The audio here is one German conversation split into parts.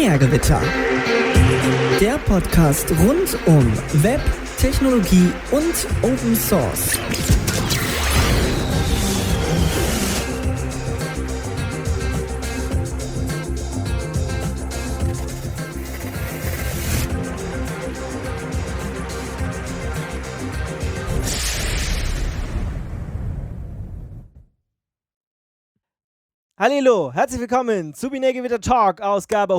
Binärgewitter. Der Podcast rund um Web, Technologie und Open Source. Hallo, herzlich willkommen zu Binärgewitter Talk, Ausgabe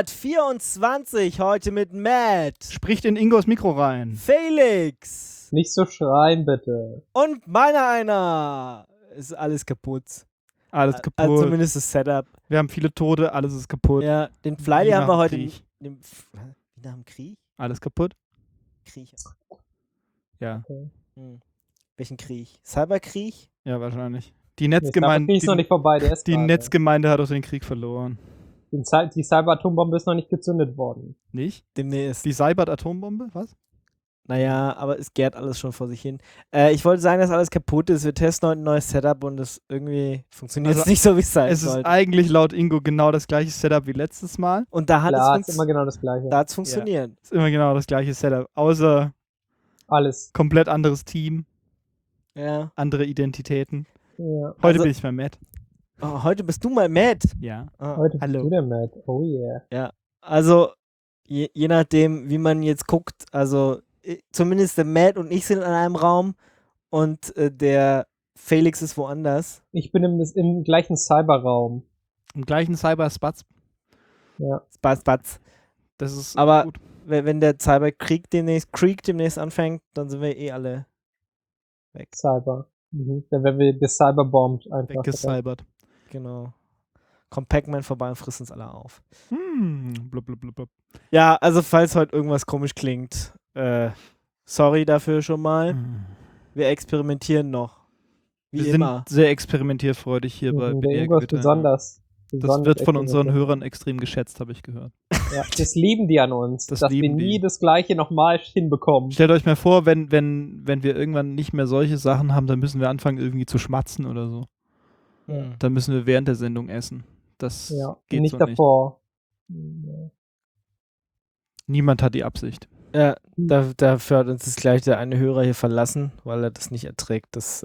124, heute mit Matt. Spricht in Ingos Mikro rein. Felix. Nicht so schreien, bitte. Und meiner einer. Ist alles kaputt. Alles kaputt. Also zumindest das Setup. Wir haben viele Tote, alles ist kaputt. Ja, den Fly Wie haben wir nach heute. dem Krieg. Wie nach dem Krieg? Alles kaputt? Krieg. Ja. Welchen Krieg? Cyberkrieg? Ja, wahrscheinlich. Die Der Netzgemeinde, ist noch nicht vorbei, der ist die gerade. Netzgemeinde hat auch den Krieg verloren. Die Cyber-Atombombe ist noch nicht gezündet worden. Nicht? Demnächst. Die Cybert-Atombombe? Was? Naja, aber es gärt alles schon vor sich hin. Ich wollte sagen, dass alles kaputt ist. Wir testen heute ein neues Setup und es irgendwie funktioniert Also, es nicht so, wie es sein Es ist sollte. eigentlich laut Ingo genau das gleiche Setup wie letztes Mal. Und da hat Klar, es ist immer genau das Gleiche. da hat's funktioniert. Ist immer genau das gleiche Setup. Außer Alles. komplett anderes Team, Ja. andere Identitäten. Ja. Heute Also- bin ich mal Matt. Oh, heute bist du mal Matt. Ja. Heute Hallo. bist du der Matt. Oh yeah. Also, je nachdem, wie man jetzt guckt, also zumindest der Matt und ich sind in einem Raum und der Felix ist woanders. Ich bin im gleichen Cyberraum. Im gleichen Cyberspatz. Ja. Spatz. Das ist Aber gut. wenn der Cyberkrieg demnächst anfängt, dann sind wir eh alle weg. Cyber. Dann werden wir gecyberbombt einfach. Weggecybert. Genau. Kommt Pac-Man vorbei und frisst uns alle auf. Blub, blub, blub, blub. Ja, also falls heute irgendwas komisch klingt, sorry dafür schon mal. Wir experimentieren noch. Wie Wir immer. sind sehr experimentierfreudig hier bei Der Ingo ist Binärgewitter. besonders. Das wird von unseren Hörern extrem geschätzt, habe ich gehört. Ja, das lieben die an uns, Das dass wir lieben nie die. das Gleiche nochmal hinbekommen. Stellt euch mal vor, wenn wir irgendwann nicht mehr solche Sachen haben, dann müssen wir anfangen irgendwie zu schmatzen oder so. Dann müssen wir während der Sendung essen. Das Ja, geht nicht so davor. nicht. Niemand hat die Absicht. Ja, dafür hat uns das gleich der eine Hörer hier verlassen, weil er das nicht erträgt. Das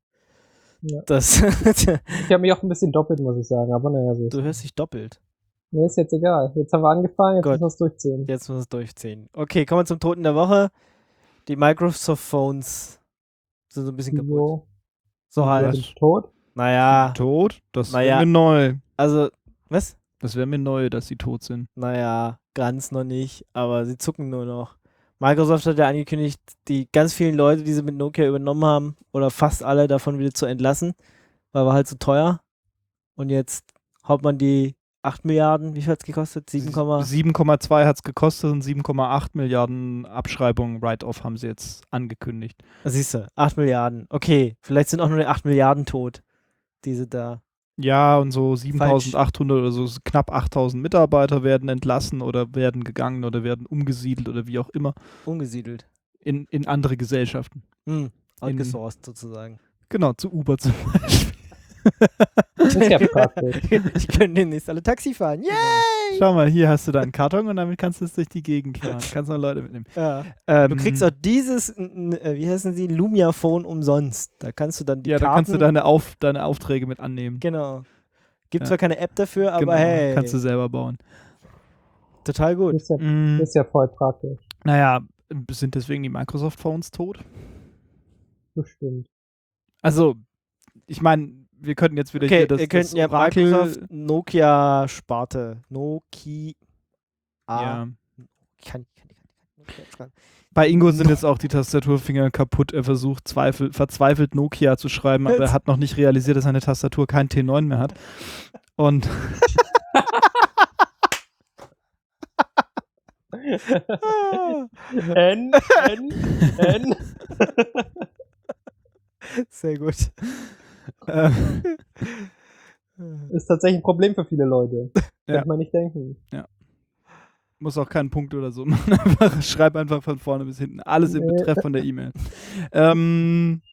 Ich habe mich auch ein bisschen doppelt, muss ich sagen, aber naja, so ist du hörst dich doppelt. Mir ist jetzt egal. Jetzt haben wir angefangen, jetzt Gut. müssen wir es durchziehen. Jetzt muss es durchziehen. Okay, kommen wir zum Toten der Woche. Die Microsoft Phones sind so ein bisschen kaputt. So, So wir halt. sind tot. Naja, Tot? Das Naja. wäre mir neu. also, was? Das wäre mir neu, dass sie tot sind. Naja, ganz noch nicht, aber sie zucken nur noch. Microsoft hat ja angekündigt, die ganz vielen Leute, die sie mit Nokia übernommen haben, oder fast alle davon wieder zu entlassen, weil war halt so teuer. Und jetzt haut man die 8 Milliarden, wie viel hat es gekostet? 7,2 hat es gekostet und 7,8 Milliarden Abschreibungen Write-off haben sie jetzt angekündigt. Siehst du, 8 Milliarden. Okay, vielleicht sind auch nur die 8 Milliarden tot, diese da. Ja, und so 7.800 oder so knapp 8.000 Mitarbeiter werden entlassen oder werden gegangen oder werden umgesiedelt oder wie auch immer Umgesiedelt. in andere Gesellschaften. Outgesourced sozusagen. Genau, zu Uber zum Beispiel. Das ist ja praktisch. Die können demnächst alle Taxi fahren. Yay! Schau mal, hier hast du deinen Karton und damit kannst du es durch die Gegend fahren. Kannst noch Leute mitnehmen. Ja. Du kriegst auch dieses, wie heißen sie, Lumia-Phone umsonst. Da kannst du dann die ja, da Karten... kannst du deine Aufträge mit annehmen. Genau. Gibt Ja. zwar keine App dafür, aber Genau, hey, kannst du selber bauen. total gut. Das ist ja voll praktisch. Naja, sind deswegen die Microsoft-Phones tot? Bestimmt. Also, ich meine, wir könnten jetzt wieder Okay, hier das wir könnten ja Orakel... Microsoft Nokia-Sparte. Nokia... Ja. Kann Nokia schreiben. Bei Ingo sind jetzt auch die Tastaturfinger kaputt. Er versucht verzweifelt Nokia zu schreiben, aber er hat noch nicht realisiert, dass seine Tastatur kein T9 mehr hat. Und N. Sehr gut. Ist tatsächlich ein Problem für viele Leute. Ja. Könnte man nicht denken. muss auch keinen Punkt oder so machen. Schreib einfach von vorne bis hinten. Alles im Betreff von der E-Mail.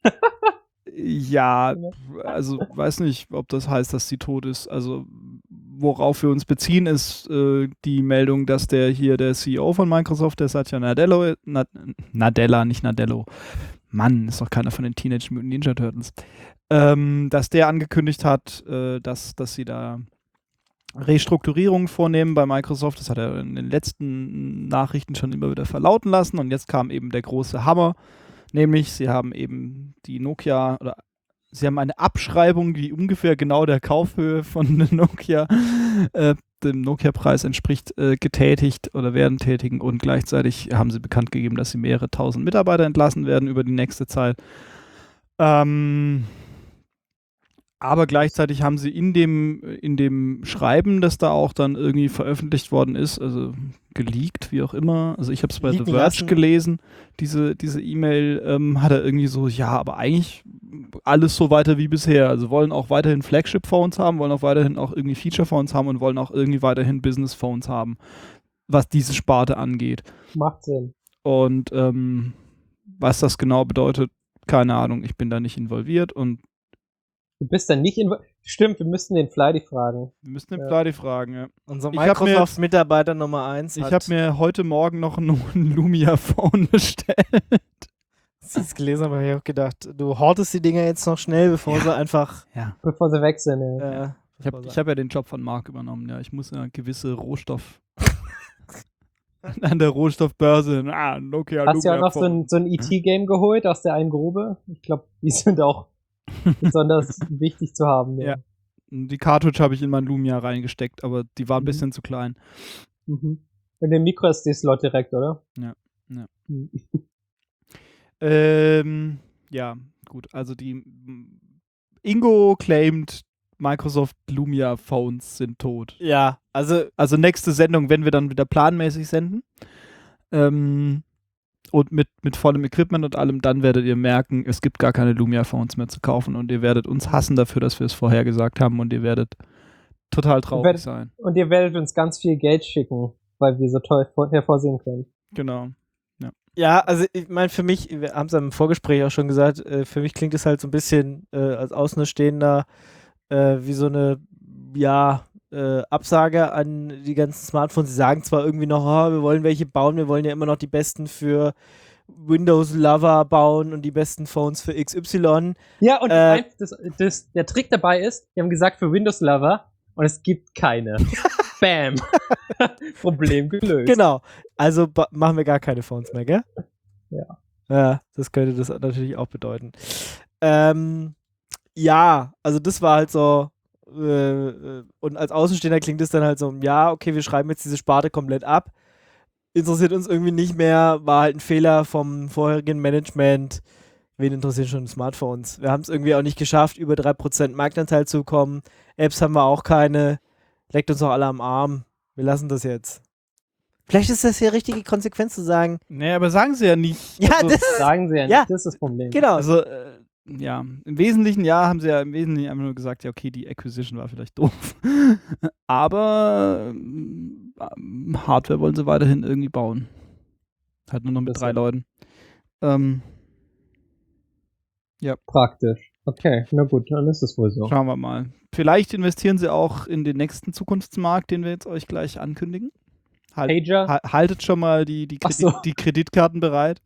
Ja, also weiß nicht, ob das heißt, dass sie tot ist. Also worauf wir uns beziehen, ist die Meldung, dass der CEO von Microsoft, der Satya Nadella, nicht Nadello, Mann, ist doch keiner von den Teenage Mutant Ninja Turtles, dass der angekündigt hat, dass sie da Restrukturierungen vornehmen bei Microsoft. Das hat er in den letzten Nachrichten schon immer wieder verlauten lassen und jetzt kam eben der große Hammer, nämlich sie haben eben sie haben eine Abschreibung, die ungefähr genau der Kaufhöhe von Nokia, dem Nokia-Preis entspricht, getätigt oder werden tätigen und gleichzeitig haben sie bekannt gegeben, dass sie mehrere tausend Mitarbeiter entlassen werden über die nächste Zeit. Aber gleichzeitig haben sie in dem Schreiben, das da auch dann irgendwie veröffentlicht worden ist, also geleakt, wie auch immer, also ich habe es bei The Leaken Verge lassen. gelesen, diese E-Mail, hat er irgendwie so, ja, aber eigentlich alles so weiter wie bisher, also wollen auch weiterhin Flagship-Phones haben, wollen auch weiterhin auch irgendwie Feature-Phones haben und wollen auch irgendwie weiterhin Business-Phones haben, was diese Sparte angeht. Macht Sinn. Und was das genau bedeutet, keine Ahnung, ich bin da nicht involviert und Du bist dann nicht Stimmt, wir müssten den Flydy fragen. wir müssen den Ja. Flydy fragen, ja. Unser Ich hab mir- Microsoft-Mitarbeiter Nummer 1 Ich habe mir heute Morgen noch ein Lumia-Phone bestellt. das gelesen, aber ich habe gedacht, du hortest die Dinger jetzt noch schnell, bevor sie einfach Ja. Bevor sie weg sind. Ja. Ich habe ja den Job von Marc übernommen, ja. Ich muss ja gewisse an der Rohstoffbörse, Nokia, Hast du ja auch noch Lumia-Phone. so ein ET-Game geholt aus der einen Grube? Ich glaube, die sind auch besonders wichtig zu haben. Ja. Die Cartridge habe ich in mein Lumia reingesteckt, aber die war ein Mhm. bisschen zu klein. Mhm. Und den Micro-SD-Slot direkt, oder? Ja, ja. Mhm. Ja, gut. Also Ingo claimt, Microsoft Lumia Phones sind tot. ja, Also nächste Sendung, wenn wir dann wieder planmäßig senden und mit vollem Equipment und allem, dann werdet ihr merken, es gibt gar keine Lumia Phones mehr zu kaufen und ihr werdet uns hassen dafür, dass wir es vorher gesagt haben und ihr werdet total traurig sein. Und ihr werdet uns ganz viel Geld schicken, weil wir so toll hervorsehen können. Genau. ja, also ich meine, für mich, wir haben es im Vorgespräch auch schon gesagt, für mich klingt es halt so ein bisschen als Außenstehender wie so eine, Absage an die ganzen Smartphones. Sie sagen zwar irgendwie noch, wir wollen welche bauen, wir wollen ja immer noch die besten für Windows-Lover bauen und die besten Phones für XY. Ja, und der Trick dabei ist, wir haben gesagt für Windows-Lover und es gibt keine. Bam. Problem gelöst. Genau, also machen wir gar keine Phones mehr, gell? Ja. Ja, das könnte das natürlich auch bedeuten. Ja, also das war halt so, und als Außenstehender klingt es dann halt so, ja, okay, wir schreiben jetzt diese Sparte komplett ab. Interessiert uns irgendwie nicht mehr, war halt ein Fehler vom vorherigen Management. Wen interessieren schon Smartphones? Wir haben es irgendwie auch nicht geschafft, über 3% Marktanteil zu kommen. Apps haben wir auch keine. Leckt uns auch alle am Arm. Wir lassen das jetzt. Vielleicht ist das hier richtige Konsequenz zu sagen. Nee, aber sagen sie ja nicht. Ja, Also, das ist, Sagen sie ja nicht, Ja. das ist das Problem. genau. Also, ja, im Wesentlichen, haben sie ja im Wesentlichen einfach nur gesagt, ja, okay, die Acquisition war vielleicht doof. Aber Hardware wollen sie weiterhin irgendwie bauen. Halt nur noch mit Das 3 ja. Leuten. Praktisch. Okay, na gut, dann ist es wohl so. Schauen wir mal. Vielleicht investieren sie auch in den nächsten Zukunftsmarkt, den wir jetzt euch gleich ankündigen. Pager? Haltet schon mal die Ach so. Kreditkarten bereit.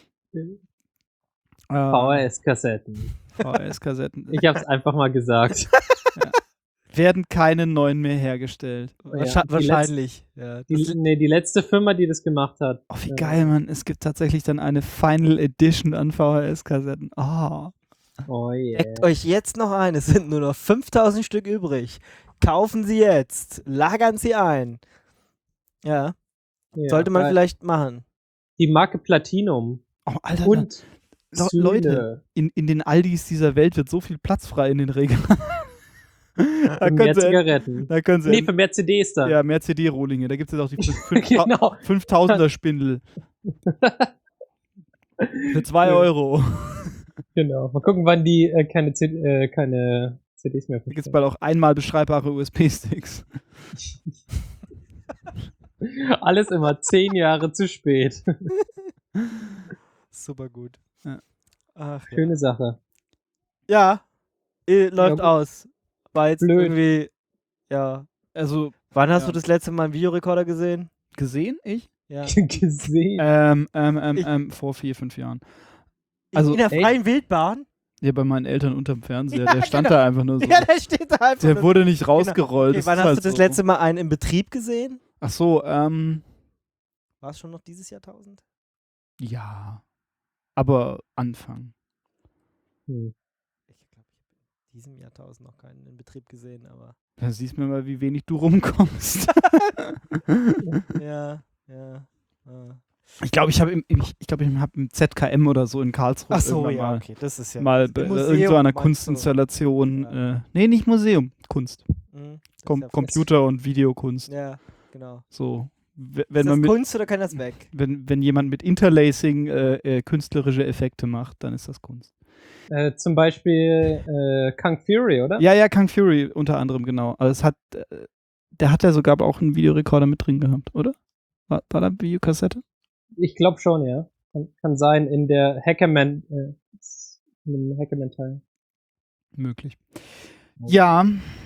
VHS-Kassetten. VHS-Kassetten. Ich hab's einfach mal gesagt. Werden keine neuen mehr hergestellt. Ja, Wahrscheinlich. Ja, Die letzte Firma, die das gemacht hat. Oh, wie geil, Mann. Es gibt tatsächlich dann eine Final Edition an VHS-Kassetten. Oh. Oh yeah. Deckt euch jetzt noch ein. Es sind nur noch 5000 Stück übrig. Kaufen Sie jetzt. Lagern Sie ein. Ja, Ja, sollte man weil vielleicht machen. Die Marke Platinum. Oh, Alter, Und Leute, in den Aldis dieser Welt wird so viel Platz frei in den Regalen. Für mehr Zigaretten. Da können sie Nee, für mehr CDs dann. ja, mehr CD-Rohlinge. Da gibt es jetzt auch die Genau. 5000er Spindel. Für 2 Euro. Genau. Mal gucken, wann die keine CDs mehr Da gibt es verstehen. bald auch einmal beschreibbare USB-Sticks. Alles immer 10 Jahre zu spät. Super gut. Ja. Ach, ja. Schöne Sache. Ja, läuft gut. aus. War jetzt Blöd. irgendwie, ja, Also, Wann hast Ja. du das letzte Mal einen Videorekorder gesehen? gesehen, ich? Ja. gesehen. Vor 4, 5 Jahren. In Also, der Echt? freien Wildbahn? ja, bei meinen Eltern unterm Fernseher. Ja, Der stand genau. da einfach nur so. Ja, der steht da einfach. Der nur- wurde nicht rausgerollt. Okay, das wann ist hast halt du das so. letzte Mal einen im Betrieb gesehen? Ach so, War es schon noch dieses Jahrtausend? ja. Aber Anfang. Hm. Ich glaube, ich habe in diesem Jahrtausend noch keinen in Betrieb gesehen, aber. Da siehst du mal, wie wenig du rumkommst. Ja, ja. Ah. Ich glaube, ich habe im ZKM oder so in Karlsruhe Ach so, irgendwann ja, mal, okay, das ist ja. mal Im bei Museum irgend so einer meinst du? Kunstinstallation. Ja. Nee, nicht Museum, Kunst. Mhm, das ist ja Computer- und Videokunst. Ja, genau. So. Wenn Ist das man mit, Kunst oder kann das weg? wenn jemand mit Interlacing künstlerische Effekte macht, dann ist das Kunst. Zum Beispiel Kung Fury, oder? Ja, Kung Fury unter anderem, genau. Aber der hat ja sogar auch einen Videorekorder mit drin gehabt, oder? War da Videokassette? Ich glaube schon, ja. Kann sein, in der Hackerman, in dem Hackerman-Teil. Möglich. Ja,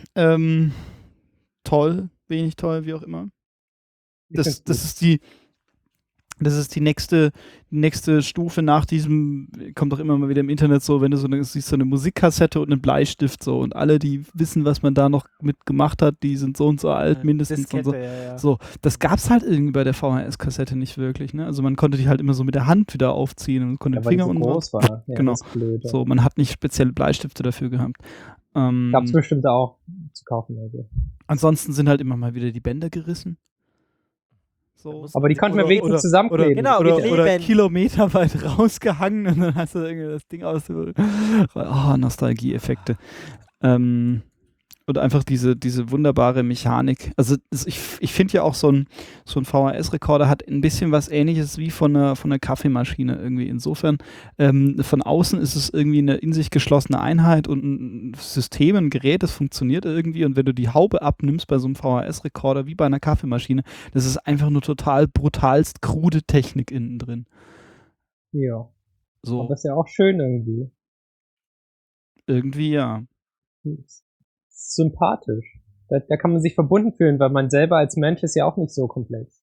toll, wenig toll, wie auch immer. Ich Das find's ist die nächste Stufe nach diesem, kommt doch immer mal wieder im Internet so, wenn du siehst so eine Musikkassette und einen Bleistift so und alle, die wissen, was man da noch mit gemacht hat, die sind so und so alt, mindestens und so. Diskette, ja. So, das gab's halt irgendwie bei der VHS-Kassette nicht wirklich, ne? Also man konnte die halt immer so mit der Hand wieder aufziehen und konnte Ja, den weil die Finger so und groß war. Ja, genau. das ist blöd. So, man hat nicht spezielle Bleistifte dafür gehabt. Gab's bestimmt auch zu kaufen. Also. Ansonsten sind halt immer mal wieder die Bänder gerissen. So. Aber die konnten wir wenigstens zusammenkleben. Genau, oder, mit oder Leben. kilometerweit rausgehangen und dann hast du irgendwie das Ding aus. Oh, Nostalgieeffekte. Und einfach diese wunderbare Mechanik. Also ich finde ja auch so ein VHS-Rekorder hat ein bisschen was Ähnliches wie von einer Kaffeemaschine irgendwie. Insofern, von außen ist es irgendwie eine in sich geschlossene Einheit und ein System, ein Gerät, das funktioniert irgendwie. Und wenn du die Haube abnimmst bei so einem VHS-Rekorder wie bei einer Kaffeemaschine, das ist einfach nur total brutalst krude Technik innen drin. Ja. So, Aber ist ja auch schön irgendwie. irgendwie ja. Sympathisch. Da kann man sich verbunden fühlen, weil man selber als Mensch ist ja auch nicht so komplex.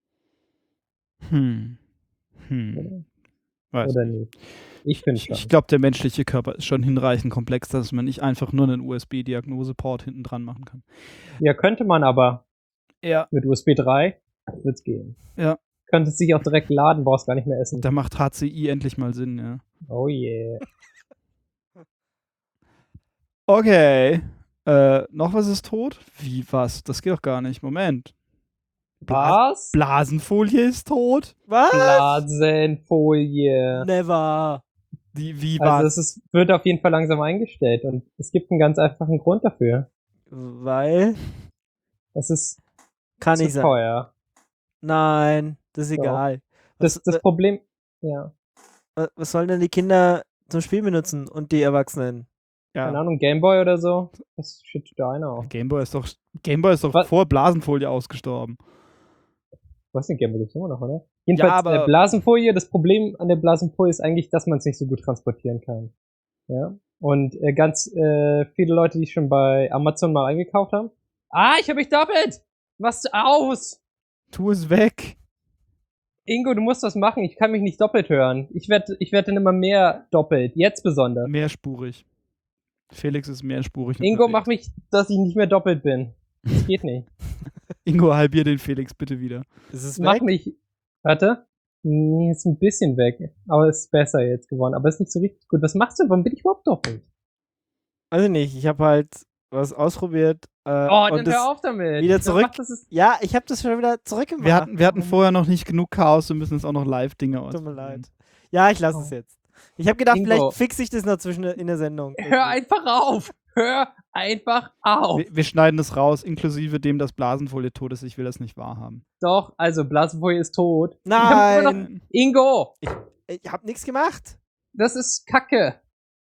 Oder, Weiß oder nicht? Ich finde schon. Ich glaube, der menschliche Körper ist schon hinreichend komplex, dass man nicht einfach nur einen USB-Diagnoseport hinten dran machen kann. Ja, könnte man aber. Ja. Mit USB 3 wird's gehen. Ja. Könntest sich auch direkt laden, brauchst gar nicht mehr essen. Da macht HCI endlich mal Sinn, ja. Oh yeah. Okay. Noch was ist tot? Wie was? Das geht doch gar nicht. Moment. Was? Blasenfolie ist tot? Was? Blasenfolie. Never. Wie Also was? wird auf jeden Fall langsam eingestellt und es gibt einen ganz einfachen Grund dafür. Weil? Das ist Kann zu nicht sein. teuer. Nein, das ist Doch. egal. Das Problem, ja, Was sollen denn die Kinder zum Spiel benutzen und die Erwachsenen? keine Ja. Ahnung, Gameboy oder so, das shit da einer auf. Gameboy ist doch Was? vor Blasenfolie ausgestorben. Was denn, Gameboy gibt's immer noch, oder? Jedenfalls, aber- Blasenfolie, das Problem an der Blasenfolie ist eigentlich, dass man es nicht so gut transportieren kann. Ja, und ganz viele Leute, die schon bei Amazon mal eingekauft haben. Ah, ich habe mich doppelt! Was aus? Tu es weg. Ingo, du musst was machen, ich kann mich nicht doppelt hören. Ich werd dann immer mehr doppelt, jetzt besonders. Mehrspurig. Felix ist mehrspurig. Ingo, unterwegs. mach mich, dass ich nicht mehr doppelt bin. Das geht nicht. Ingo, halbier den Felix bitte wieder. Ist es Mach weg? mich. Warte. Nee, ist ein bisschen weg. Aber ist besser jetzt geworden. Aber ist nicht so richtig gut. Was machst du? Warum bin ich überhaupt doppelt? Weiß ich nicht. Ich habe halt was ausprobiert. Oh, dann und das, hör auf damit. wieder Das zurück. macht- das ist- Ja, ich habe das schon wieder zurückgemacht. Wir hatten vorher noch nicht genug Chaos, wir müssen jetzt auch noch Live-Dinge aus. Tut mir leid. Ja, ich lasse Oh. es jetzt. Ich habe gedacht, Ingo. vielleicht fixe ich das noch in der Sendung. Hör einfach auf. Hör einfach auf. Wir schneiden es raus, inklusive dem, dass Blasenfolie tot ist. Ich will das nicht wahrhaben. Doch, also Blasenfolie ist tot. Nein! Ingo, Ich habe nichts gemacht. das ist Kacke.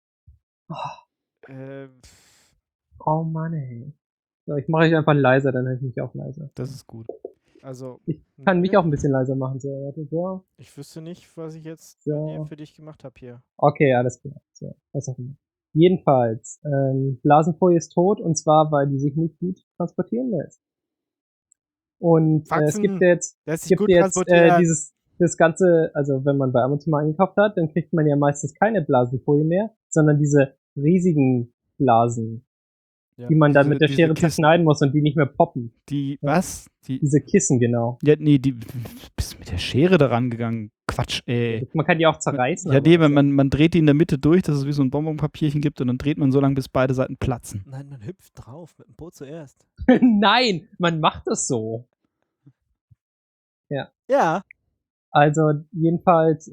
Ähm, Oh Mann, ey. So, ich mache dich einfach leiser, dann höre ich mich auch leiser. Das ist gut. also. Ich kann mich auch ein bisschen leiser machen. So, warte, so. Ich wüsste nicht, was ich jetzt So. bei dir für dich gemacht habe hier. Okay, alles klar. So, was auch immer. Jedenfalls, Blasenfolie ist tot und zwar, weil die sich nicht gut transportieren lässt. Und es Faxen gibt jetzt, lässt sich gut das transportieren. Ganze, also wenn man bei Amazon mal eingekauft hat, dann kriegt man ja meistens keine Blasenfolie mehr, sondern diese riesigen Blasen, Ja. die man dann Diese- mit der diese Schere Kissen. zerschneiden muss und die nicht mehr poppen. Die, Ja. was? Diese Kissen, genau. Ja, nee, bist mit der Schere daran gegangen. Quatsch, ey. Man kann die auch zerreißen. Ja, aber nee, also- man dreht die in der Mitte durch, dass es wie so ein Bonbonpapierchen gibt und dann dreht man so lange, bis beide Seiten platzen. Nein, man hüpft drauf mit dem Boot zuerst. Nein, man macht das so. Ja. Also jedenfalls,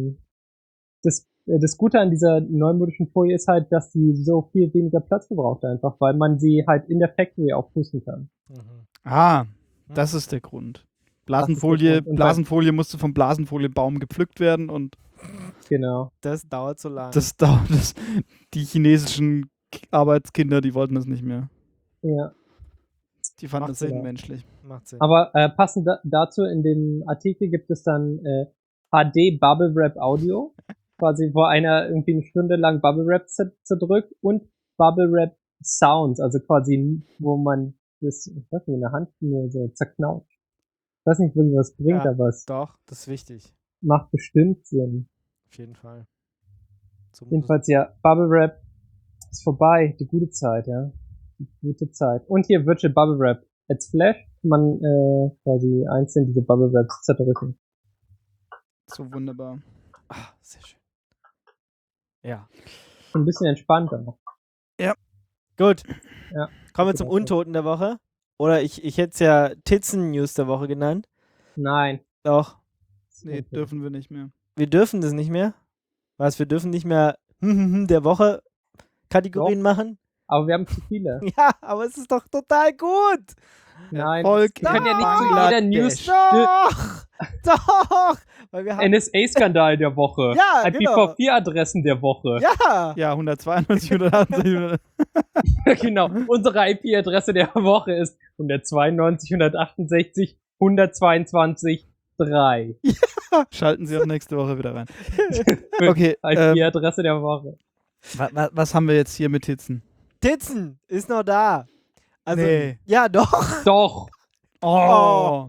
das Gute an dieser neumodischen Folie ist halt, dass sie so viel weniger Platz verbraucht einfach, weil man sie halt in der Factory aufpusten kann. Mhm. Ah, das ist der Grund. Blasenfolie, Grund. Und Blasenfolie musste vom Blasenfoliebaum gepflückt werden und Genau. Das dauert so lange. das dauert. Die chinesischen Arbeitskinder, die wollten das nicht mehr. Ja. Die fanden Macht das Sinn, ja. menschlich. Macht Sinn. Aber passend dazu in dem Artikel gibt es dann HD Bubble Wrap Audio, quasi wo einer irgendwie eine Stunde lang Bubble Wrap zerdrückt und Bubble Wrap Sounds, also quasi wo man das, ich weiß nicht, in der Hand nur so zerknautscht. Ich weiß nicht wirklich, was bringt, Ja. aber es Doch, das ist wichtig. macht bestimmt Sinn. Auf jeden Fall. So muss Jedenfalls ja, Bubble Wrap ist vorbei, die gute Zeit, ja. Die gute Zeit. Und hier Virtual Bubble Wrap. Als Flash kann man quasi einzeln diese Bubble Wraps zerdrücken. So wunderbar. sehr schön. Ja. Ein bisschen entspannter. Gut. Ja. Kommen wir zum Untoten der Woche. Oder ich hätte es ja Titzen-News der Woche genannt. Nein. Doch. Nee, dürfen wir nicht mehr. Wir dürfen das nicht mehr. Was? Wir dürfen nicht mehr der Woche Kategorien machen? Aber wir haben zu viele. Ja, aber es ist doch total gut. Nein. Erfolg wir können ja nicht zu Bangladesch. jeder News. Doch. Weil wir haben, NSA-Skandal der Woche. Ja, genau. IPv4-Adressen der Woche. ja. Ja, 192, 180, Genau. Unsere IP-Adresse der Woche ist 192, 168, 122, 3. Schalten Sie auch nächste Woche wieder rein. Okay, IP-Adresse der Woche. was haben wir jetzt hier mit Hitzen? Titzen ist noch da. Also, Nee. ja, doch. Doch. Oh.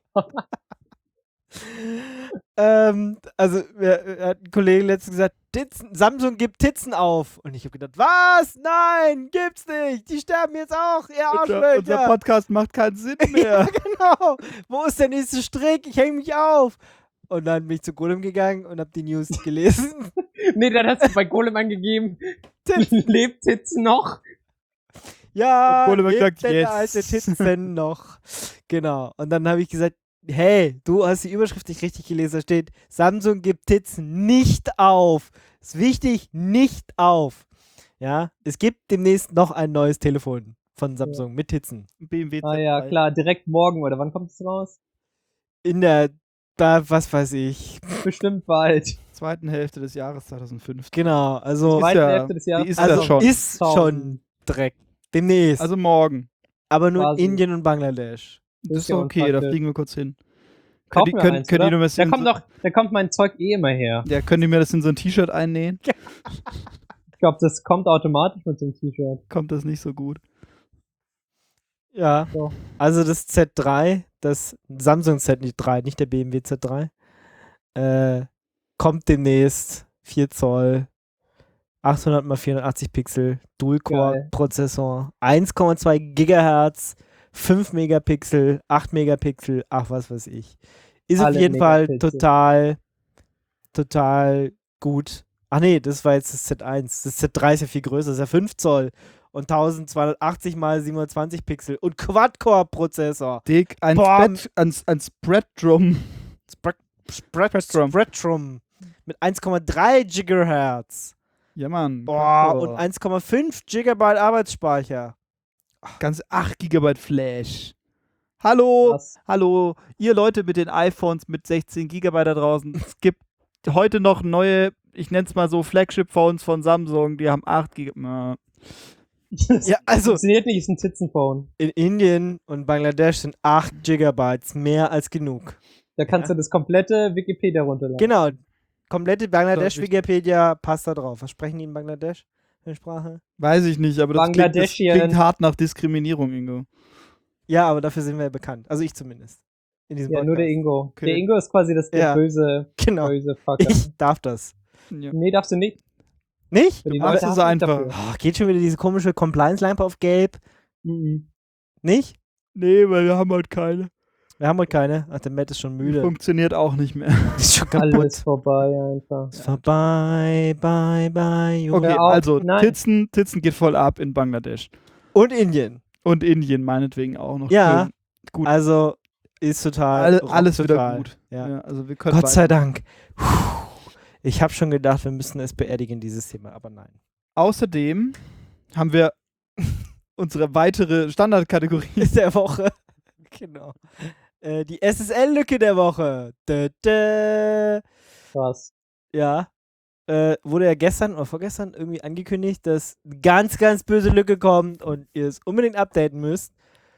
Also, hat ein Kollege letztens gesagt, Samsung gibt Titzen auf. Und ich habe gedacht, was? Nein, gibt's nicht. Die sterben jetzt auch, ihr Unser Arschlöcher. Podcast macht keinen Sinn Ja, mehr. genau. Wo ist der nächste Strick? Ich hänge mich auf. Und dann bin ich zu Golem gegangen und habe die News gelesen. Nee, dann hast du bei Golem angegeben, Titzen. lebt Titzen noch? Ja, Und Golem hat lebt gesagt, denn der yes. alte Titzen noch? Genau. Und dann habe ich gesagt, hey, du hast die Überschrift nicht richtig gelesen. Da steht, Samsung gibt Titzen nicht auf. Ist wichtig, nicht auf. Ja, es gibt demnächst noch ein neues Telefon von Samsung mit Titzen. BMW Ah ja, Z3. klar, direkt morgen, oder wann kommt es raus? In der, was weiß ich. Bestimmt bald. Zweiten Hälfte des Jahres 2005. Genau, also, Zweite ja- Hälfte des Jahres. die ist also das schon. ist schon direkt. Demnächst. Also morgen. aber nur in quasi. Indien und Bangladesch. Das ist ja doch okay, da unpraktisch. fliegen wir kurz hin. Kaufen wir eins, könnt oder? ihr nur was Da kommt mein Zeug eh immer her. Ja, könnt ihr mir das in so ein T-Shirt einnähen? Ich glaube, das kommt automatisch mit so einem T-Shirt. Kommt das nicht so gut? Ja, So. also das Z3, das Samsung Z3, nicht der BMW Z3, kommt demnächst 4 Zoll, 800 x 480 Pixel, Dual-Core-Prozessor, 1,2 Gigahertz, 5 Megapixel, 8 Megapixel, ach was weiß ich. Ist auf Alle jeden Fall Megapixel. total gut. Ach nee, das war jetzt das Z1. Das Z3 ist ja viel größer, das ist ja 5 Zoll und 1280 x 720 Pixel und Quad-Core-Prozessor. Dick, ein Boah. Spread-Drum. Spreadrum mit 1,3 Gigahertz. Ja, Mann. Boah, Oh. und 1,5 Gigabyte Arbeitsspeicher. Ganz 8 GB Flash. Hallo, Krass. hallo, ihr Leute mit den iPhones mit 16 GB da draußen. Es gibt heute noch neue, ich nenne es mal so, Flagship-Phones von Samsung, die haben 8 GB. Ja, also Funktioniert nicht, ist ein Titzenphone. in Indien und Bangladesch sind 8 Gigabytes mehr als genug. Da kannst du das komplette Wikipedia runterladen. Genau, komplette Bangladesch So, richtig. Wikipedia passt da drauf. Was sprechen die in Bangladesch für eine Sprache? Weiß ich nicht, aber das Bangladeschieren. klingt hart nach Diskriminierung, Ingo. Ja, aber dafür sind wir ja bekannt. Also ich zumindest. In diesem Ja, nur der Podcast. Ingo. Okay. Der Ingo ist quasi der Ja. böse Genau. Fucker. Ich darf das. Ja. Nee, darfst du nicht. Nicht? Für die machst Leute es hast du einfach. dafür. Oh, geht schon wieder diese komische Compliance-Lampe auf gelb. Mhm. Nicht? Nee, weil wir haben halt keine. Wir haben heute keine. Ach, der Matt ist schon müde. Funktioniert auch nicht mehr. Ist schon Alles kaputt. vorbei einfach. Ist vorbei, bye, bye, Junge. Okay, Hör auf. also Nein. Titzen geht voll ab in Bangladesch. Und Indien. Und Indien meinetwegen auch noch. Ja. Schön. Gut. Also ist total. Alles rockt wieder total. gut. Ja. Also wir können Gott sei Dank. Puh. Ich habe schon gedacht, wir müssen es beerdigen, dieses Thema, aber nein. Außerdem haben wir unsere weitere Standardkategorie. Ist der Woche. Genau. Die SSL-Lücke der Woche. Dä, dä. Krass. Ja. Wurde ja gestern oder vorgestern irgendwie angekündigt, dass eine ganz, ganz böse Lücke kommt und ihr es unbedingt updaten müsst.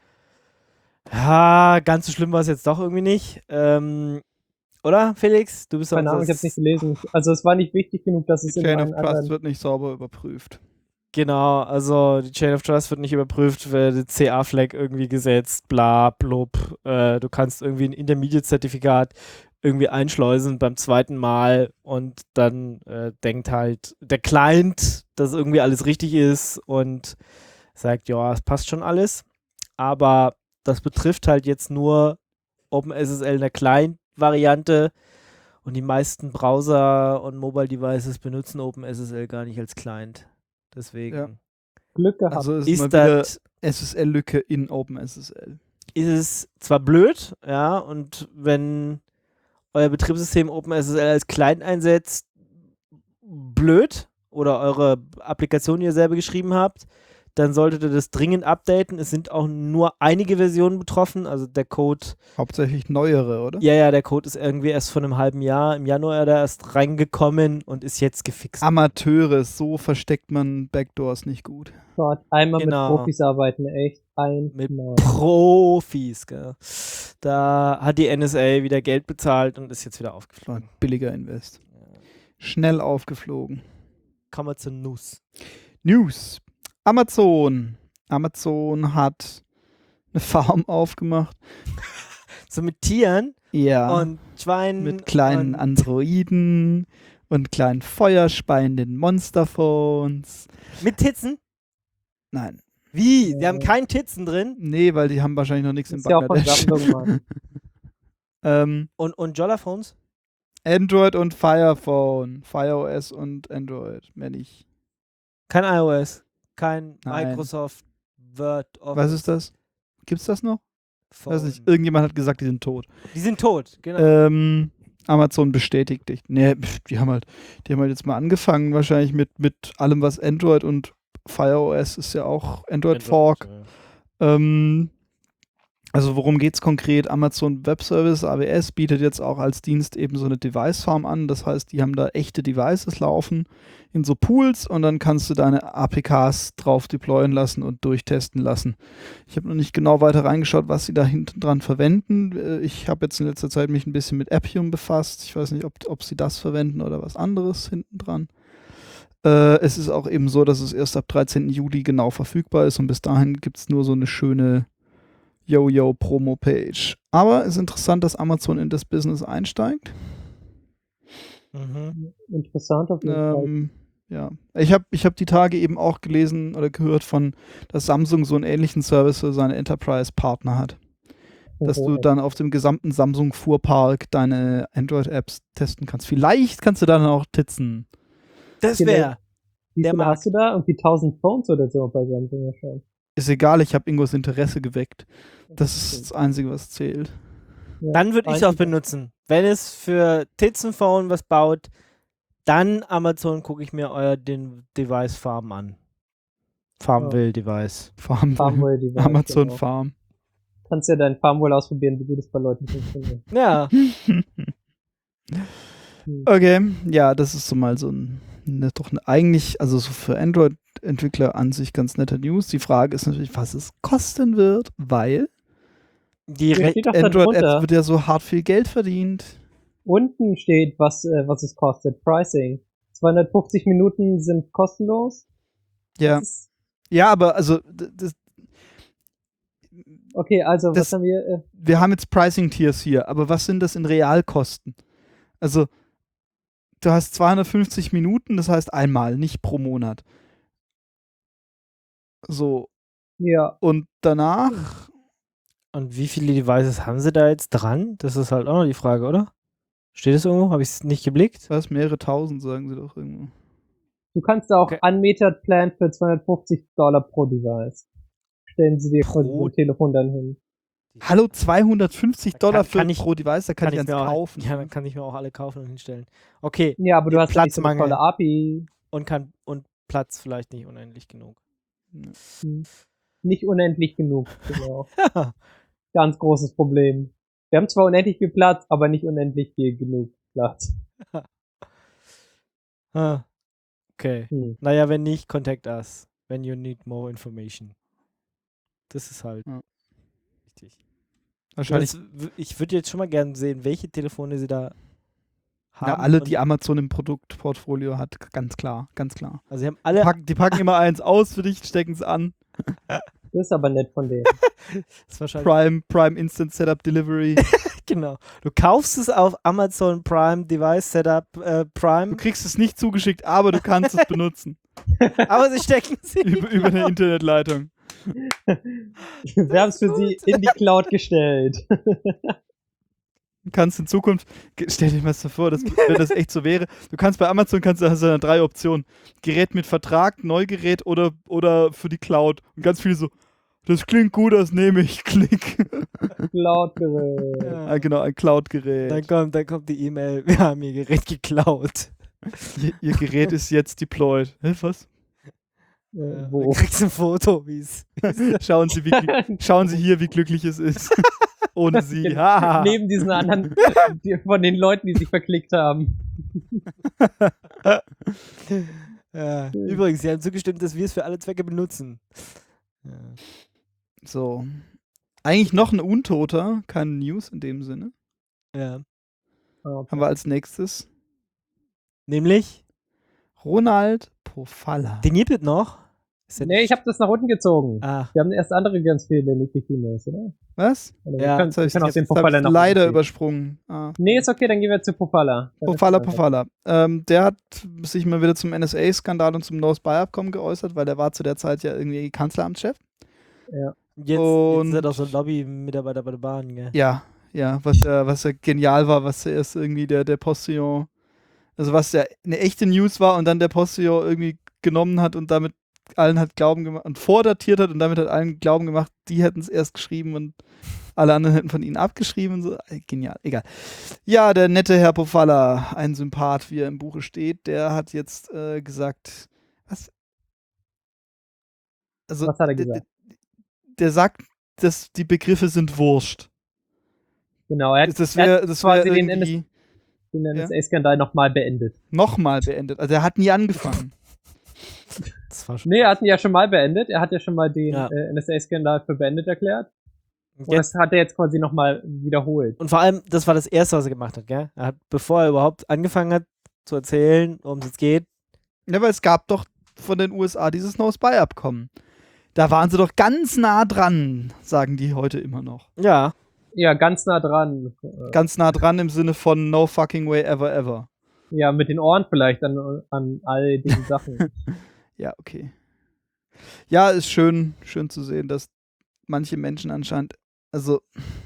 Ja, ganz so schlimm war es jetzt doch irgendwie nicht. Oder, Felix? Du bist Keine Ahnung, ich hab's nicht gelesen. Also es war nicht wichtig genug, dass es Die in Chain of meinen Trust anderen... wird nicht sauber überprüft. Genau, also die Chain of Trust wird nicht überprüft, wird CA-Flag irgendwie gesetzt, bla, blub. Du kannst irgendwie ein Intermediate-Zertifikat irgendwie einschleusen beim zweiten Mal und dann denkt halt der Client, dass irgendwie alles richtig ist und sagt, ja, es passt schon alles. Aber das betrifft halt jetzt nur OpenSSL in der Client-Variante und die meisten Browser und Mobile-Devices benutzen OpenSSL gar nicht als Client. Deswegen Ja. Glück gehabt. Also ist ist mal wieder das SSL-Lücke in OpenSSL. ist es zwar blöd, ja, und wenn euer Betriebssystem OpenSSL als Client einsetzt, blöd, oder eure Applikation, die ihr selber geschrieben habt, dann solltet ihr das dringend updaten. Es sind auch nur einige Versionen betroffen, also der Code, Hauptsächlich neuere, oder? ja, der Code ist irgendwie erst vor einem halben Jahr, im Januar da erst reingekommen und ist jetzt gefixt. Amateure, so versteckt man Backdoors nicht gut. Gott, einmal Genau. mit Profis arbeiten, echt. Mit Einmal. Profis, gell. Da hat die NSA wieder Geld bezahlt und ist jetzt wieder War aufgeflogen. ein billiger Invest. Schnell aufgeflogen. Kommen wir zur News. News. Amazon. Amazon hat eine Farm aufgemacht. So mit Tieren Ja. und Schweinen. Mit kleinen und Androiden und kleinen feuerspeienden Monsterphones. mit Titzen? Nein. Wie? Die haben keinen Titzen drin? Nee, weil die haben wahrscheinlich noch nichts in Ist ja auch von Bangladesch. Samsung, Mann. Und Jolla-Phones? Android und Fire Phone. Fire OS und Android. Mehr nicht. Kein iOS. Kein Nein. Microsoft Word. Office Was ist das? Gibt's das noch? Phone. Weiß nicht. Irgendjemand hat gesagt, die sind tot. Die sind tot, genau. Amazon bestätigt dich. Nee, die haben halt jetzt mal angefangen, wahrscheinlich mit allem, was Android und Fire OS ist ja auch Android Fork. Also worum geht's konkret? Amazon Web Service, AWS, bietet jetzt auch als Dienst eben so eine Device Farm an. Das heißt, die haben da echte Devices laufen in so Pools und dann kannst du deine APKs drauf deployen lassen und durchtesten lassen. Ich habe noch nicht genau weiter reingeschaut, was sie da hinten dran verwenden. Ich habe jetzt in letzter Zeit mich ein bisschen mit Appium befasst. Ich weiß nicht, ob sie das verwenden oder was anderes hinten dran. Es ist auch eben so, dass es erst ab 13. Juli genau verfügbar ist und bis dahin gibt es nur so eine schöne Yo-Yo-Promo-Page. Aber es ist interessant, dass Amazon in das Business einsteigt. Mhm. Interessant auf jeden Fall. Ja, ich hab die Tage eben auch gelesen oder gehört dass Samsung so einen ähnlichen Service für seine Enterprise-Partner hat. Dass du dann auf dem gesamten Samsung-Fuhrpark deine Android-Apps testen kannst. Vielleicht kannst du dann auch titzen. Das Genau. wäre. Wie der viel Markt. hast du da? Irgendwie 1000 Phones oder so bei Samsung wahrscheinlich. Ist egal, ich habe Ingos Interesse geweckt. Das ist das Einzige, was zählt. Ja, Dann würde ich es auch benutzen. Wenn es für Titzenphone was baut, dann Amazon gucke ich mir euer Device Farm an. Farmville Device. Farmwell Device, Amazon genau. Farm. Kannst ja dein Farmwell ausprobieren, wie gut es bei Leuten funktioniert. Ja. Okay, ja, das ist so mal so eigentlich, also so für Android-Entwickler an sich ganz netter News. Die Frage ist natürlich, was es kosten wird, weil Die Hier steht doch da Android-Apps drunter. wird ja so hart viel Geld verdient. Unten steht, was es kostet. Pricing. 250 Minuten sind kostenlos. Ja. Das ist, Ja, aber also Okay, also Das- was haben wir? wir haben jetzt Pricing-Tiers hier, aber was sind das in Realkosten? Also, du hast 250 Minuten, das heißt einmal, nicht pro Monat. So, Ja, und danach, Und wie viele Devices haben sie da jetzt dran? Das ist halt auch noch die Frage, oder? Steht es irgendwo? Habe ich es nicht geblickt? was, mehrere tausend, sagen sie doch irgendwo. du kannst da auch Okay. Unmetered Plan für $250 pro Device. Stellen sie dir quasi Pro- so ein Telefon dann hin. Hallo, $250 Kann ich- pro Device, da kann ich eins mir auch, kaufen. Ja, dann kann ich mir auch alle kaufen und hinstellen. Okay, Ja, aber du hast nicht so eine Platzmangel. tolle API. und Platz vielleicht nicht unendlich genug. Hm. Nicht unendlich genug. Genau. Ganz großes Problem. Wir haben zwar unendlich viel Platz, aber nicht unendlich viel genug Platz. Ah, okay. Hm. Naja, wenn nicht, contact us. When you need more information. Das ist halt Ja. wichtig. Wahrscheinlich Ich würde jetzt schon mal gerne sehen, welche Telefone sie da haben. ja, alle, und- die Amazon im Produktportfolio hat, ganz klar, ganz klar. Also sie haben alle, Die packen immer eins aus für dich, stecken es an. Das ist aber nett von denen. das ist wahrscheinlich, Prime Instant Setup Delivery. genau. Du kaufst es auf Amazon Prime Device Setup Du Prime, kriegst es nicht zugeschickt, aber du kannst es benutzen. aber sie stecken sie über eine Internetleitung. Wir haben es für sie in die Cloud gestellt. Du kannst in Zukunft, stell dir mal so vor, wenn das echt so wäre, du kannst bei Amazon, hast du dann 3 Optionen. Gerät mit Vertrag, Neugerät oder für die Cloud. Und ganz viele so, das klingt gut, das nehme ich, klick. Cloud-Gerät. Ah, genau, ein Cloud-Gerät. Dann kommt die E-Mail, wir haben ihr Gerät geklaut. Ihr Gerät ist jetzt deployed. Hä, was? Du Wo? kriegst ein Foto, wie es Schauen Sie hier, wie glücklich es ist. Ohne Sie. Genau. Ha. Neben diesen anderen, von den Leuten, die sich verklickt haben. Ja. Übrigens, sie haben zugestimmt, dass wir es für alle Zwecke benutzen. Ja. So. Eigentlich noch ein Untoter, keine News in dem Sinne. Ja. Okay. Haben wir als nächstes Nämlich, Ronald Pofalla. den gibt es noch. Ist der Nee, ich habe das nach unten gezogen. Ah, Wir haben erst andere ganz viele Liquidinos, oder? Was? Oder Ja, wir können, Das hab wir ich können auch jetzt den Pofalla noch leider unten ziehen. übersprungen. Ah. Nee, ist okay, dann gehen wir zu Pofalla. Pofalla. Der hat sich mal wieder zum NSA-Skandal und zum No-Spy-Abkommen geäußert, weil der war zu der Zeit ja irgendwie Kanzleramtschef. jetzt Und- ist er doch so ein Lobby-Mitarbeiter bei der Bahn, gell? Ja, was ja genial war, was erst irgendwie der Postillon, also was ja eine echte News war und dann der Postillon irgendwie genommen hat und damit allen hat Glauben gemacht und vordatiert hat und damit hat allen Glauben gemacht, die hätten es erst geschrieben und alle anderen hätten von ihnen abgeschrieben und so. Genial, egal. Ja, der nette Herr Pofalla, ein Sympath, wie er im Buche steht, der hat jetzt gesagt, was? Also, Was hat er gesagt? Der sagt, dass die Begriffe sind wurscht. Genau, er hat, Das er wäre hat das wär quasi den irgendwie den Ja. NSA-Skandal nochmal beendet. nochmal beendet. Also er hat nie angefangen. Das war schon. Nee, er hat ihn ja schon mal beendet. Er hat ja schon mal den Ja. NSA-Skandal für beendet erklärt. Und Jetzt, das hat er jetzt quasi nochmal wiederholt. und vor allem, das war das Erste, was er gemacht hat, gell? Er hat, bevor er überhaupt angefangen hat zu erzählen, worum es jetzt geht, Ja, weil es gab doch von den USA dieses No-Spy-Abkommen. Da waren sie doch ganz nah dran, sagen die heute immer noch. ja, Ja, ganz nah dran. Ganz nah dran im Sinne von no fucking way ever ever. Ja, mit den Ohren vielleicht an all den Sachen. Ja, okay. Ja, ist schön zu sehen, dass manche Menschen anscheinend also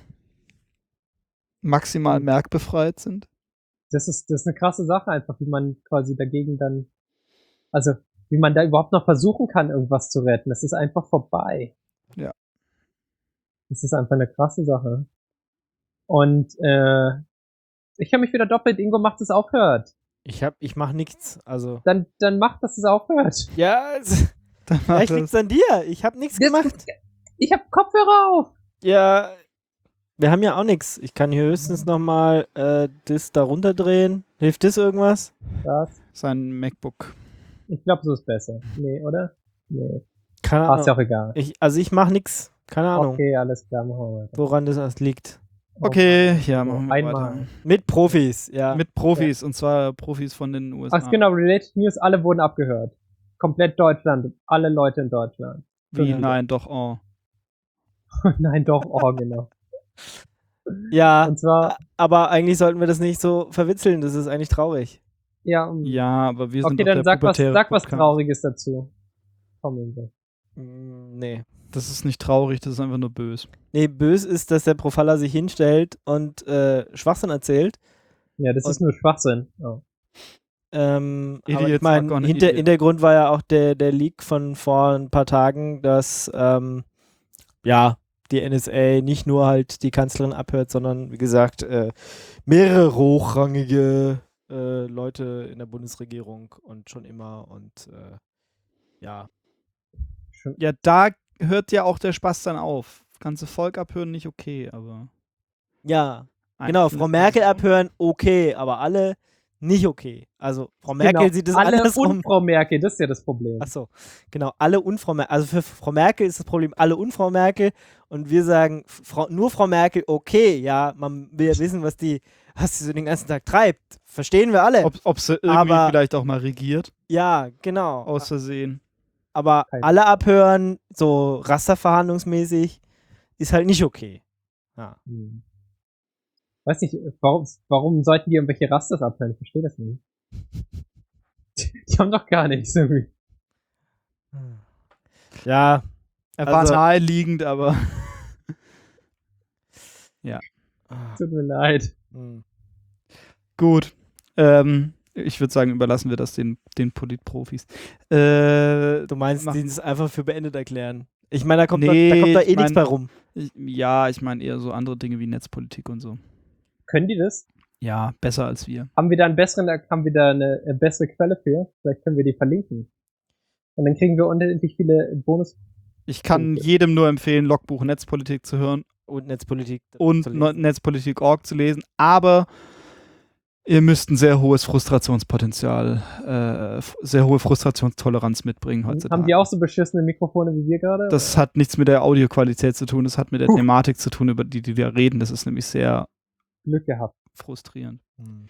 maximal merkbefreit sind. Das ist eine krasse Sache einfach, wie man quasi dagegen dann, also wie man da überhaupt noch versuchen kann, irgendwas zu retten. Das ist einfach vorbei. Ja. Das ist einfach eine krasse Sache. Und ich habe mich wieder doppelt. Ingo macht, dass es aufhört. ich mach nichts. Also, Dann macht, dass es aufhört. ja, Dann macht vielleicht das- liegt's an dir. Ich hab nichts gemacht. Ich habe Kopfhörer auf. Ja, wir haben ja auch nichts. Ich kann hier höchstens nochmal das da runterdrehen. Hilft das irgendwas? Das. sein MacBook. Ich glaube, so ist besser. Nee, oder? Nee. Keine Ah, ist ja Ahnung. auch egal. Ich mach nichts. Keine Ahnung, Okay, alles klar, machen wir weiter. woran das erst liegt. Okay, ja, machen wir Einmal. weiter. Mit Profis, ja. Mit Profis, und zwar Profis von den USA. Ach genau, Related News, alle wurden abgehört. Komplett Deutschland, alle Leute in Deutschland. Wie? Ja. Nein, doch, oh. Nein, doch, oh, genau. Ja, Und zwar, aber eigentlich sollten wir das nicht so verwitzeln, das ist eigentlich traurig. ja, Ja, aber wir sind okay, doch dann der sag was Podcast. Trauriges dazu. Komm, Ingo. Nee. Das ist nicht traurig, das ist einfach nur böse. Nee, bös ist, dass der Profaller sich hinstellt und Schwachsinn erzählt. Ja, das Und- ist nur Schwachsinn. Oh. Aber ich Idiots are meine, gonna idiot. Hintergrund war ja auch der Leak von vor ein paar Tagen, dass ja, die NSA nicht nur halt die Kanzlerin abhört, sondern wie gesagt mehrere hochrangige Leute in der Bundesregierung und schon immer und ja. Ja, da hört ja auch der Spaß dann auf. Das ganze Volk abhören, nicht okay, aber. Ja, genau, einzelne Frau Merkel Personen- abhören, okay, aber alle nicht okay. Also Frau Merkel Genau, sieht es alle andersrum. und Frau Merkel, das ist ja das Problem. Achso, genau, alle und Frau Merkel. Also für Frau Merkel ist das Problem alle und Frau Merkel und wir sagen nur Frau Merkel, okay, ja, man will ja wissen, was sie so den ganzen Tag treibt. Verstehen wir alle. Ob sie irgendwie Aber- vielleicht auch mal regiert, Ja, genau. aus Versehen. Aber Kein- alle abhören, so rasterverhandlungsmäßig, ist halt nicht okay. Ja. Hm. Weiß nicht, warum sollten die irgendwelche Rasters abhören? Ich verstehe das nicht. Die haben doch gar nichts irgendwie. Ja, Er war Also- naheliegend, aber. Tut mir leid. hm. Gut. Ich würde sagen, überlassen wir das den Politprofis. Du meinst, Mach- die es einfach für beendet erklären. Ich meine, da kommt Nee, da ich eh nichts mein- bei rum. Ich meine eher so andere Dinge wie Netzpolitik und so. Können die das? Ja, besser als wir. Haben wir da eine bessere Quelle für? Vielleicht können wir die verlinken. Und dann kriegen wir unendlich viele Bonus. Ich kann Okay. jedem nur empfehlen, Logbuch Netzpolitik zu hören Und Netzpolitik. und zu lesen. Netzpolitik.org zu lesen, aber ihr müsst ein sehr hohes Frustrationspotenzial, sehr hohe Frustrationstoleranz mitbringen heutzutage. Haben die auch so beschissene Mikrofone wie wir gerade? Das hat nichts mit der Audioqualität zu tun, das hat mit der Thematik zu tun, über die wir reden. Das ist nämlich sehr Glück gehabt. frustrierend. Hm.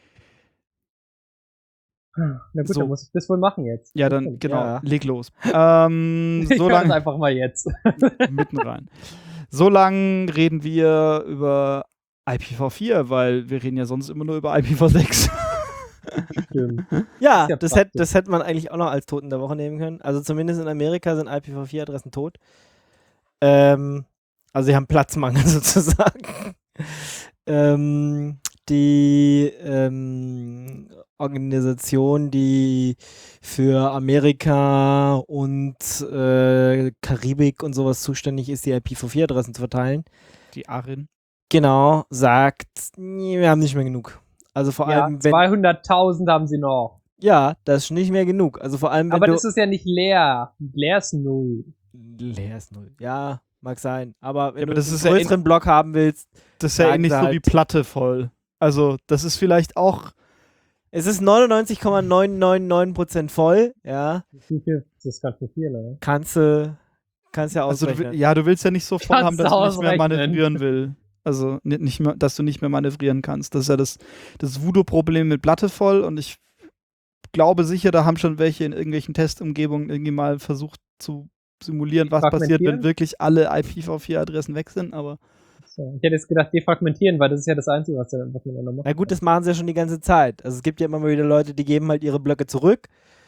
Na gut, So. dann muss ich das wohl machen jetzt. Ja, dann, genau, Ja. leg los. Ich So kann das lange einfach mal jetzt. mitten rein. So lange reden wir über IPv4, weil wir reden ja sonst immer nur über IPv6. Stimmt. Ja, Ist ja das praktisch. hätte man eigentlich auch noch als Toten der Woche nehmen können. Also zumindest in Amerika sind IPv4-Adressen tot. Also sie haben Platzmangel sozusagen. Die Organisation, die für Amerika und Karibik und sowas zuständig ist, die IPv4-Adressen zu verteilen, Die Arin. genau, sagt, nee, wir haben nicht mehr genug. Also vor Ja, allem, wenn 200.000 haben sie noch. ja, das ist nicht mehr genug. Also vor allem, wenn Aber du das ist ja nicht leer. Leer ist null. leer ist null. Ja, mag sein. Aber wenn Ja, aber du das einen ist ja größeren Block haben willst, Das ist ja Sagen ähnlich sie so wie halt- Platte voll. Also, das ist vielleicht auch. es ist 99,999% voll. Ja, Wie viel? Das ist ganz schön viel, oder? kannst ja Also, ausrechnen. du willst ja nicht so voll haben, Kannst dass du du nicht mehr ausrechnen. manövrieren will. Also, nicht mehr, dass du nicht mehr manövrieren kannst. Das ist ja das Voodoo-Problem mit Platte voll. Und ich glaube sicher, da haben schon welche in irgendwelchen Testumgebungen irgendwie mal versucht zu simulieren, was passiert, wenn Fragmentieren? wirklich alle IPv4-Adressen weg sind. Aber So. Ich hätte jetzt gedacht, defragmentieren, weil das ist ja das Einzige, was man dann noch macht. Na gut, das machen sie ja schon die ganze Zeit. Also es gibt ja immer mal wieder Leute, die geben halt ihre Blöcke zurück.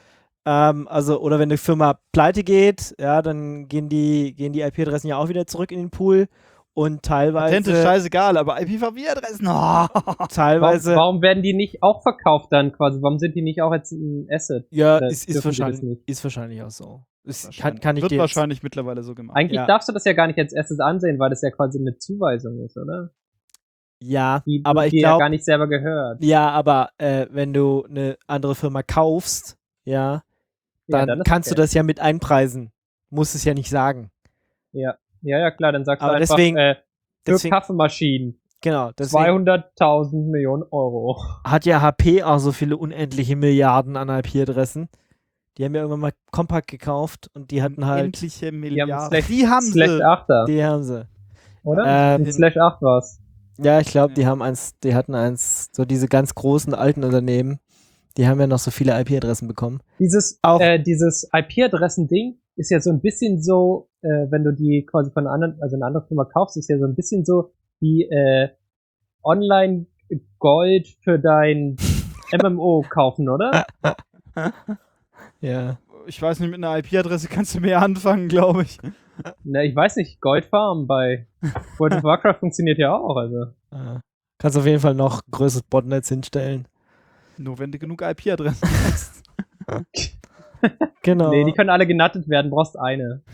Oder wenn eine Firma pleite geht, ja, dann gehen die IP-Adressen ja auch wieder zurück in den Pool. Und Patente teilweise, scheißegal, aber IPv4-Adressen. Oh. Warum werden die nicht auch verkauft dann quasi? Warum sind die nicht auch als ein Asset? ja, Oder ist dürfen die das wahrscheinlich, nicht? ist wahrscheinlich auch so. Kann ich Wird dir jetzt- wahrscheinlich mittlerweile so gemacht. Eigentlich Ja. darfst du das ja gar nicht als Asset ansehen, weil das ja quasi eine Zuweisung ist, oder? Ja, Die aber ich dir ja glaube, gar nicht selber gehört. ja, aber wenn du eine andere Firma kaufst, ja, dann ist kannst du okay. das ja mit einpreisen. Musst es ja nicht sagen. Ja, klar, dann sagst Aber du einfach, deswegen- für Deswegen, Kaffeemaschinen genau, deswegen 200.000 Millionen Euro. hat ja HP auch so viele unendliche Milliarden an IP-Adressen. Die haben ja irgendwann mal Compaq gekauft und die hatten halt, Endliche Die haben Milliarden. Slash, Die haben Slash sie. 8er, die haben sie. oder? Ähm, In Slash 8 war's. Ja, ich glaube, die hatten so diese ganz großen alten Unternehmen, Die haben ja noch so viele IP-Adressen bekommen. Dieses Auch- IP-Adressen-Ding ist ja so ein bisschen so, wenn du die quasi von einer anderen, also eine andere Firma kaufst, ist ja so ein bisschen so wie Online-Gold für dein MMO kaufen, oder? Ja. Ich weiß nicht, mit einer IP-Adresse kannst du mehr anfangen, glaube ich. Na, ich weiß nicht, Goldfarm bei World of Warcraft funktioniert ja auch, also. Kannst auf jeden Fall noch größeres Botnetz hinstellen. Nur wenn du genug IP-Adressen hast. Genau. Nee, die können alle genuttet werden, brauchst eine.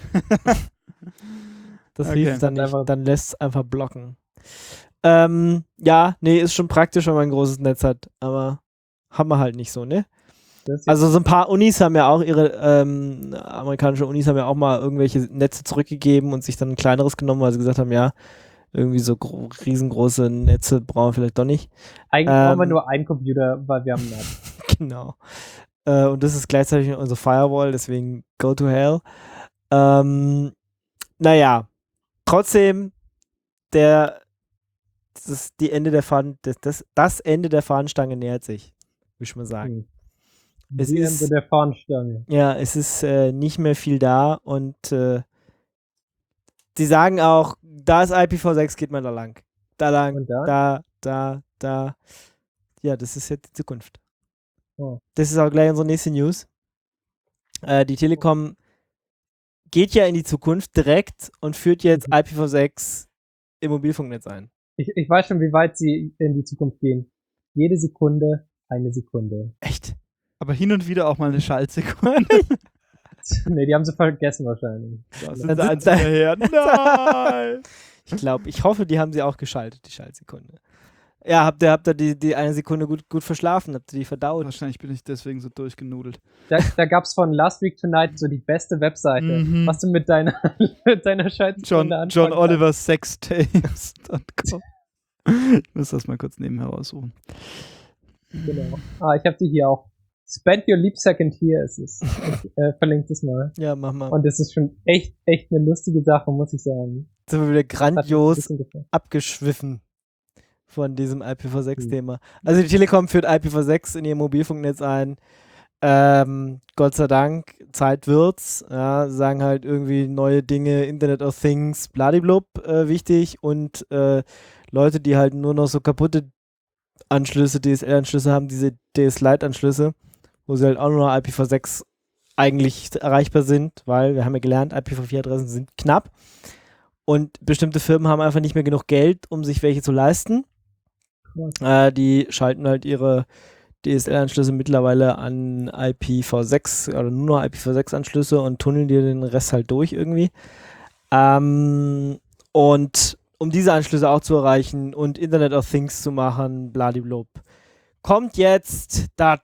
Das Okay. hilft dann nicht, Einfach- dann lässt es einfach blocken. Ja, nee, ist schon praktisch, wenn man ein großes Netz hat, aber haben wir halt nicht so, ne? Das ist Also so ein paar Unis haben ja auch amerikanische Unis haben ja auch mal irgendwelche Netze zurückgegeben und sich dann ein kleineres genommen, weil sie gesagt haben, ja, irgendwie so riesengroße Netze brauchen wir vielleicht doch nicht. eigentlich brauchen wir nur einen Computer, weil wir haben einen Netz. Genau. Und das ist gleichzeitig unsere Firewall, deswegen go to hell. Naja, trotzdem, das Ende der Fahnenstange nähert sich, würde ich mal sagen. Es Die ist- Ende der Fahnenstange. Ja, es ist nicht mehr viel da und die sagen auch, da ist IPv6, geht man da lang. Da lang, Und dann? da. Ja, das ist jetzt die Zukunft. Oh. Das ist auch gleich unsere nächste News. Die Telekom geht ja in die Zukunft direkt und führt jetzt IPv6 im Mobilfunknetz ein. Ich weiß schon, wie weit sie in die Zukunft gehen. Jede Sekunde, eine Sekunde. Echt? Aber hin und wieder auch mal eine Schaltsekunde. Nee, die haben sie vergessen wahrscheinlich. Da Dann sind sie sind eins da- hinterher. Nein! Ich hoffe, die haben sie auch geschaltet, die Schaltsekunde. Ja, habt ihr die eine Sekunde gut verschlafen? Habt ihr die verdaut? Wahrscheinlich bin ich deswegen so durchgenudelt. Da gab's von Last Week Tonight so die beste Webseite, Mhm. was du mit deiner Schaltsekunde anfangen John kannst. Oliver Sextapes.com. Ich muss das mal kurz nebenher raussuchen. Genau. Ich habe die hier auch. Spend your leap second here ist es. Ich verlinke das mal. Ja, mach mal. Und das ist schon echt eine lustige Sache, muss ich sagen. Jetzt sind wir wieder Das hat mir ein grandios bisschen gefallen. abgeschwiffen von diesem IPv6-Thema. Also die Telekom führt IPv6 in ihr Mobilfunknetz ein. Gott sei Dank, Zeit wird's. Ja, sagen halt irgendwie neue Dinge, Internet of Things, bladiblub, wichtig. Und Leute, die halt nur noch so kaputte Anschlüsse, DSL-Anschlüsse haben, diese DS-Lite-Anschlüsse, wo sie halt auch nur noch IPv6 eigentlich erreichbar sind, weil wir haben ja gelernt, IPv4-Adressen sind knapp. Und bestimmte Firmen haben einfach nicht mehr genug Geld, um sich welche zu leisten. Die schalten halt ihre DSL-Anschlüsse mittlerweile an IPv6 oder nur noch IPv6-Anschlüsse und tunneln dir den Rest halt durch irgendwie. Und um diese Anschlüsse auch zu erreichen und Internet of Things zu machen, bladiblub, kommt jetzt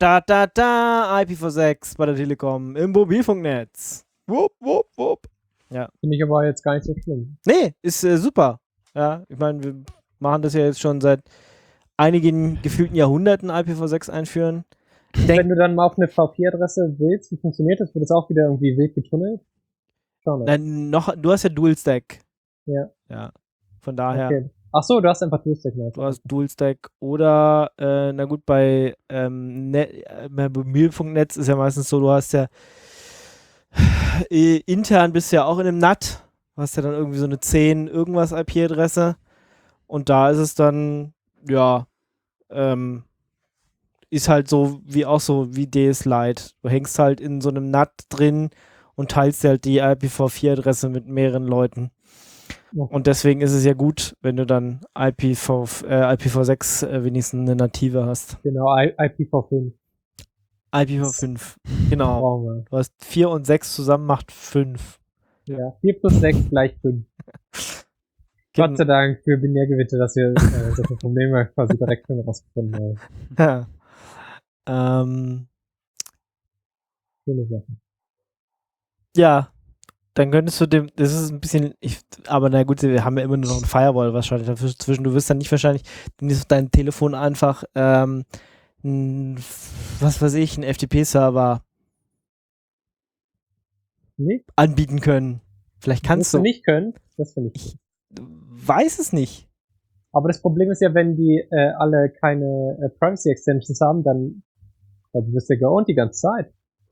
IPv6 bei der Telekom im Mobilfunknetz. Wupp, wupp, wupp. Finde ich aber jetzt gar nicht so schlimm. Nee, ist super. Ja, ich meine, wir machen das ja jetzt schon seit einigen gefühlten Jahrhunderten IPv6 einführen. Wenn du dann mal auf eine V4-Adresse willst, wie funktioniert das? Wird das auch wieder irgendwie wild getunnelt? Schau mal. Nein, du hast ja Dual Stack. Ja. Ja. Von daher, Okay. Ach so, du hast einfach Dual-Stack. du hast Dual Stack oder, na gut, bei Mobilfunknetz ist ja meistens so, du hast ja intern bist du ja auch in einem NAT. Du hast ja dann irgendwie so eine 10 irgendwas IP-Adresse. Und da ist es dann, ja, ist halt so wie DS Lite. Du hängst halt in so einem NAT drin und teilst dir halt die IPv4-Adresse mit mehreren Leuten. Okay. Und deswegen ist es ja gut, wenn du dann IPv6 wenigstens eine native hast. Genau, IPv5 IPv5, genau. brauchen wir. Du hast 4 und 6 zusammen macht 5. Ja, 4 plus 6 gleich 5. Gott sei Dank für Binärgewitter, dass wir solche Probleme quasi direkt schon rausgefunden haben. Ja. Schöne Sache. Ja, dann könntest du das ist ein bisschen, aber na gut, wir haben ja immer nur noch ein Firewall wahrscheinlich dazwischen. Du wirst dann nicht wahrscheinlich auf dein Telefon einfach, was weiß ich, einen FTP-Server Nee, anbieten können. Vielleicht kannst du du. nicht können, das finde ich. Weiß es nicht. Aber das Problem ist ja, wenn die alle keine Privacy Extensions haben, dann Weil du bist ja geowned die ganze Zeit.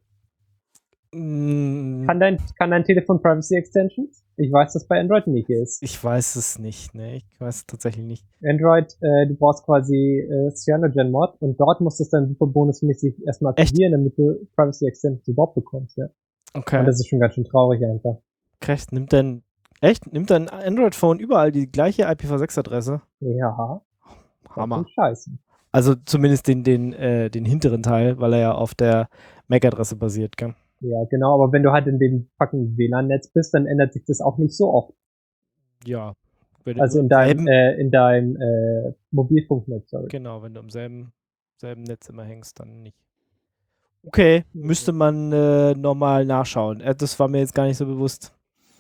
Kann dein Telefon Privacy Extensions? Ich weiß, dass bei Android nicht ist. Ich weiß es nicht, ne? Ich weiß es tatsächlich nicht. Android, du brauchst quasi CyanogenMod und dort musst du es dann super bonusmäßig erstmal aktivieren, damit du Privacy Extensions überhaupt bekommst, ja. Okay. Und das ist schon ganz schön traurig einfach. Krass, nimmt dein Android-Phone überall die gleiche IPv6-Adresse? Ja. Hammer. Das ist scheiße. Also zumindest den hinteren Teil, weil er ja auf der MAC-Adresse basiert, gell? Ja, genau, aber wenn du halt in dem fucking WLAN-Netz bist, dann ändert sich das auch nicht so oft. Ja. Also in deinem Mobilfunknetz, sorry. Genau, wenn du im selben Netz immer hängst, dann nicht. Okay, müsste man nochmal nachschauen. Das war mir jetzt gar nicht so bewusst.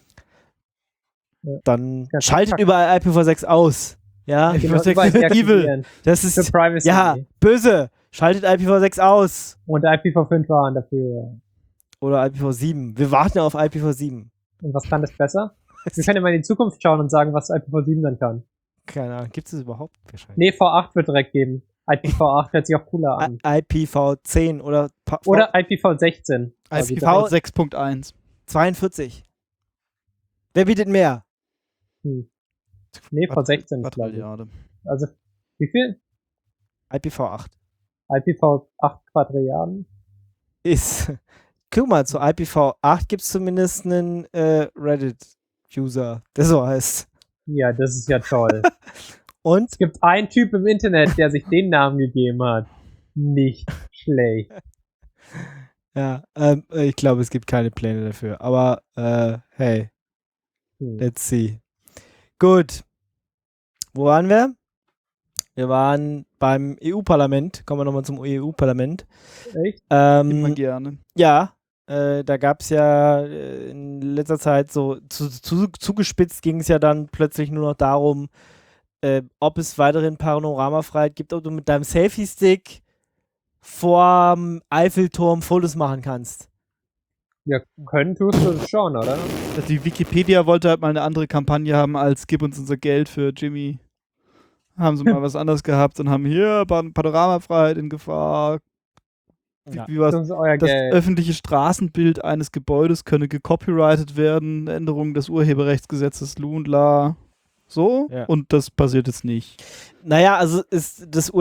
Ja. Dann schaltet überall IPv6 aus. Ja, Genau, IPv6 überall ist evil. deaktivieren. Das Für ist, Privacy. ja, böse. Schaltet IPv6 aus. Und IPv5 waren dafür. Oder IPv7. Wir warten ja auf IPv7. Und was kann das besser? Wir können ja mal in die Zukunft schauen und sagen, was IPv7 dann kann. Keine Ahnung, gibt es überhaupt? Nee, V8 wird direkt geben. IPv8 hört sich auch cooler an. IPv10 oder Oder IPv16. IPv 6.1. 42. Wer bietet mehr? Nee, V16 ist, glaube ich. Also, wie viel? IPv8. IPv8 Quadrilliarden? Guck mal, zu IPv8 gibt es zumindest einen Reddit-User, der so heißt. Ja, das ist ja toll. Und? Es gibt einen Typ im Internet, der sich den Namen gegeben hat. Nicht schlecht. Ja, ich glaube, es gibt keine Pläne dafür. Aber, hey, let's see. Gut. Wo waren wir? Wir waren beim EU-Parlament. Kommen wir nochmal zum EU-Parlament. Echt? Immer gerne. Ja, da gab es ja in letzter Zeit so zugespitzt ging es ja dann plötzlich nur noch darum, ob es weiterhin Panoramafreiheit gibt, ob du mit deinem Selfie-Stick vorm Eiffelturm Fotos machen kannst. Ja, können tust du es schon, oder? Die Wikipedia wollte halt mal eine andere Kampagne haben als gib uns unser Geld für Jimmy. Haben sie mal was anderes gehabt und haben hier Panoramafreiheit in Gefahr. Ja. Wie war's? Das ist euer Das Geld. öffentliche Straßenbild eines Gebäudes könne gecopyrightet werden, Änderung des Urheberrechtsgesetzes Lundla. So, Ja. und das passiert jetzt nicht. Naja, also es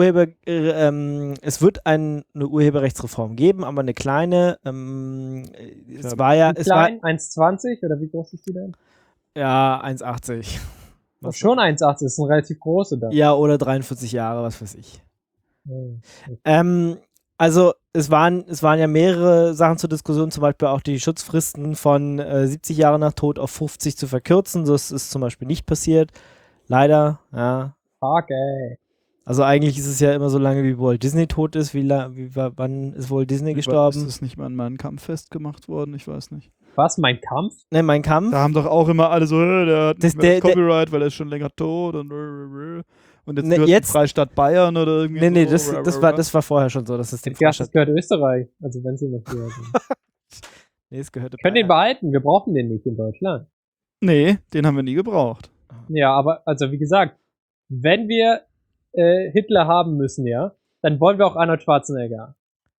wird eine Urheberrechtsreform geben, aber eine kleine. Es war ja. Wie klein? 1,20 oder wie groß ist die denn? Ja, 1,80. Oh, schon 1,80, ist ein relativ große dann. Ja, oder 43 Jahre, was weiß ich. Hm. Also es waren ja mehrere Sachen zur Diskussion, zum Beispiel auch die Schutzfristen von 70 Jahre nach Tod auf 50 zu verkürzen. Das ist zum Beispiel nicht passiert. Leider, ja. Fuck, ey. Also eigentlich ist es ja immer so lange, wie Walt Disney tot ist. Wann ist Walt Disney gestorben? Ist das nicht mal in meinem Kampf festgemacht worden? Ich weiß nicht. Was, Mein Kampf? Ne, Mein Kampf. Da haben doch auch immer alle so, der hat Das- nicht mehr das der- Copyright, weil er ist schon länger tot und jetzt Ne, gehört jetzt- Freistaat Bayern oder irgendwie Nee, so. das war vorher schon so. Das ist dem Ja, das Freistaat. gehört Österreich. Also wenn sie noch gehört sind. Nee, es gehörte Können den Bayern. behalten, wir brauchen den nicht in Deutschland. Nee, den haben wir nie gebraucht. Ja, aber, also wie gesagt, wenn wir Hitler haben müssen, ja, dann wollen wir auch Arnold Schwarzenegger.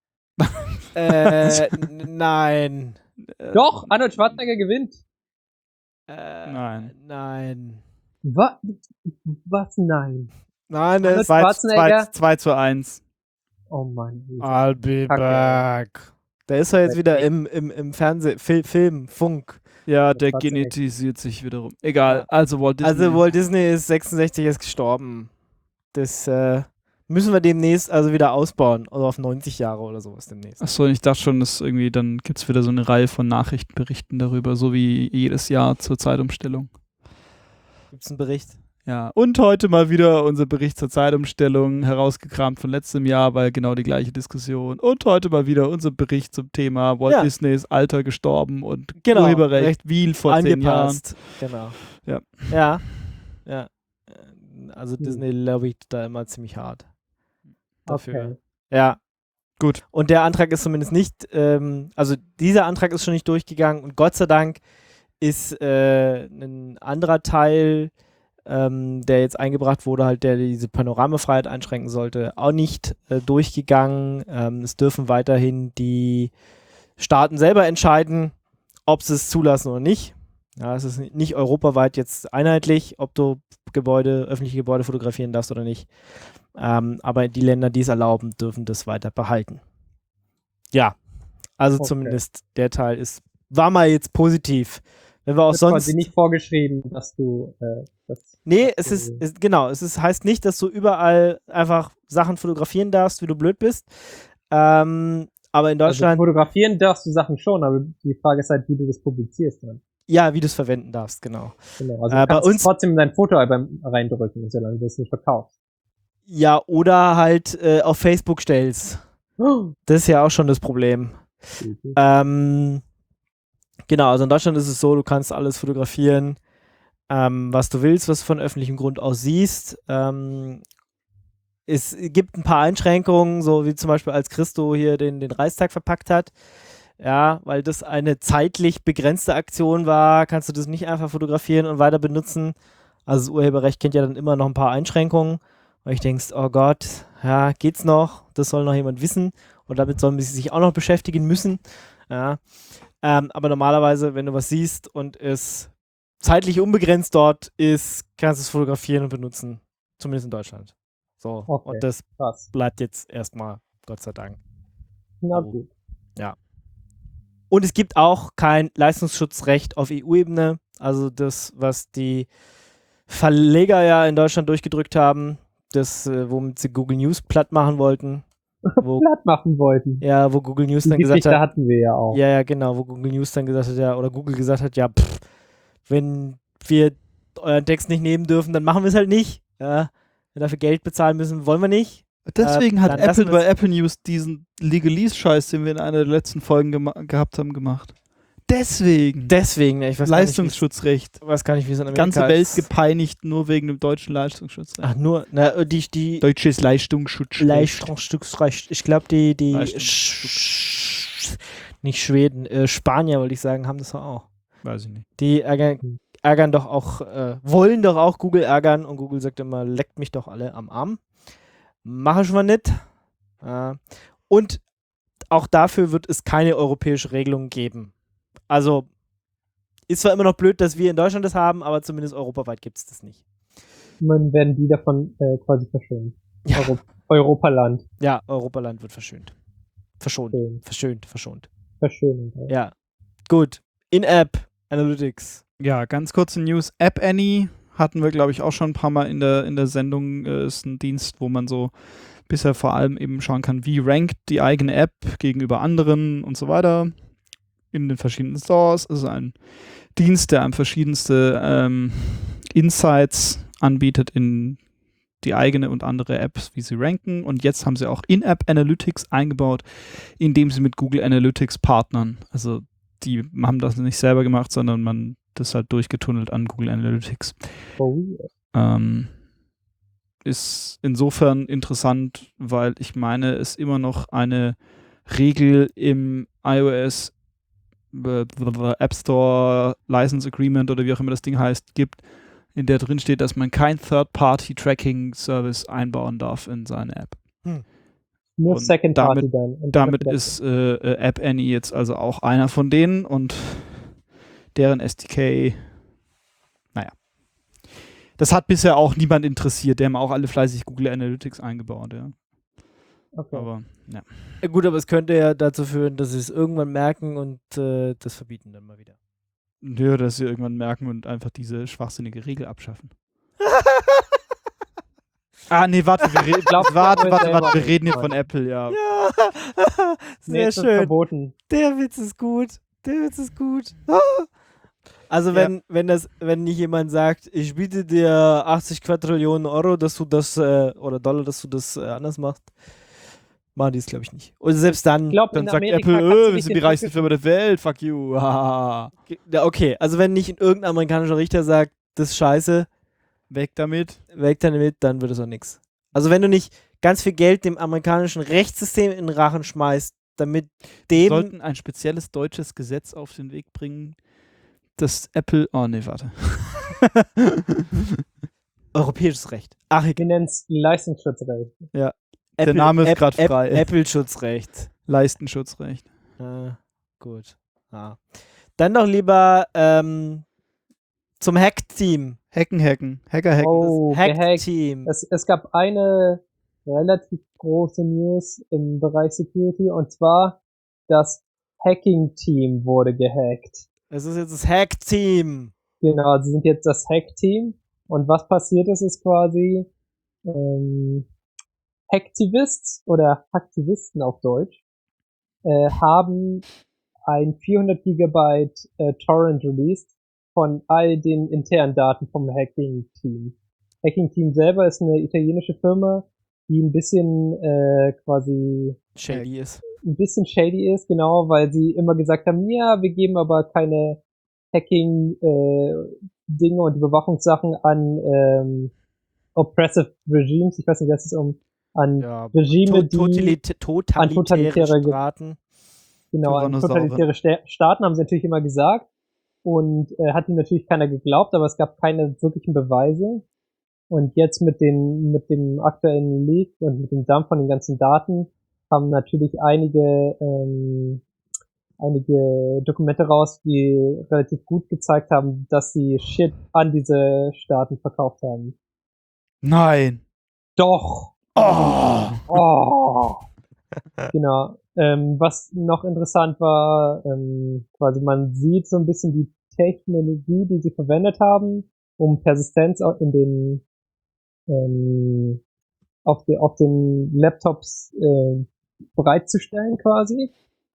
Nein. Doch, Arnold Schwarzenegger gewinnt. Nein. Nein. Was? Nein. Nein, Arnold es 2 2:1. Oh Mann. I'll be Kacke. back. Der ist ja jetzt wieder im Fernseh, Film, Funk. Ja, der Schwarzenegger. genetisiert sich wiederum. Egal, Ja. also Walt Disney. Also Walt Disney ist 66, ist gestorben. Das müssen wir demnächst also wieder ausbauen. Also auf 90 Jahre oder sowas demnächst. Achso, ich dachte schon, dass irgendwie, dann gibt es wieder so eine Reihe von Nachrichtenberichten darüber, so wie jedes Jahr zur Zeitumstellung. Gibt's einen Bericht? Ja, und heute mal wieder unser Bericht zur Zeitumstellung, herausgekramt von letztem Jahr, weil genau die gleiche Diskussion. Und heute mal wieder unser Bericht zum Thema Walt Ja. Disney ist Alter gestorben und Genau, Urheberrecht wie vor 10 Jahren. Angepasst. Genau. Ja. Ja. Ja. Also Disney lobbyt da immer ziemlich hart. Dafür. Okay. Ja. Gut. Und der Antrag ist zumindest nicht, also dieser Antrag ist schon nicht durchgegangen und Gott sei Dank ist ein anderer Teil der jetzt eingebracht wurde, halt, der diese Panoramafreiheit einschränken sollte, auch nicht durchgegangen. Es dürfen weiterhin die Staaten selber entscheiden, ob sie es zulassen oder nicht. Ja, es ist nicht europaweit jetzt einheitlich, ob du öffentliche Gebäude fotografieren darfst oder nicht. Aber die Länder, die es erlauben, dürfen das weiter behalten. Ja, also Okay. zumindest der Teil war mal jetzt positiv. Wenn wir auch Das ist quasi sonst. nicht vorgeschrieben, dass du das. Nee, dass es du- ist genau, heißt nicht, dass du überall einfach Sachen fotografieren darfst, wie du blöd bist. Aber in Also Deutschland, fotografieren darfst du Sachen schon, aber die Frage ist halt, wie du das publizierst dann. ja, wie du es verwenden darfst, genau. Genau. Also Bei du kannst uns- trotzdem dein Fotoalbum reindrücken, solange du es nicht verkaufst. Ja, oder halt auf Facebook stellst. Das ist ja auch schon das Problem. Genau, also in Deutschland ist es so, du kannst alles fotografieren, was du willst, was du von öffentlichem Grund aus siehst. Es gibt ein paar Einschränkungen, so wie zum Beispiel als Christo hier den Reichstag verpackt hat. Ja, weil das eine zeitlich begrenzte Aktion war, kannst du das nicht einfach fotografieren und weiter benutzen. Also das Urheberrecht kennt ja dann immer noch ein paar Einschränkungen. Und ich denkst, oh Gott, ja, geht's noch? Das soll noch jemand wissen. Und damit sollen sie sich auch noch beschäftigen müssen. Ja. Aber normalerweise, wenn du was siehst und es zeitlich unbegrenzt dort ist, kannst du es fotografieren und benutzen. Zumindest in Deutschland. So. Okay. Und das Krass. bleibt jetzt erstmal, Gott sei Dank. Na Oh. gut. Und es gibt auch kein Leistungsschutzrecht auf EU-Ebene. Also das, was die Verleger ja in Deutschland durchgedrückt haben, das, womit sie Google News platt machen wollten. Wo, Platt machen wollten. ja, wo Google News Die dann gesagt Geschichte hat, hatten wir ja auch. ja, genau, wo Google News dann gesagt hat, ja, oder Google gesagt hat, ja, wenn wir euren Text nicht nehmen dürfen, dann machen wir es halt nicht. Ja, wenn wir dafür Geld bezahlen müssen, wollen wir nicht. Deswegen hat dann lassen Apple wir's. bei Apple News diesen Legalese-Scheiß, den wir in einer der letzten Folgen gehabt haben, gemacht. Deswegen. Deswegen, ich weiß Leistungsschutzrecht. gar nicht, wie es in Die Amerika ganze Welt ist. gepeinigt nur wegen dem deutschen Leistungsschutzrecht. Ach, nur, na, die Deutsches Leistungsschutzrecht. Leistungsstücksrecht. Ich glaube, die Leistungsstück. nicht Schweden, Spanier, wollte ich sagen, haben das doch auch. Weiß ich nicht. Die ärgern doch auch, wollen doch auch Google ärgern und Google sagt immer, leckt mich doch alle am Arm. Mach ich mal nicht. Und auch dafür wird es keine europäische Regelung geben. Also ist zwar immer noch blöd, dass wir in Deutschland das haben, aber zumindest europaweit gibt es das nicht. Man werden die davon quasi verschont. Ja. Europaland. Ja, Europaland wird verschont. Schön. Verschont. Verschönend. Ja. Gut. In-App Analytics. Ja, ganz kurze News. App Annie hatten wir, glaube ich, auch schon ein paar Mal in der Sendung. Ist ein Dienst, wo man so bisher vor allem eben schauen kann, wie rankt die eigene App gegenüber anderen und so weiter in den verschiedenen Stores. Es ist ein Dienst, der einem verschiedenste Insights anbietet in die eigene und andere Apps, wie sie ranken. Und jetzt haben sie auch In-App Analytics eingebaut, indem sie mit Google Analytics partnern. Also die haben das nicht selber gemacht, sondern man das halt durchgetunnelt an Google Analytics. Oh, Ist insofern interessant, weil ich meine, es immer noch eine Regel im iOS App Store License Agreement oder wie auch immer das Ding heißt, gibt, in der drin steht, dass man kein Third-Party-Tracking-Service einbauen darf in seine App. nur Und Second Party dann. Und Damit ist App Annie jetzt also auch einer von denen und deren SDK, naja. Das hat bisher auch niemand interessiert. Die haben auch alle fleißig Google Analytics eingebaut, ja. Okay. Aber, ja. Ja, gut, aber es könnte ja dazu führen, dass sie es irgendwann merken und das verbieten dann mal wieder. Nö, dass sie irgendwann merken und einfach diese schwachsinnige Regel abschaffen. Nee, warte, wir reden hier von Apple, ja. Ja, Nee, sehr ist das schön. verboten. Der Witz ist gut. Also wenn nicht jemand sagt, ich biete dir 80 Quadrillionen Euro, dass du das, oder Dollar, dass du das anders machst, machen die es, glaube ich, nicht. Oder selbst dann. Ich glaube, Dann in sagt Amerika Apple, kannst du wir nicht sind den die reichste Fokus- Firma der Welt, fuck you. Haha. Ja, okay, also wenn nicht irgendein amerikanischer Richter sagt, das ist scheiße, Weg damit. weg damit, dann wird es auch nichts. Also wenn du nicht ganz viel Geld dem amerikanischen Rechtssystem in den Rachen schmeißt, damit Wir dem... sollten ein spezielles deutsches Gesetz auf den Weg bringen, das Apple... Oh, nee, warte. Europäisches Recht. Ach, Wir nennen es Leistungsschutzrecht. Der Name ist grad frei. Apple-Schutzrecht. Leistenschutzrecht. Gut. Dann doch lieber zum Hack-Team. Hacken. Hacker. Oh, gehackt. Hack-Team. Es gab eine relativ große News im Bereich Security, und zwar das Hacking-Team wurde gehackt. Es ist jetzt das Hack-Team. Genau, sie sind jetzt das Hack-Team. Und was passiert ist quasi, Hacktivists oder Hacktivisten auf Deutsch haben ein 400 Gigabyte Torrent released von all den internen Daten vom Hacking-Team. Hacking-Team selber ist eine italienische Firma, die ein bisschen quasi Shady ist. ein bisschen shady ist, genau, weil sie immer gesagt haben, ja, wir geben aber keine Hacking Dinge und Überwachungssachen an oppressive Regimes, ich weiß nicht, was es an Regime, die totalitäre Staaten. Genau, an totalitäre Staaten haben sie natürlich immer gesagt, und hat ihnen natürlich keiner geglaubt, aber es gab keine wirklichen Beweise. Und jetzt mit dem aktuellen Leak und mit dem Dump von den ganzen Daten haben natürlich einige Dokumente raus, die relativ gut gezeigt haben, dass sie Shit an diese Staaten verkauft haben. Nein. Doch. Oh. Genau. Was noch interessant war, quasi man sieht so ein bisschen die Technologie, die sie verwendet haben, um Persistenz in den auf den Laptops bereitzustellen quasi.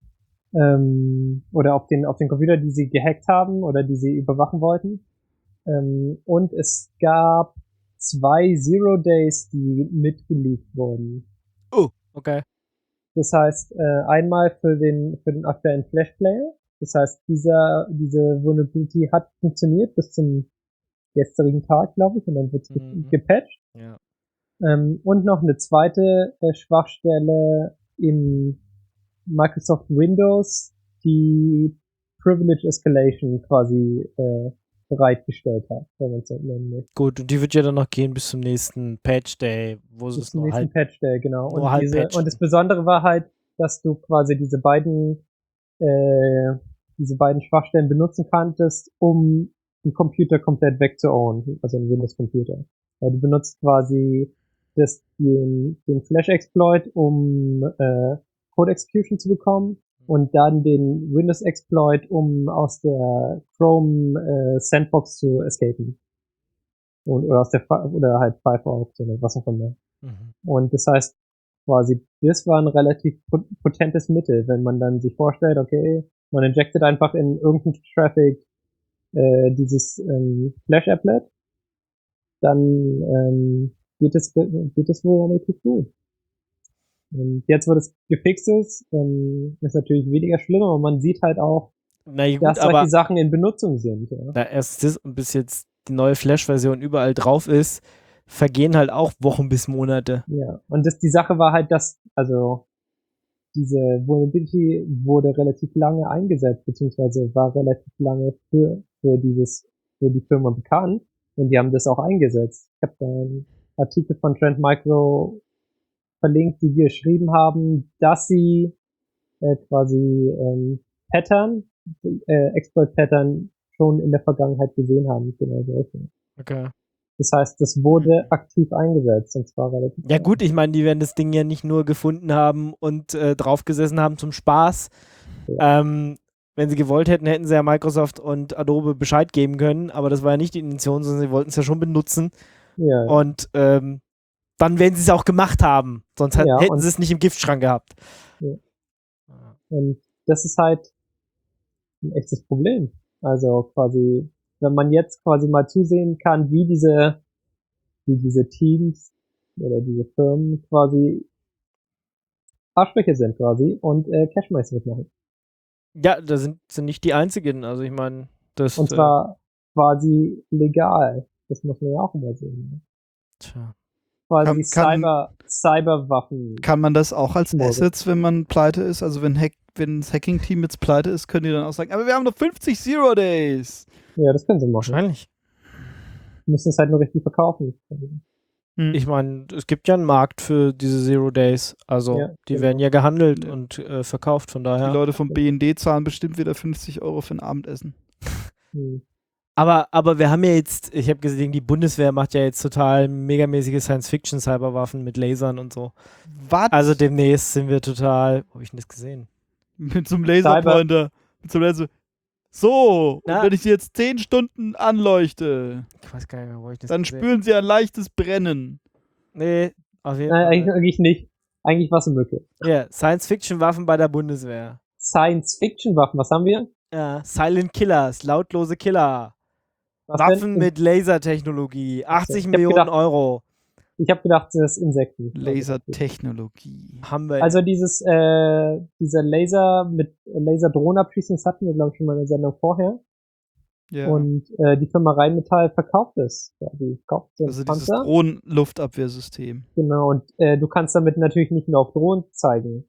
Oder auf den Computer, die sie gehackt haben oder die sie überwachen wollten. Und es gab 2 Zero Days, die mitgeleakt wurden. Oh, okay. Das heißt, einmal für den aktuellen Flash Player. Das heißt, diese Vulnerability hat funktioniert bis zum gestrigen Tag, glaube ich, und dann wird es gepatcht. Ja. Und noch eine zweite Schwachstelle in Microsoft Windows, die Privilege Escalation quasi bereitgestellt hat, wenn man es so nennen möchte. Gut, und die wird ja dann noch gehen bis zum nächsten Patch Day, wo es Bis zum nur nächsten halt Patch Day, genau. nur halt patchen. Und das Besondere war halt, dass du quasi diese beiden Schwachstellen benutzen kanntest, um den Computer komplett wegzuown, also einen Windows-Computer. Weil du benutzt quasi den Flash-Exploit, um Code Execution zu bekommen, und dann den Windows-Exploit, um aus der Chrome Sandbox zu escapen. Oder halt Firefox oder was auch immer. Mhm. Und das heißt, quasi, das war ein relativ potentes Mittel, wenn man dann sich vorstellt, okay, man injectet einfach in irgendeinen Traffic dieses Flash-Applet, dann geht es wohl relativ gut. Und jetzt, wo das gefixt ist natürlich weniger schlimm, aber man sieht halt auch, dass solche Sachen in Benutzung sind. Ja. Da erst das und bis jetzt die neue Flash-Version überall drauf ist, vergehen halt auch Wochen bis Monate. Ja, und die Sache war halt, dass, also diese Vulnerability wurde relativ lange eingesetzt, beziehungsweise war relativ lange für die Firma bekannt, und die haben das auch eingesetzt. Ich habe da einen Artikel von Trend Micro verlinkt, die wir geschrieben haben, dass sie quasi Exploit-Pattern schon in der Vergangenheit gesehen haben. Genau solche. Okay. Das heißt, das wurde aktiv eingesetzt, und zwar relativ Ja gut, ich meine, die werden das Ding ja nicht nur gefunden haben und draufgesessen haben zum Spaß. Ja. Wenn sie gewollt hätten, hätten sie ja Microsoft und Adobe Bescheid geben können, aber das war ja nicht die Intention, sondern sie wollten es ja schon benutzen. Ja. Und dann werden sie es auch gemacht haben, sonst hätten sie es nicht im Giftschrank gehabt. Ja. Und das ist halt ein echtes Problem. Also quasi, wenn man jetzt quasi mal zusehen kann, wie diese Teams oder diese Firmen quasi Arschlöcher sind quasi und Cash-Mice mitmachen. Ja, da sind nicht die einzigen, also ich meine, das... Und zwar quasi legal. Das muss man ja auch immer sehen. Ne? Tja. Quasi Cyberwaffen. Kann man das auch als Assets, wenn man pleite ist? Also wenn das Hacking-Team jetzt pleite ist, können die dann auch sagen, aber wir haben noch 50 Zero Days. Ja, das können sie machen. Wahrscheinlich. müssen es halt nur richtig verkaufen. Ich meine, es gibt ja einen Markt für diese Zero Days. Also, Ja, die genau. werden ja gehandelt Ja. und verkauft, von daher. Die Leute vom BND zahlen bestimmt wieder 50 € für ein Abendessen. Hm. Aber wir haben ja jetzt, ich habe gesehen, die Bundeswehr macht ja jetzt total megamäßige Science-Fiction-Cyberwaffen mit Lasern und so. Was? Also demnächst sind wir total, wo habe ich denn das gesehen? Mit so einem Laserpointer. Mit so einem Laser. So, Na? und wenn ich sie jetzt 10 Stunden anleuchte, Ich weiß gar nicht mehr, wo ich das dann gesehen spüren sie ein leichtes Brennen. Nee, auf jeden Nein, Fall. eigentlich nicht. Eigentlich was eine Mücke. Ja, Science-Fiction-Waffen bei der Bundeswehr. Science-Fiction-Waffen, was haben wir? Ja, Silent Killers, lautlose Killer. Was Waffen denn? mit Lasertechnologie, 80 Ich hab Millionen gedacht- Euro. Ich habe gedacht, das ist Insekten. Lasertechnologie. Haben wir. Also dieser Laser mit Laserdrohnenabschießen, das hatten wir, glaube ich, schon mal in der Sendung vorher. Ja. Und die Firma Rheinmetall verkauft es. Ja, die kauft so einen Also dieses Panzer. Drohnenluftabwehrsystem. Genau, und du kannst damit natürlich nicht nur auf Drohnen zeigen.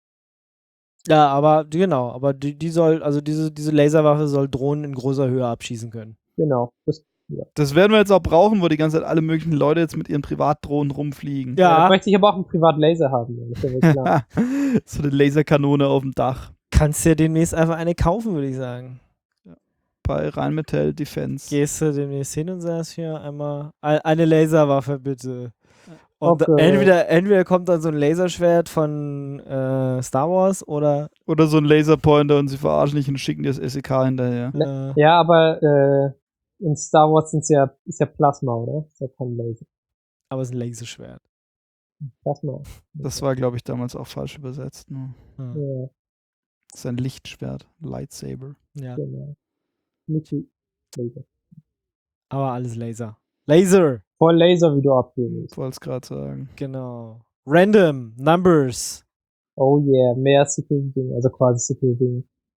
Ja, aber die soll, also diese Laserwaffe soll Drohnen in großer Höhe abschießen können. Genau. Das werden wir jetzt auch brauchen, wo die ganze Zeit alle möglichen Leute jetzt mit ihren Privatdrohnen rumfliegen. Ja, Möchte ich aber auch einen Privatlaser haben. Das ist ja wohl klar. So eine Laserkanone auf dem Dach. kannst dir demnächst einfach eine kaufen, würde ich sagen. Bei Rheinmetall Defense. Gehst du demnächst hin und sagst hier einmal eine Laserwaffe bitte. Und Okay. entweder kommt dann so ein Laserschwert von Star Wars oder Oder so ein Laserpointer und sie verarschen dich und schicken dir das SEK hinterher. Ja, aber in Star Wars ist ja Plasma, oder? Ist ja kein Laser. aber es ist ein Laserschwert. Plasma. Das war, glaube ich, damals auch falsch übersetzt. Ne? Ja, Das ist ein Lichtschwert. Lightsaber. Ja, genau. Mickey Laser. aber alles Laser. Laser, Voll Laser, wie du abgeben Ich wollte es gerade sagen. genau. Random Numbers. Oh yeah, mehr Security, also quasi Security.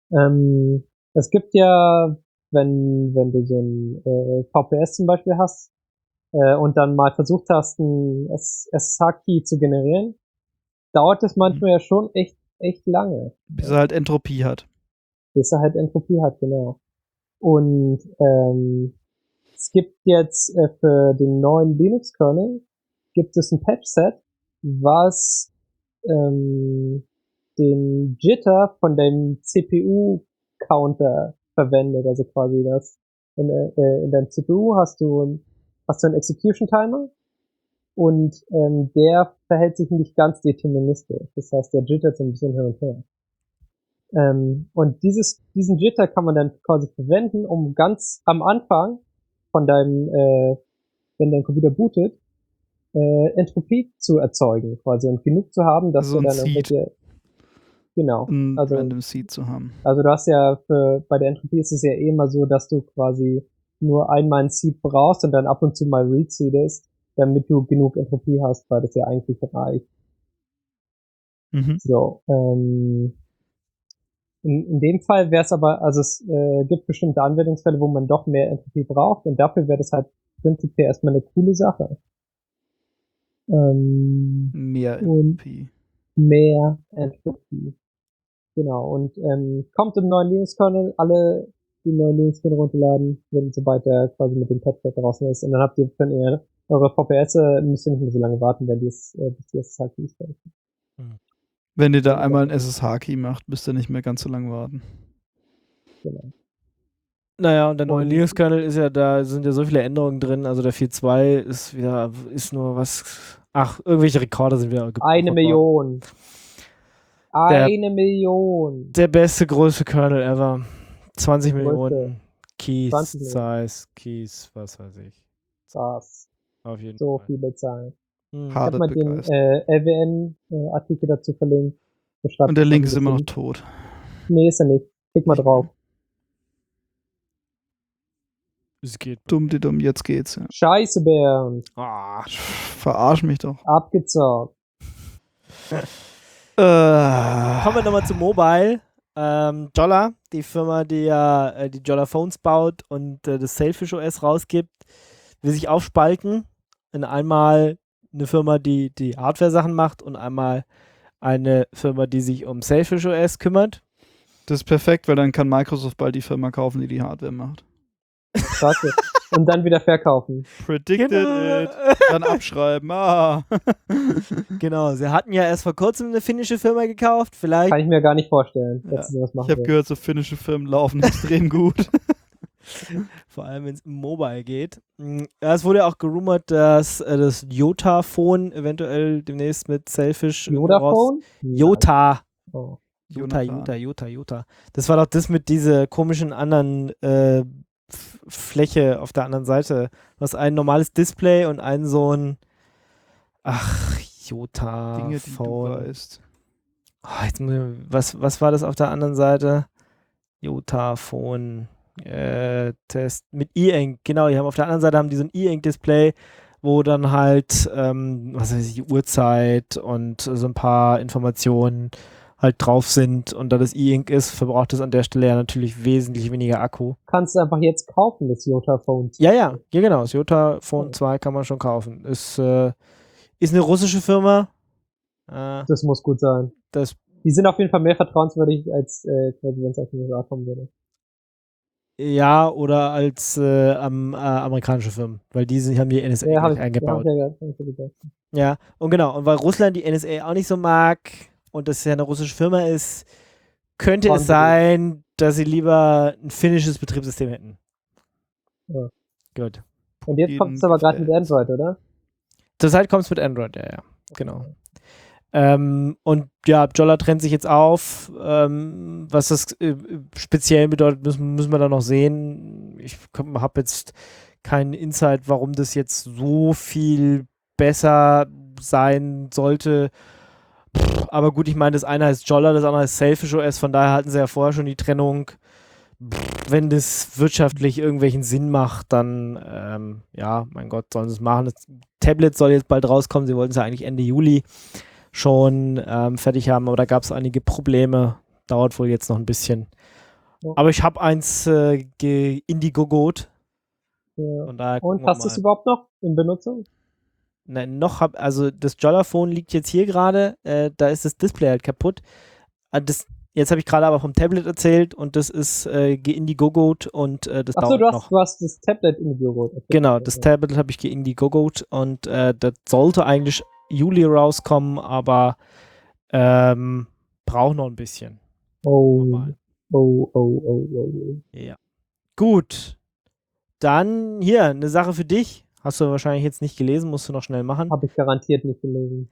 Es gibt ja, wenn du so ein VPS zum Beispiel hast und dann mal versucht hast, einen SSH-Key zu generieren, dauert es manchmal ja schon echt lange, Bis er halt Entropie hat. bis er halt Entropie hat, genau. Und es gibt jetzt für den neuen Linux-Kernel gibt es ein Patch-Set, was den Jitter von dem CPU-Counter verwendet. Also quasi das in deinem CPU hast du einen Execution-Timer und der verhält sich nicht ganz deterministisch. Das heißt, der jittert so ein bisschen hin und her. Und diesen Jitter kann man dann quasi verwenden, um ganz am Anfang von deinem, wenn dein Computer bootet, Entropie zu erzeugen, quasi, und genug zu haben, dass So du ein dann Seed. irgendwelche, genau, Ein also Random Seed zu haben. du hast ja bei der Entropie ist es ja eh immer so, dass du quasi nur einmal ein Seed brauchst und dann ab und zu mal reseedest, damit du genug Entropie hast, weil das ja eigentlich reicht. Mhm. So, in dem Fall wäre es aber, also es gibt bestimmte Anwendungsfälle, wo man doch mehr Entropie braucht und dafür wäre das halt prinzipiell erstmal eine coole Sache. Mehr Und Entropie. mehr Entropie. Genau, und kommt im neuen Linux-Kernel, alle die neuen Linux-Kernel runterladen, sobald der quasi mit dem Patch draußen ist, und dann könnt ihr eure VPS, müsst ihr nicht mehr so lange warten, wenn bis die SSH-Keys fertig sind. Wenn ihr da einmal einen SSH-Key macht, müsst ihr nicht mehr ganz so lange warten. Genau. Naja, und der neue Und- Linux-Kernel ist ja, da sind ja so viele Änderungen drin, also der 4.2 ist nur was, irgendwelche Rekorde sind wieder gebrochen 1 worden. Million. Der- 1 Million. Der beste, größte Kernel ever. 20 Größte. Millionen Keys, 20 Millionen. Size, Keys, was weiß ich. Das. Auf jeden So Fall. viele Zahlen. Hm. Ich Hart. habe mal den LWN-Artikel dazu verlinkt. Beschreibt Und der das Link ein ist immer noch bisschen. tot. Nee, ist er nicht. Klick mal drauf. Es geht. Dumm, jetzt geht's. Ja. Scheiße, Bernd. Ah, Verarsch mich doch. Abgezockt. kommen wir nochmal zu Mobile. Jolla, die Firma, die ja die Jolla Phones baut und das Sailfish OS rausgibt, will sich aufspalten in einmal eine Firma, die Hardware-Sachen macht und einmal eine Firma, die sich um Sailfish OS kümmert. Das ist perfekt, weil dann kann Microsoft bald die Firma kaufen, die die Hardware macht. Scheiße. und dann wieder verkaufen. Predicted it. Dann abschreiben. Genau, sie hatten ja erst vor kurzem eine finnische Firma gekauft. Vielleicht. Kann ich mir gar nicht vorstellen, dass Ja. sie das Ich machen. habe würden. gehört, so finnische Firmen laufen extrem gut. Vor allem, wenn es um Mobile geht. Ja, es wurde ja auch gerumort, dass das Jota-Phone eventuell demnächst mit Selfish Vodafone? Jota. Oh. Jota. Das war doch das mit dieser komischen anderen Fläche auf der anderen Seite. Du hast ein normales Display und einen so ein Jota Dinge, die du Phone. weißt. Jetzt muss ich, was war das auf der anderen Seite? Jota Phone Test mit E-Ink. Genau, die haben auf der anderen Seite haben die so ein E-Ink-Display, wo dann halt was weiß ich, Uhrzeit und so ein paar Informationen halt drauf sind, und da das E-Ink ist, verbraucht es an der Stelle ja natürlich wesentlich weniger Akku. Kannst du einfach jetzt kaufen, das Jota Phone. Ja, genau, das Jota Phone 2 kann man schon kaufen. Ist eine russische Firma. Das muss gut sein. Das, Die sind auf jeden Fall mehr vertrauenswürdig, als wenn es aus den USA kommen würde. ja, oder als amerikanische Firmen, weil haben die NSA Ja, gleich eingebaut. hab ich gesagt. Ja, und genau, und weil Russland die NSA auch nicht so mag und das ja eine russische Firma ist, könnte es sein, dass sie lieber ein finnisches Betriebssystem hätten. Ja. Gut. Und jetzt kommt es aber gerade mit Android, oder? Zurzeit kommt es mit Android, ja, genau. Und ja, Jolla trennt sich jetzt auf. Was das speziell bedeutet, müssen wir da noch sehen. Ich habe jetzt keinen Insight, warum das jetzt so viel besser sein sollte. Aber gut, ich meine, das eine heißt Jolla, das andere heißt Selfish OS, von daher hatten sie ja vorher schon die Trennung. Wenn das wirtschaftlich irgendwelchen Sinn macht, dann, ja, mein Gott, sollen sie es machen. Das Tablet soll jetzt bald rauskommen, sie wollten es ja eigentlich Ende Juli schon fertig haben, aber da gab es einige Probleme. Dauert wohl jetzt noch ein bisschen. Ja. Aber ich habe eins Indiegogo't. Ja. Und hast du es überhaupt noch in Benutzung? Nein, also das Jolla-Phone liegt jetzt hier gerade, da ist das Display halt kaputt. Jetzt habe ich gerade aber vom Tablet erzählt und das ist geIndiegogo't und das Achso, dauert noch. du hast das Tablet Indiegogo't. Okay. Genau, das Tablet habe ich geIndiegogo't und das sollte eigentlich Juli rauskommen, aber braucht noch ein bisschen. Oh. Ja. Gut. Dann hier, eine Sache für dich. Hast du wahrscheinlich jetzt nicht gelesen, musst du noch schnell machen. Habe ich garantiert nicht gelesen.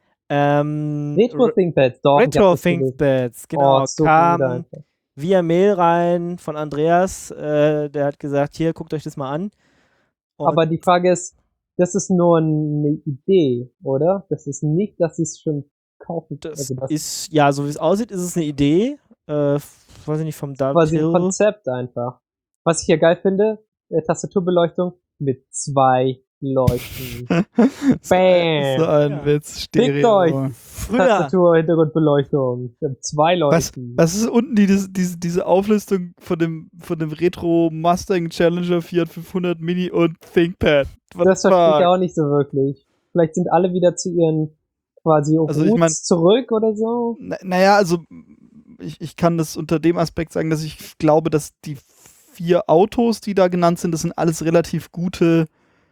Retro ThinkPads, doch. Retro ThinkPads, genau. so kam via Mail rein von Andreas. Der hat gesagt, hier, guckt euch das mal an. Und aber die Frage ist, das ist nur eine Idee, oder? Das ist nicht, dass sie es schon kaufen. Das ist, ja, so wie es aussieht, ist es eine Idee. Weiß ich nicht, vom David quasi ein Hill. Konzept einfach. Was ich hier geil finde, Tastaturbeleuchtung mit 2 Leuchten. Bam! So ein Witz. Fickt euch! Stereo. Früher, Hintergrundbeleuchtung. 2 Leuchten. Was ist unten diese Auflistung von dem Retro Mustang Challenger Fiat 500 Mini und ThinkPad? Das verstehe ich auch nicht so wirklich. Vielleicht sind alle wieder zu ihren quasi Also ich mein- zurück oder so. Naja, also ich kann das unter dem Aspekt sagen, dass ich glaube, dass die 4 Autos, die da genannt sind, das sind alles relativ gute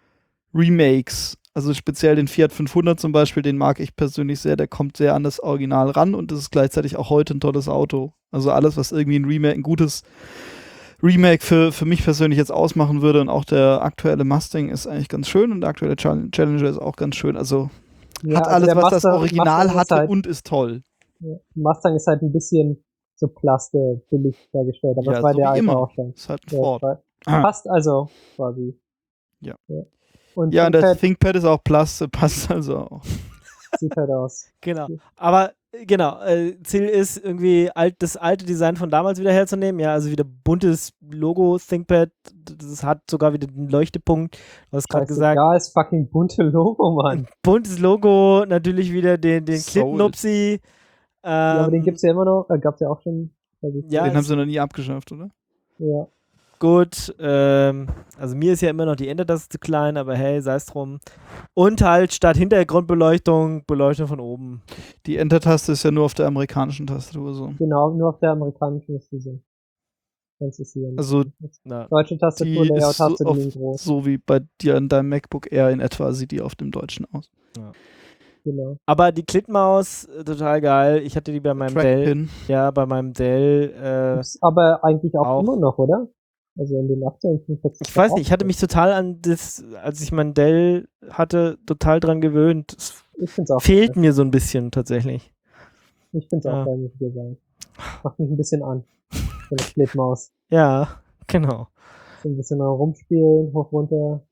Remakes. Also speziell den Fiat 500 zum Beispiel, den mag ich persönlich sehr, der kommt sehr an das Original ran und das ist gleichzeitig auch heute ein tolles Auto. Also alles, was irgendwie ein gutes Remake für mich persönlich jetzt ausmachen würde, und auch der aktuelle Mustang ist eigentlich ganz schön und der aktuelle Challenger ist auch ganz schön. Also Ja, hat also alles, der was das Mustang- Original Mustang ist hatte halt- und ist toll. Ja, Mustang ist halt ein bisschen so Plaste billig dargestellt, aber Ja, das war so der wie alte immer. auch schon. Ist halt ein Ja, Ford. passt also quasi. Ja. Und Ja, und der ThinkPad ThinkPad ist auch Plaste, passt also auch. sieht halt aus. genau. Aber genau, Ziel ist irgendwie das alte Design von damals wieder herzunehmen. Ja, also wieder buntes Logo ThinkPad. Das hat sogar wieder den Leuchtepunkt. Du hast gerade gesagt, Ja, ist fucking bunte Logo, Mann. buntes Logo, natürlich wieder den Soul. Clip-Nupsi. Ja, aber den gibt's ja immer noch. Gab's ja auch schon. Ja, Den haben sie noch nie abgeschafft, oder? Ja. gut. Also mir ist ja immer noch die Enter-Taste zu klein, aber hey, sei es drum. Und halt statt Hintergrundbeleuchtung, Beleuchtung von oben. Die Enter-Taste ist ja nur auf der amerikanischen Tastatur so. Genau, nur auf der amerikanischen ist diese. Kannst du sehen. Also Na, Deutsche die Tastatur-Layout ist hast du so, den groß. so wie bei dir in deinem MacBook Air in etwa sieht die auf dem deutschen aus. Genau. aber die Klickmaus, total geil. Ich hatte die bei meinem Dell. Trackpin. Ja, bei meinem Dell. Ist aber eigentlich auch auch. immer noch, oder? Also in den 1845. Ich weiß nicht, ich hatte mich total an das, als ich mein Dell hatte, total dran gewöhnt. Es Ich find's auch fehlt geil. mir so ein bisschen tatsächlich. Ich find's Ja. auch geil, muss ich dir sagen. Macht mich ein bisschen an. So eine Klickmaus. Ja, genau. So ein bisschen rumspielen, hoch, runter.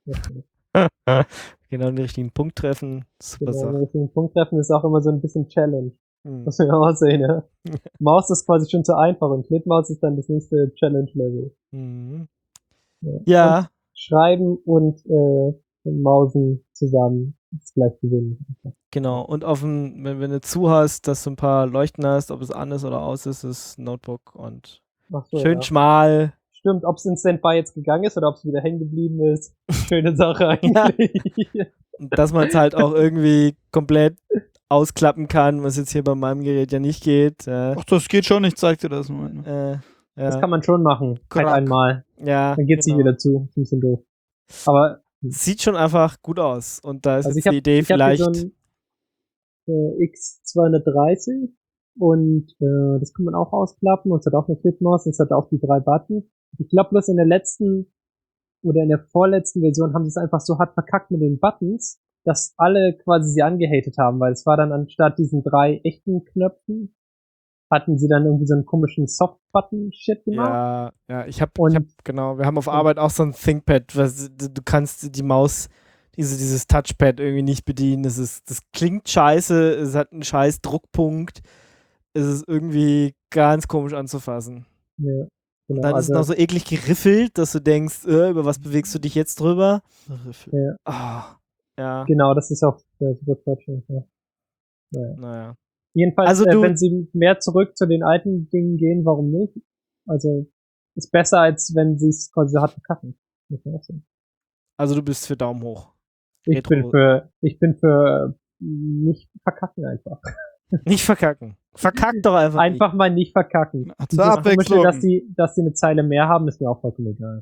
Genau den richtigen Punkt treffen. Super Genau, den Sache. richtigen Punkt treffen ist auch immer so ein bisschen Challenge. Hm. Muss man ja auch sehen, ja. Maus ist quasi schon zu einfach und Klickmaus ist dann das nächste Challenge-Level. Mhm. Ja. Ja, Schreiben und Mausen zusammen ist gleich gewinnen. genau. Und wenn du zu hast, dass du ein paar Leuchten hast, ob es an ist oder aus ist, ist Notebook und Ach so, schön ja. schmal. Stimmt, ob es in Standby jetzt gegangen ist oder ob es wieder hängen geblieben ist. Schöne Sache eigentlich. Und dass man es halt auch irgendwie komplett ausklappen kann, was jetzt hier bei meinem Gerät ja nicht geht. Ach, das geht schon, ich zeig dir das mal. Das Ja, kann man schon machen. Halt Krack. einmal. ja, Dann geht's nicht genau. wieder zu. Ist ein bisschen doof. Aber Sieht schon einfach gut aus. Und da ist also jetzt die Idee ich hab vielleicht. hier so ein X230 und das kann man auch ausklappen und es hat auch eine Flipmaus, es hat auch die 3 Buttons. Ich glaube bloß in der letzten oder in der vorletzten Version haben sie es einfach so hart verkackt mit den Buttons, dass alle quasi sie angehatet haben, weil es war dann anstatt diesen 3 echten Knöpfen, hatten sie dann irgendwie so einen komischen Soft-Button-Shit gemacht. Ja, ich hab, Und- genau, wir haben auf Arbeit auch so ein ThinkPad, du kannst die Maus, dieses Touchpad irgendwie nicht bedienen. Das klingt scheiße, es hat einen scheiß Druckpunkt, es ist irgendwie ganz komisch anzufassen. Ja, Und genau, dann ist es noch so eklig geriffelt, dass du denkst, über was bewegst du dich jetzt drüber? ja, Ah, ja, genau, das ist auch super Quatsch. Ja. naja. Jedenfalls, Also du- wenn sie mehr zurück zu den alten Dingen gehen, warum nicht? Also, ist besser, als wenn sie es quasi so hart verkacken. Muss man auch sagen. Also du bist für Daumen hoch. Ich Retro- bin für nicht verkacken einfach. Nicht verkacken. Verkack doch einfach. Einfach mal nicht verkacken. Zur Dieses Abwechslung. Komische, dass sie eine Zeile mehr haben, ist mir auch vollkommen egal.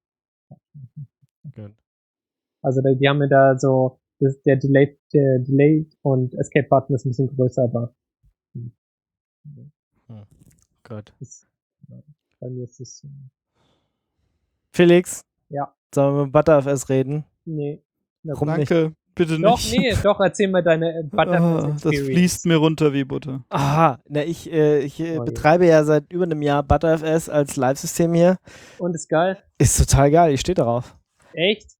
Nicht. Gut. Also die haben mir da so der Delay und Escape Button ist ein bisschen größer, aber Gut. bei mir ist es Felix? Ja. Sollen wir mit ButterFS reden? nee. Warum nicht? Danke, bitte Doch, nicht. nee, doch, erzähl mal deine Das fließt mir runter wie Butter. Aha, na, ich je. betreibe ja seit über einem Jahr ButterFS als Live-System hier. Und ist geil. Ist total geil, ich stehe darauf. Echt?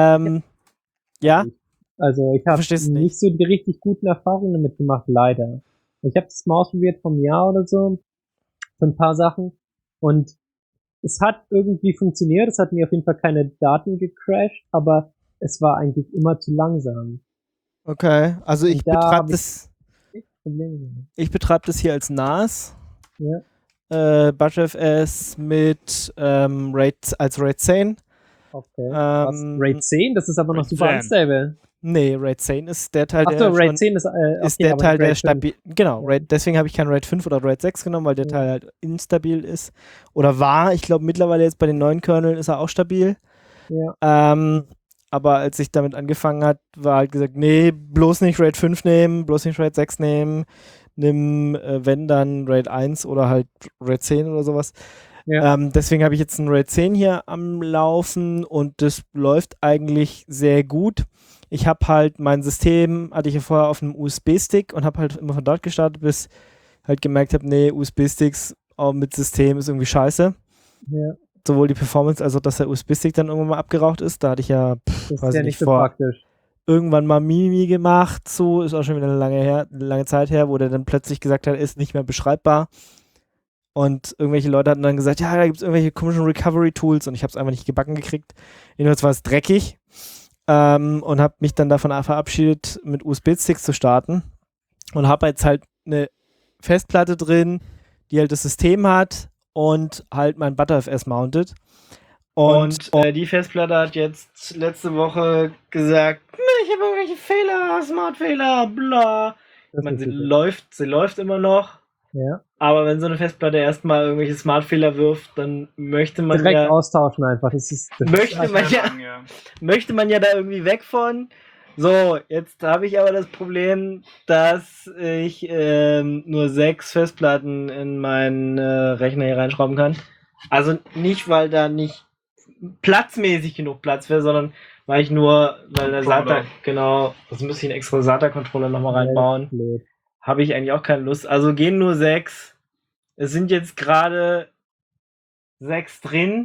Ja? Also ich habe verstehst nicht nicht. so die richtig guten Erfahrungen damit gemacht, leider. Ich habe das mal ausprobiert vom Jahr oder so, so ein paar Sachen und es hat irgendwie funktioniert, es hat mir auf jeden Fall keine Daten gecrashed, aber es war eigentlich immer zu langsam. Okay, also ich Und da hab betreibe ich- das, Probleme. ich betreibe das hier als NAS. Ja, ButterFS mit als RAID 10. okay. Was? RAID 10? Das ist aber noch RAID super 10. unstable. Nee, RAID 10 ist der Teil, Achso, der RAID schon 10 ist, ist okay, der aber Teil, nicht der RAID 5. stabil. Genau, Ja. RAID, deswegen habe ich kein RAID 5 oder RAID 6 genommen, weil der Ja. Teil halt instabil ist. Oder war. Ich glaube, mittlerweile jetzt bei den neuen Kerneln ist er auch stabil. Ja, Aber als ich damit angefangen hat, war halt gesagt, nee, bloß nicht RAID 5 nehmen, bloß nicht RAID 6 nehmen. Nimm, wenn dann RAID 1 oder halt RAID 10 oder sowas. Ja. Deswegen habe ich jetzt ein RAID 10 hier am Laufen und das läuft eigentlich sehr gut. Ich habe halt mein System, hatte ich ja vorher auf einem USB-Stick und habe halt immer von dort gestartet, bis halt gemerkt habe, nee, USB-Sticks auch mit System ist irgendwie scheiße. ja. Sowohl die Performance als auch, dass der USB-Stick dann irgendwann mal abgeraucht ist. Da hatte ich ja, Das ist weiß ja ich nicht nicht, so vor praktisch. irgendwann mal Mimi gemacht, so, ist auch schon wieder eine lange Zeit her, wo der dann plötzlich gesagt hat, ist nicht mehr beschreibbar. Und irgendwelche Leute hatten dann gesagt, ja, da gibt es irgendwelche komischen Recovery-Tools und ich habe es einfach nicht gebacken gekriegt. Jedenfalls war es dreckig und habe mich dann davon verabschiedet, mit USB-Sticks zu starten und habe jetzt halt eine Festplatte drin, die halt das System hat und halt mein ButterFS mounted. Und die Festplatte hat jetzt letzte Woche gesagt, ich habe irgendwelche Fehler, Smart-Fehler, bla. Ich Das meine, ist sie super. läuft immer noch. Ja. Aber wenn so eine Festplatte erstmal irgendwelche Smart-Fehler wirft, dann möchte man Direkt ja austauschen einfach. möchte man ja da irgendwie weg von. So, jetzt habe ich aber das Problem, dass ich nur 6 Festplatten in meinen Rechner hier reinschrauben kann. Also nicht, weil da nicht platzmäßig genug Platz wäre, sondern weil der SATA, genau, das müsste ich einen extra SATA-Controller nochmal reinbauen. Blöd. Habe ich eigentlich auch keine Lust. Also gehen nur 6. Es sind jetzt gerade 6 drin.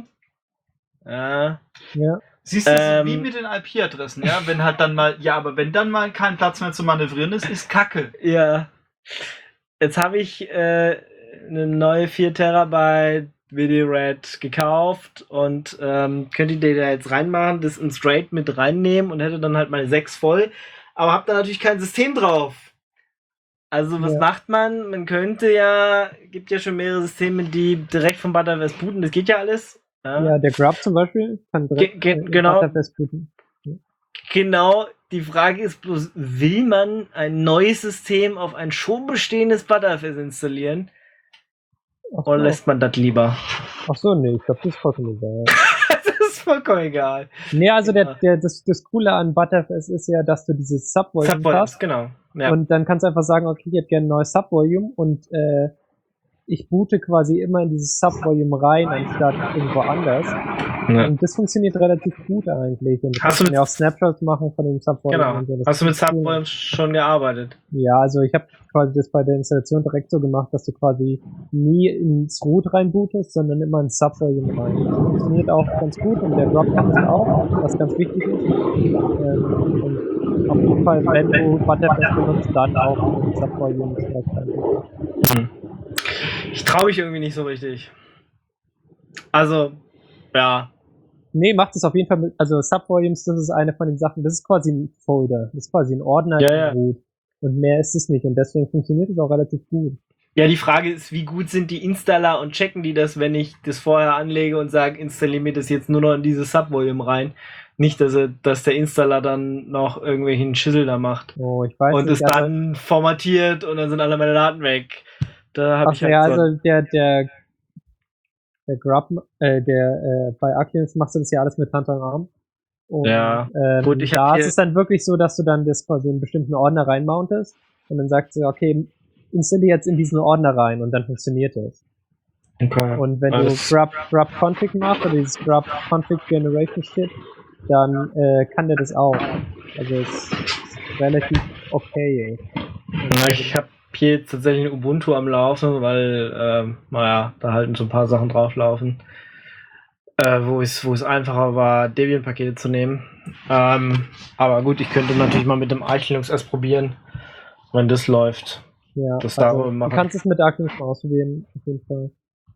Ja. Siehst du, das ist wie mit den IP-Adressen, ja? Wenn halt dann mal, aber wenn dann mal kein Platz mehr zu manövrieren ist Kacke. Ja. Jetzt habe ich eine neue 4 Terabyte VideoRAD gekauft und könnte die da jetzt reinmachen, das in Straight mit reinnehmen und hätte dann halt meine 6 voll, aber habe da natürlich kein System drauf. Also was macht man? Man könnte gibt ja schon mehrere Systeme, die direkt vom ButterFS booten, das geht ja alles. Ja, der Grub zum Beispiel kann direkt genau. ButterFS booten. Genau, die Frage ist bloß, will man ein neues System auf ein schon bestehendes ButterFS installieren? Oder lässt man das lieber? Ach so, nee, ich glaube, das ist vollkommen egal. Das ist vollkommen egal. Nee, also das Coole an ButterFS ist ja, dass du dieses Subvolume hast. Genau. Ja. Und dann kannst du einfach sagen, okay, ich hätte gerne ein neues Subvolume und ich boote quasi immer in dieses Subvolume rein, anstatt irgendwo anders. Ja. Und das funktioniert relativ gut eigentlich. Und du kannst ja auch Snapshots machen von dem Subvolume. Genau. Und so. Hast du mit Subvolume schon gearbeitet? Ja, also ich habe quasi das bei der Installation direkt so gemacht, dass du quasi nie ins Root reinbootest, sondern immer ins Subvolume rein. Das funktioniert auch ganz gut und der Drop kann es auch, was ganz wichtig ist. Und auf jeden Fall, wenn du ButterFS benutzt, dann auch ins Subvolume direkt rein. Ich traue mich irgendwie nicht so richtig. Also, ja. Nee, macht es auf jeden Fall mit, also Subvolumes, das ist eine von den Sachen, das ist quasi ein Folder, das ist quasi ein Ordner im Root. Und mehr ist es nicht und deswegen funktioniert es auch relativ gut. Ja, die Frage ist, wie gut sind die Installer und checken die das, wenn ich das vorher anlege und sage, installiere mir das jetzt nur noch in dieses Subvolume rein. Nicht, dass der Installer dann noch irgendwelchen Schissel da macht. Oh, ich weiß und nicht. Und es dann formatiert und dann sind alle meine Daten weg. Da habe ich halt also der Grub, bei Acliens machst du das ja alles mit Hand und Arm. Und, gut, da ist es dann wirklich so, dass du dann das quasi in einen bestimmten Ordner reinmountest und dann sagst du, okay, installiere jetzt in diesen Ordner rein und dann funktioniert es. Okay. Und wenn du grub config machst oder dieses grub config generation shit, dann kann der das auch. Also es ist relativ okay. Ich habe hier jetzt tatsächlich ein Ubuntu am Laufen, weil, da halt so ein paar Sachen drauflaufen, wo es einfacher war, Debian-Pakete zu nehmen. Aber gut, ich könnte natürlich mal mit dem Arch Linux erst probieren, wenn das läuft. Ja, du kannst es mit Arch Linux mal ausprobieren, auf jeden Fall.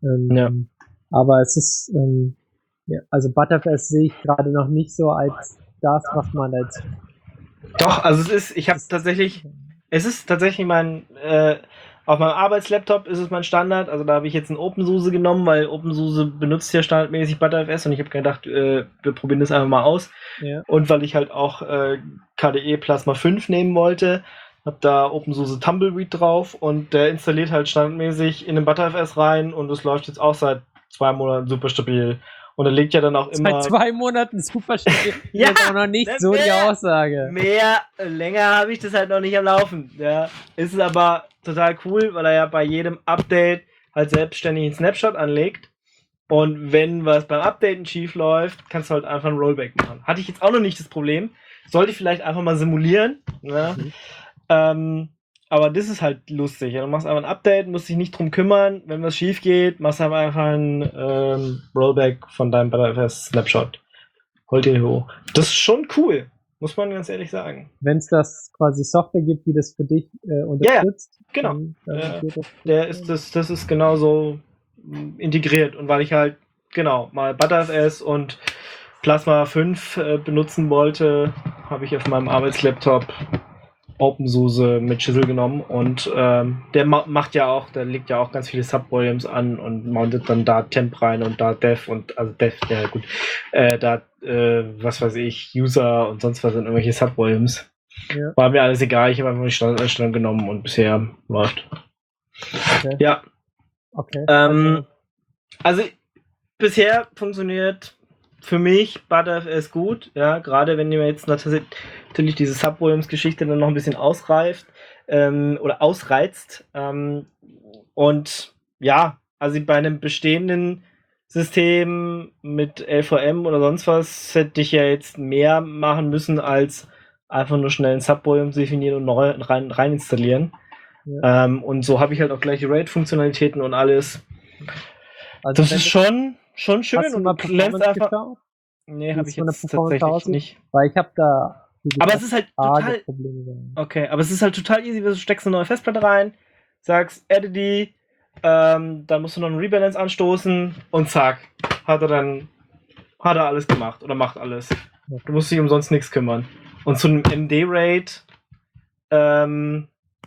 Aber es ist, also ButterFS sehe ich gerade noch nicht so als das, was man als... Doch, also es ist tatsächlich mein, auf meinem Arbeitslaptop ist es mein Standard, also da habe ich jetzt einen OpenSUSE genommen, weil OpenSUSE benutzt ja standardmäßig ButterFS und ich habe gedacht, wir probieren das einfach mal aus. Ja. Und weil ich halt auch KDE Plasma 5 nehmen wollte, habe da OpenSUSE Tumbleweed drauf und der installiert halt standardmäßig in den ButterFS rein und es läuft jetzt auch seit 2 Monaten super stabil. Und er legt ja dann auch immer... Seit 2 Monaten super stabil. Ja, das ist auch noch nicht so die Aussage. Länger habe ich das halt noch nicht am Laufen. Ja. Ist aber total cool, weil er ja bei jedem Update halt selbstständig einen Snapshot anlegt. Und wenn was beim Updaten schief läuft, kannst du halt einfach ein Rollback machen. Hatte ich jetzt auch noch nicht das Problem. Sollte ich vielleicht einfach mal simulieren. Ja. Aber das ist halt lustig. Ja. Du machst einfach ein Update, musst dich nicht drum kümmern. Wenn was schief geht, machst du einfach ein Rollback von deinem ButterFS-Snapshot. Holt dir hoch. Das ist schon cool, muss man ganz ehrlich sagen. Wenn es das quasi Software gibt, die das für dich unterstützt. Ja, genau. Das ist genauso integriert. Und weil ich halt, mal ButterFS und Plasma 5 benutzen wollte, habe ich auf meinem Arbeitslaptop OpenSUSE mit Chisel genommen und der legt ja auch ganz viele Subvolumes an und mountet dann da Temp rein und da Dev und also Dev, ja gut, was weiß ich, User und sonst was in irgendwelche Subvolumes. Ja. War mir alles egal, ich habe einfach die Standardeinstellung genommen und bisher läuft. Okay. Ja. Okay. Also bisher funktioniert für mich ButterFS gut, ja, gerade wenn ihr jetzt natürlich diese Subvolumes-Geschichte dann noch ein bisschen ausreift oder ausreizt. Und ja, also bei einem bestehenden System mit LVM oder sonst was hätte ich ja jetzt mehr machen müssen, als einfach nur schnell ein Subvolume definieren und neu rein installieren. Ja. Und so habe ich halt auch gleich die RAID-Funktionalitäten und alles. Also Das ist schon schön hast du und mal du lernst Performance einfach. geschaut? Nee, Wie habe es ich von der jetzt Performance tatsächlich aussieht? nicht. Weil ich habe da Aber es ist halt total. Probleme gehabt. Okay, aber es ist halt total easy, du steckst eine neue Festplatte rein, sagst, adde die, dann musst du noch einen Rebalance anstoßen und zack, hat er alles gemacht oder macht alles. Du musst dich umsonst nichts kümmern. Und zu einem MD-RAID ein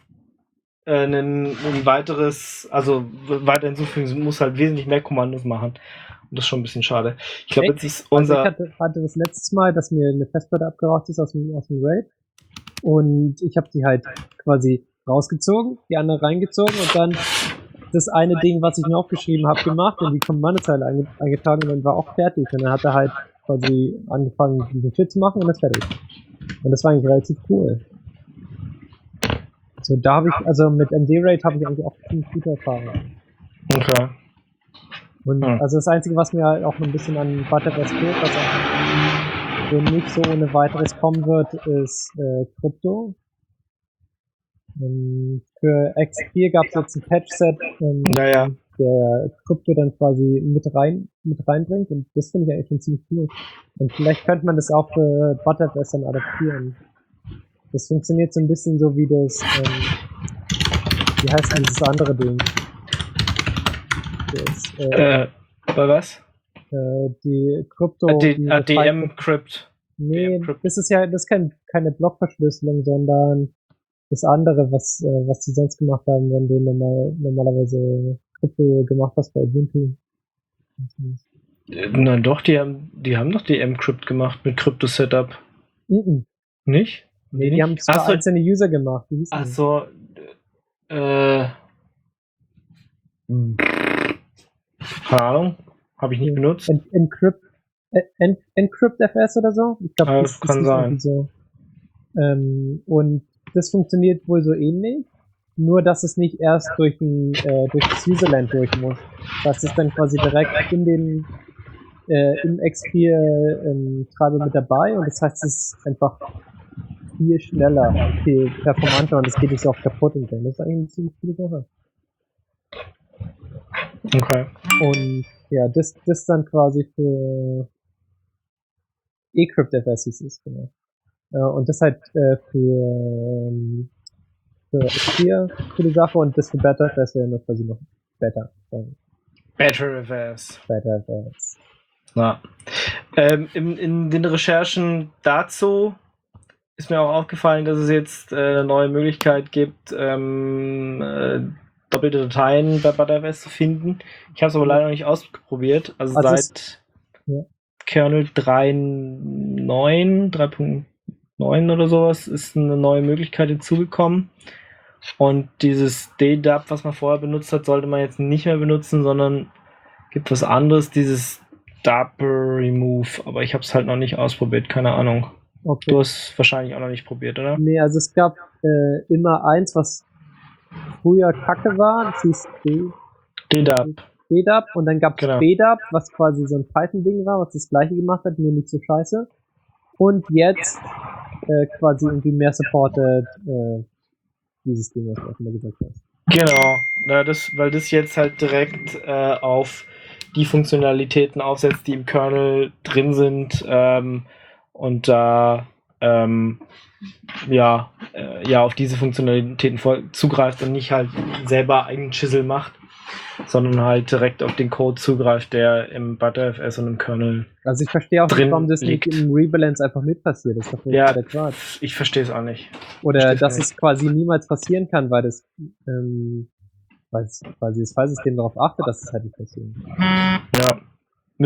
weiteres, also weiter hinzufügen, muss halt wesentlich mehr Kommandos machen. Und das ist schon ein bisschen schade. Ich glaube, jetzt ist unser. Also ich hatte das letztes Mal, dass mir eine Festplatte abgeraucht ist aus dem RAID. Und ich habe die halt quasi rausgezogen, die andere reingezogen und dann das eine Ding, was ich mir aufgeschrieben habe, gemacht und die Kommandozeile eingetragen und dann war auch fertig. Und dann hat er halt quasi angefangen, diesen Shit zu machen und das fertig. Und das war eigentlich relativ cool. So, da habe ich, also mit MD-RAID habe ich eigentlich auch ziemlich gute Erfahrungen. Okay. Und also das Einzige, was mir halt auch ein bisschen an ButterFS fehlt, was auch so nicht so ohne weiteres kommen wird, ist Krypto. Für X4 gab es jetzt ein Patch-Set, der Krypto dann quasi mit reinbringt und das finde ich eigentlich schon ziemlich cool. Und vielleicht könnte man das auch für ButterFS dann adaptieren. Das funktioniert so ein bisschen so wie das, wie heißt denn dieses andere Ding? Bei was? Die Krypto. DM-Crypt. Nee, das ist keine Blockverschlüsselung, sondern das andere, was die sonst gemacht haben, wenn du normalerweise Krypto gemacht hast bei Ubuntu. Na doch, die haben doch DM-Crypt gemacht mit Krypto-Setup. Nicht? Nee, die haben es für einzelne User gemacht. Achso, keine Ahnung, habe ich nicht benutzt. Encrypt.fs oder so? Ich glaube, das kann sein. So. Und das funktioniert wohl so ähnlich, nur dass es nicht erst durch das Userland durch muss. Das ist dann quasi direkt im X4 Treiber mit dabei und das heißt, es ist einfach viel schneller, viel performanter und es geht nicht so oft kaputt und so. Das ist eigentlich eine ziemlich coole Sache. Okay. Und ja, das dann quasi für eCryptFS ist, genau. Und das halt für X4 coole Sache und das für BetterFS wäre noch quasi noch besser. BetterFS. Ja. In den Recherchen dazu ist mir auch aufgefallen, dass es jetzt eine neue Möglichkeit gibt, doppelte Dateien bei ButterFS zu finden. Ich habe es aber leider noch nicht ausprobiert. Also seit Kernel 3.9 oder sowas ist eine neue Möglichkeit hinzugekommen. Und dieses DDAP, was man vorher benutzt hat, sollte man jetzt nicht mehr benutzen, sondern gibt was anderes, dieses Double Remove. Aber ich habe es halt noch nicht ausprobiert, keine Ahnung. Okay. Du hast wahrscheinlich auch noch nicht probiert, oder? Nee, also es gab immer eins, was früher Kacke war, das hieß DDAP und dann gab es BDAP, was quasi so ein Python-Ding war, was das gleiche gemacht hat, nur nicht so scheiße. Und jetzt quasi irgendwie mehr supported dieses Ding, was du auch immer gesagt hast. Genau, weil das jetzt halt direkt auf die Funktionalitäten aufsetzt, die im Kernel drin sind und da auf diese Funktionalitäten zugreift und nicht halt selber eigenen Chisel macht, sondern halt direkt auf den Code zugreift, der im ButterFS und im Kernel Also ich verstehe auch nicht, warum das nicht im Rebalance einfach mit passiert. Das ist doch der Quatsch. Ich verstehe es auch nicht. Oder dass es quasi niemals passieren kann, weil das quasi das Filesystem darauf achtet, dass es halt nicht passiert. Ja.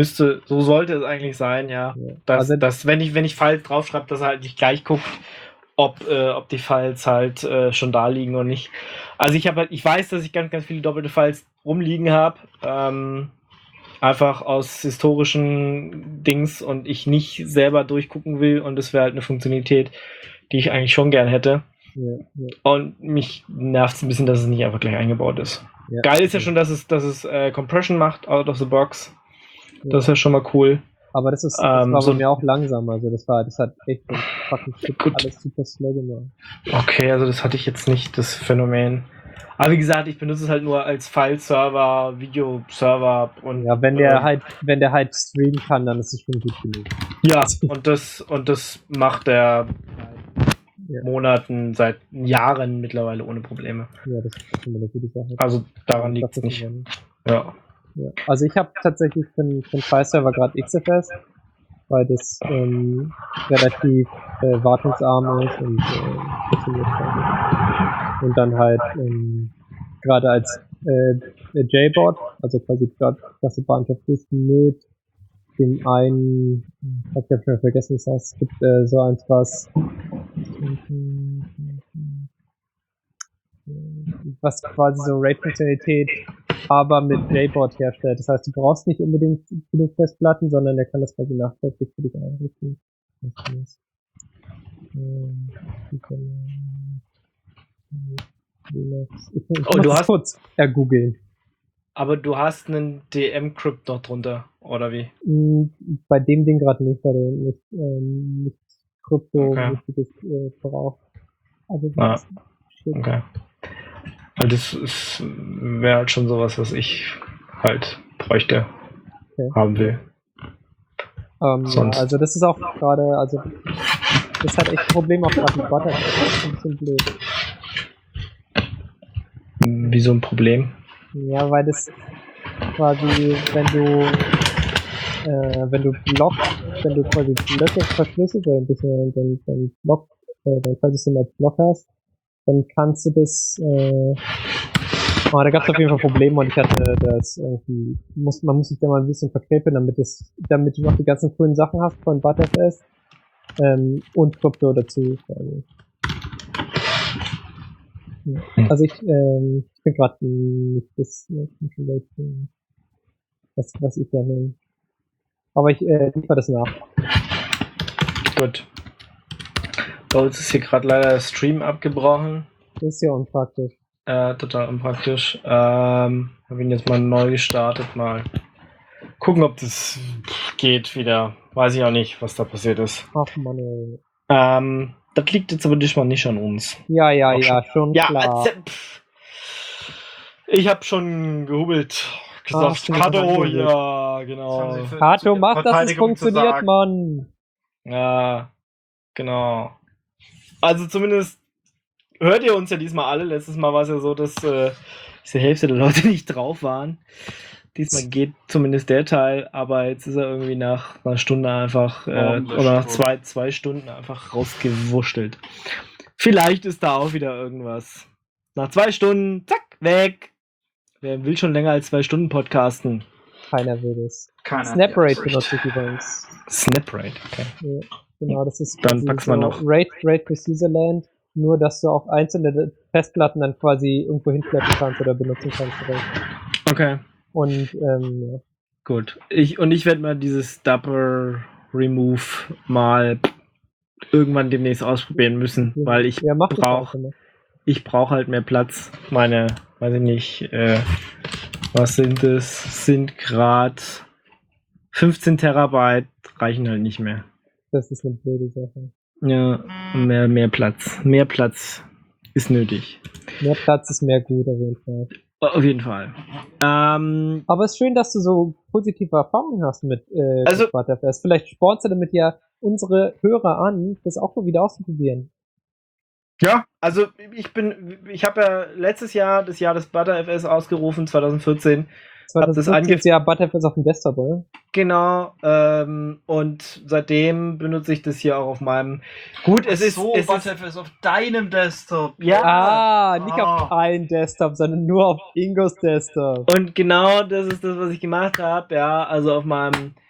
So sollte es eigentlich sein, ja. Dass wenn ich Files draufschreibe, dass er halt nicht gleich guckt ob die Files halt schon da liegen oder nicht. Also ich weiß, dass ich ganz, ganz viele doppelte Files rumliegen habe. Einfach aus historischen Dings und ich nicht selber durchgucken will und das wäre halt eine Funktionalität, die ich eigentlich schon gern hätte. Ja. Und mich nervt es ein bisschen, dass es nicht einfach gleich eingebaut ist. Ja. Geil ist ja schon, dass es Compression macht out of the box. Das ist ja schon mal cool. Aber das war so bei mir auch langsam, also das hat echt so fucking shit alles super slow gemacht. Okay, also das hatte ich jetzt nicht, das Phänomen. Aber wie gesagt, ich benutze es halt nur als File-Server, Video-Server und. Ja, wenn der halt streamen kann, dann ist es schon gut genug. Ja, und das macht er Ja. Monaten, seit Jahren mittlerweile ohne Probleme. Ja, das ist schon mal eine gute Sache. Also daran liegt es nicht. Ja. Ja. Also ich habe tatsächlich für den File-Server gerade XFS, weil das relativ wartungsarm ist und funktioniert halt. Und dann halt gerade als JBot, also quasi Klasse Bahnschaft mit dem einen, ich hab schon vergessen, das heißt, es gibt so eins, was quasi so RAID-Funktionalität, aber mit JBot herstellt. Das heißt, du brauchst nicht unbedingt genug Festplatten, sondern der kann das quasi nachträglich für dich einrichten. Ich du hast kurz googeln. Aber du hast einen DM-Crypt noch drunter, oder wie? Bei dem Ding gerade nicht, weil der nicht Krypto-mäßiges braucht. Also das ist okay. Weil das wäre halt schon sowas, was ich halt bräuchte, haben will. Ja, also das ist auch gerade, also das hat echt ein Problem auch gerade mit Butter. Das ist ein bisschen blöd. Wie so ein Problem? Ja, weil das quasi, wenn du quasi Blöcke verschlüsselst oder ein bisschen dann Block, dann quasi so einen Block hast, dann kannst du das, da gab es auf jeden Fall Probleme und ich hatte das irgendwie, man muss sich da mal ein bisschen verknüpfen, damit du noch die ganzen coolen Sachen hast von ButterFS und Krypto dazu. Also ich bin gerade nicht das, was ich da will. Aber ich liefere das nach. Gut. Bei uns ist hier gerade leider der Stream abgebrochen. Das ist ja unpraktisch. Total unpraktisch. Habe ihn jetzt mal neu gestartet. Mal gucken, ob das geht wieder. Weiß ich auch nicht, was da passiert ist. Ach Mann. Das liegt jetzt aber diesmal nicht an uns. Ja, schon ja, klar. Ich habe schon gehubelt. Gesagt, Kato, ja, genau. Kato, mach, dass es funktioniert, Mann. Ja, genau. Also zumindest hört ihr uns ja diesmal alle. Letztes Mal war es ja so, dass die Hälfte der Leute nicht drauf waren. Diesmal geht zumindest der Teil, aber jetzt ist er irgendwie nach einer Stunde einfach oder nach zwei Stunden einfach rausgewurschtelt. Vielleicht ist da auch wieder irgendwas. Nach 2 Stunden, zack, weg. Wer will schon länger als 2 Stunden podcasten? Keiner will das. Snaprate benutze ich übrigens. Snaprate, okay. Ja, genau, das ist dann pack's mal noch. RAID Preciserland, nur dass du auch einzelne Festplatten dann quasi irgendwo hinschleppen kannst oder benutzen kannst. Okay. Und ja. Gut. Ich werde mal dieses Double Remove mal irgendwann demnächst ausprobieren müssen, weil ich brauche halt mehr Platz. Meine, weiß ich nicht, was sind es? Sind gerade 15 Terabyte, reichen halt nicht mehr. Das ist eine blöde Sache. Ja, mehr Platz. Mehr Platz ist nötig. Mehr Platz ist mehr gut, auf jeden Fall. Auf jeden Fall. Aber es ist schön, dass du so positive Erfahrungen hast mit ButterFS. Vielleicht spornst du damit ja unsere Hörer an, das auch mal wieder auszuprobieren. Ja, also ich habe ja letztes Jahr das Jahr des ButterFS ausgerufen, 2014. 2014 ist ja ButterFS auf dem Desktop, oder? Genau, und seitdem benutze ich das hier auch auf meinem. Gut, es ist ButterFS auf deinem Desktop. Ja. Nicht auf allen Desktop, sondern nur auf Ingos Desktop. Und genau das ist das, was ich gemacht habe, ja, also auf meinem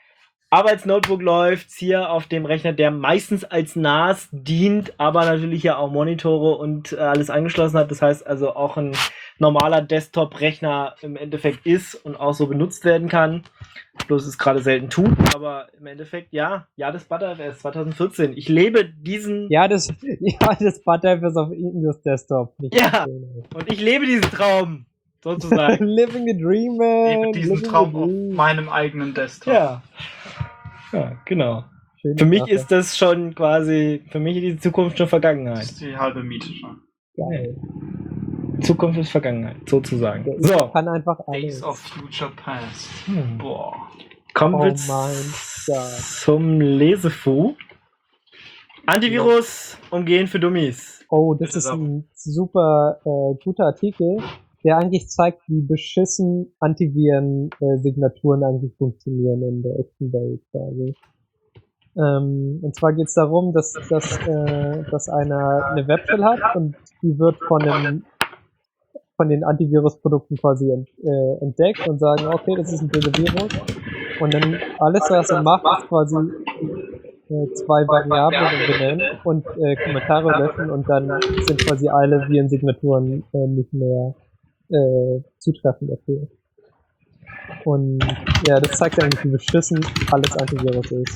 Arbeitsnotebook läuft's hier auf dem Rechner, der meistens als NAS dient, aber natürlich ja auch Monitore und alles angeschlossen hat. Das heißt also auch ein normaler Desktop-Rechner im Endeffekt ist und auch so benutzt werden kann. Bloß es gerade selten tut, aber im Endeffekt ja, das ButterFS 2014. Ich lebe diesen... Ja, das ButterFS auf Windows Desktop. Ja, und ich lebe diesen Traum, sozusagen. Living the dream, man. Lebe diesen Traum auf meinem eigenen Desktop. Ja, genau. Schöne Für mich Sache. ist das schon quasi, für mich ist die Zukunft schon Das Vergangenheit. ist die halbe Miete schon. Geil. Zukunft ist Vergangenheit, sozusagen. Der So, kann einfach Days alles. of Future Past. Boah. kommen Oh wir mein Gott. zum Lesefu. Antivirus umgehen für Dummies. Oh, das ist ein super guter Artikel, der eigentlich zeigt, wie beschissen Antiviren-Signaturen eigentlich funktionieren in der echten Welt quasi. Und zwar geht es darum, dass einer eine Webshell hat und die wird von den Antivirusprodukten quasi entdeckt und sagen, okay, das ist ein böser Virus. Und dann alles, was er macht, ist quasi zwei Variablen benennen und Kommentare löschen und dann sind quasi alle Virensignaturen nicht mehr zutreffend dafür. Und ja, das zeigt eigentlich, wie beschissen alles Antivirus ist.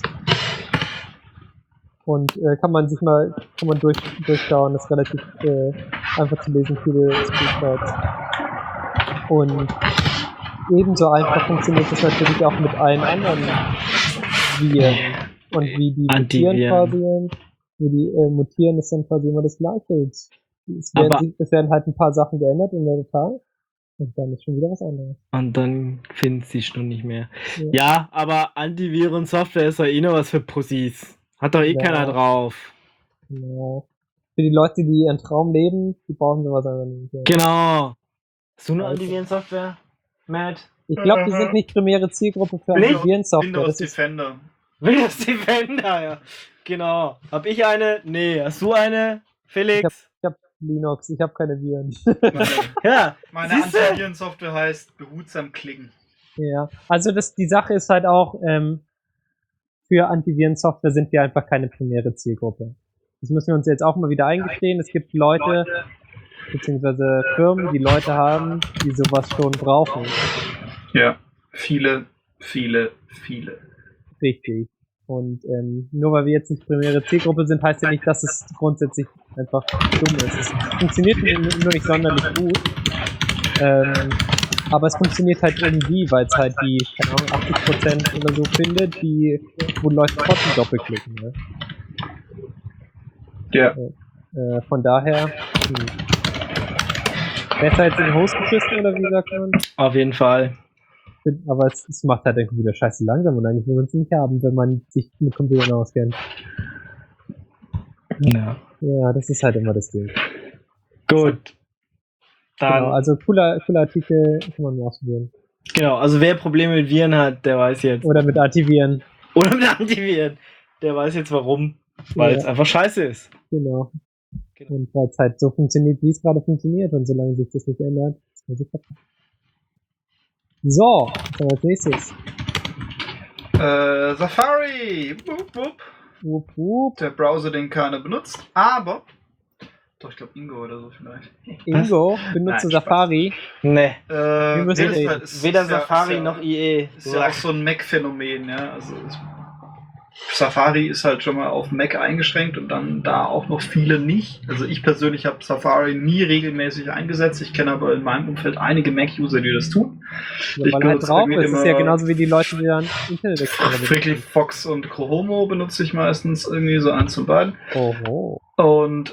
Und kann man durchschauen, ist relativ einfach zu lesen, viele Screenshots. Und ebenso einfach funktioniert das natürlich auch mit allen anderen Viren. Und wie die mutieren quasi, wie die mutieren, ist dann quasi immer das Gleiche. Es werden halt ein paar Sachen geändert in der Datei. Und dann ist schon wieder was anderes. Und dann finden sie schon nicht mehr. Ja, aber Antiviren-Software ist doch eh nur was für Pussys. Hat doch eh keiner drauf. Ja. Für die Leute, die ihren Traum leben, die brauchen sowas einfach nicht. Ja. Genau. Hast du eine Antiviren-Software, Matt? Ich glaube, die sind nicht primäre Zielgruppe für Antiviren-Software. Windows Defender. Windows Defender, ja. Genau. Hab ich eine? Nee. Hast du eine, Felix? Ich hab Linux, ich habe keine Viren. Ja. Meine Siehste? Antiviren-Software heißt behutsam klicken. Ja, also die Sache ist halt auch, für Antiviren-Software sind wir einfach keine primäre Zielgruppe. Das müssen wir uns jetzt auch mal wieder eingestehen. Es gibt Leute, beziehungsweise Firmen, die Leute haben, die sowas schon brauchen. Ja, viele. Richtig. Und nur weil wir jetzt nicht primäre Zielgruppe sind, heißt ja nicht, dass es grundsätzlich einfach dumm ist. Es funktioniert nur nicht sonderlich gut. Aber es funktioniert halt irgendwie, weil es halt die, keine Ahnung, 80% oder so findet, wo Leute trotzdem doppelklicken. Ne? Ja. Von daher, besser als in den Host geschissen, oder wie sagt man? Auf jeden Fall. Aber es macht halt irgendwie wieder scheiße langsam und eigentlich will man es nicht haben, wenn man sich mit Computern auskennt. Ja. Ja, das ist halt immer das Ding. Gut. Dann, Genau, also cooler Artikel, kann man mal ausprobieren. genau, also wer Probleme mit Viren hat, der weiß jetzt. Oder mit Antiviren. Oder mit Antiviren. Der weiß jetzt warum. Weil Ja. es einfach scheiße ist. Genau. Und weil es halt so funktioniert, wie es gerade funktioniert. Und solange sich das nicht ändert, ist man super. So, was haben wir als nächstes? Safari. Wupp, wupp. Wupp, wupp. Der Browser, den keiner benutzt. Aber, doch, ich glaube Ingo oder so vielleicht. Ingo benutzt Nein, Safari. Nee. Wir müssen das reden. Weder Safari noch IE. Ist ja auch so ein Mac-Phänomen, ja. Also Safari ist halt schon mal auf Mac eingeschränkt und dann da auch noch viele nicht. Also ich persönlich habe Safari nie regelmäßig eingesetzt. Ich kenne aber in meinem Umfeld einige Mac-User, die das tun. Ja, weil er halt drauf ist. Das ist ja genauso wie die Leute, die dann Internet Explorer Wirklich Fox und Chromo benutze ich meistens irgendwie so eins von beiden. Oho. Und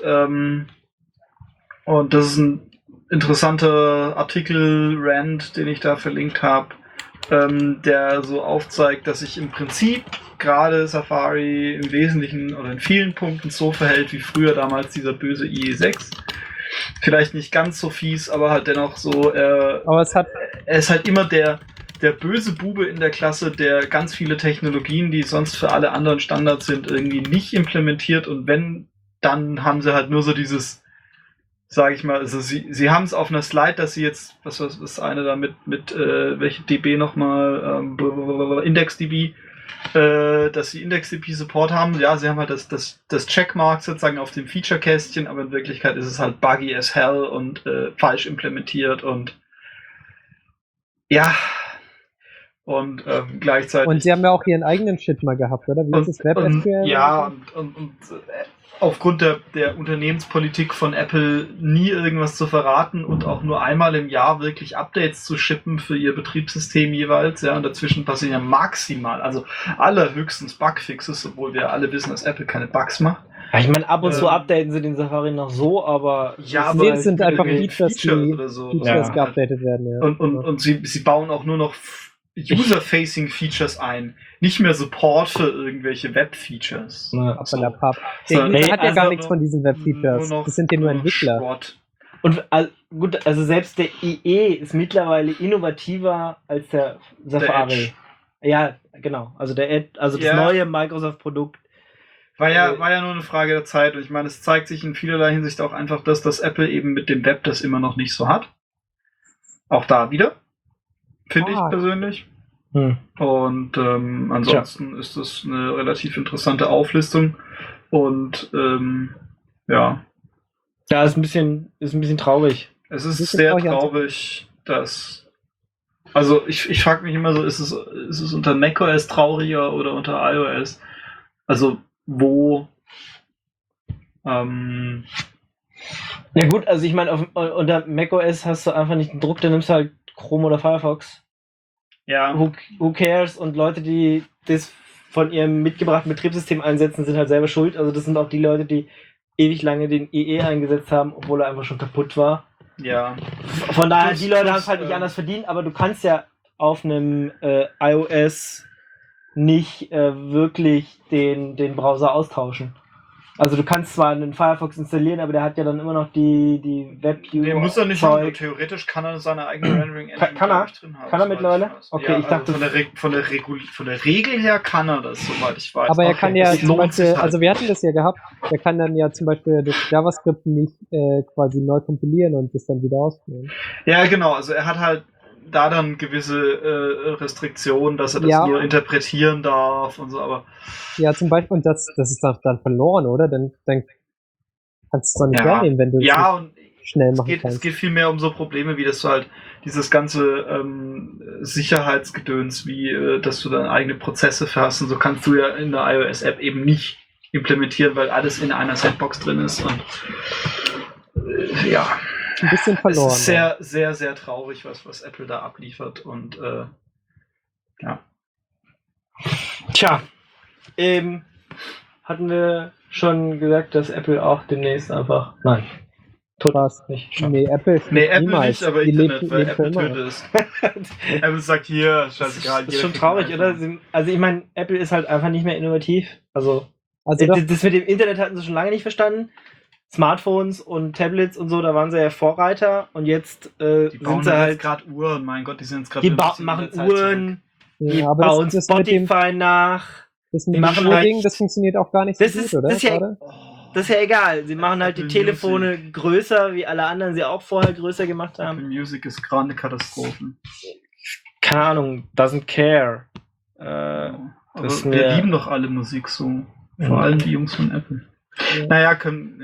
das ist ein interessanter Artikel, Rand, den ich da verlinkt habe, der so aufzeigt, dass sich im Prinzip gerade Safari im Wesentlichen oder in vielen Punkten so verhält wie früher damals dieser böse IE6. Vielleicht nicht ganz so fies, aber halt dennoch so. Aber er ist halt immer der böse Bube in der Klasse, der ganz viele Technologien, die sonst für alle anderen Standards sind, irgendwie nicht implementiert. Und wenn, dann haben sie halt nur so dieses, sage ich mal, also sie haben es auf einer Slide, dass sie jetzt, was ist eine da mit welche DB nochmal, IndexDB, dass sie Index-DP-Support haben. Ja, sie haben halt das Checkmark sozusagen auf dem Feature-Kästchen, aber in Wirklichkeit ist es halt buggy as hell und falsch implementiert und ja, und gleichzeitig... Und sie haben ja auch ihren eigenen Shit mal gehabt, oder? Wie ist das WebSQL? Ja, und aufgrund der Unternehmenspolitik von Apple nie irgendwas zu verraten und auch nur einmal im Jahr wirklich Updates zu shippen für ihr Betriebssystem jeweils, ja, und dazwischen passieren ja maximal, also allerhöchstens Bugfixes, obwohl wir alle wissen, dass Apple keine Bugs macht. Ja, ich meine, ab und zu updaten sie den Safari noch so, aber... Ja, aber es sind einfach Features die oder so. Features geupdatet werden, ja. Und sie bauen auch nur noch User-Facing Features ein, nicht mehr Support für irgendwelche Web-Features. Ja. So. Der So, User hat ja gar also nichts von diesen Web-Features. Das sind ja nur Entwickler. Schrott. Und gut, also selbst der IE ist mittlerweile innovativer als der Safari. Ja, genau. Also das neue Microsoft-Produkt. War ja nur eine Frage der Zeit. Und ich meine, es zeigt sich in vielerlei Hinsicht auch einfach, dass Apple eben mit dem Web das immer noch nicht so hat. Auch da wieder. Finde ich persönlich. Und ansonsten ist das eine relativ interessante Auflistung. Und ja. Ja, ist ein bisschen traurig. Es ist sehr traurig, dass. Also ich frage mich immer so, ist es unter macOS trauriger oder unter iOS? Also wo Ja gut, also ich meine, unter macOS hast du einfach nicht den Druck, dann nimmst du halt Chrome oder Firefox. Ja. Who cares? Und Leute, die das von ihrem mitgebrachten Betriebssystem einsetzen, sind halt selber schuld. Also das sind auch die Leute, die ewig lange den IE eingesetzt haben, obwohl er einfach schon kaputt war. Ja. Von daher, die Leute haben es halt nicht anders verdient, aber du kannst ja auf einem iOS nicht wirklich den Browser austauschen. Also du kannst zwar einen Firefox installieren, aber der hat ja dann immer noch die Web-UI. Der muss er nicht haben, theoretisch kann er seine eigene Rendering-Engine kann er drin haben. Kann er mittlerweile? Okay, ja, ich dachte... Also von der Regel her kann er das, soweit ich weiß. Aber er kann ja zum Beispiel, halt. also wir hatten das ja gehabt, er kann dann ja zum Beispiel das JavaScript nicht quasi neu kompilieren und das dann wieder ausführen. Ja, genau, also er hat halt da dann gewisse Restriktionen, dass er das nur interpretieren darf und so, aber... Ja, zum Beispiel, und das ist dann verloren, oder? Dann kannst du es doch nicht hernehmen, wenn du es schnell machen kannst. Es geht viel mehr um so Probleme, wie dass du halt dieses ganze Sicherheitsgedöns, wie dass du dann eigene Prozesse hast und so kannst du ja in der iOS-App eben nicht implementieren, weil alles in einer Sandbox drin ist und ja. Ein bisschen verloren. Es ist sehr, sehr, sehr traurig, was Apple da abliefert und ja. Tja, hatten wir schon gesagt, dass Apple auch demnächst einfach... Nein. Was? Nee, Apple niemals. Nicht, aber Internet, weil Apple tötet es. Apple sagt hier, scheißegal. Das ist schon traurig, oder? Also ich meine, Apple ist halt einfach nicht mehr innovativ. Also das mit dem Internet hatten sie schon lange nicht verstanden. Smartphones und Tablets und so, da waren sie ja Vorreiter und jetzt sind sie halt gerade Uhren, mein Gott, die sind jetzt gerade machen Uhren, die bauen Spotify nach. Das mit dem Ding, das funktioniert auch gar nicht so gut, oder? Das ist ja egal. Sie machen halt die Telefone größer, wie alle anderen sie auch vorher größer gemacht haben. Apple Music ist gerade eine Katastrophe. Keine Ahnung, doesn't care. Aber wir lieben doch alle Musik so. Vor allem die Jungs von Apple. Ja. Naja,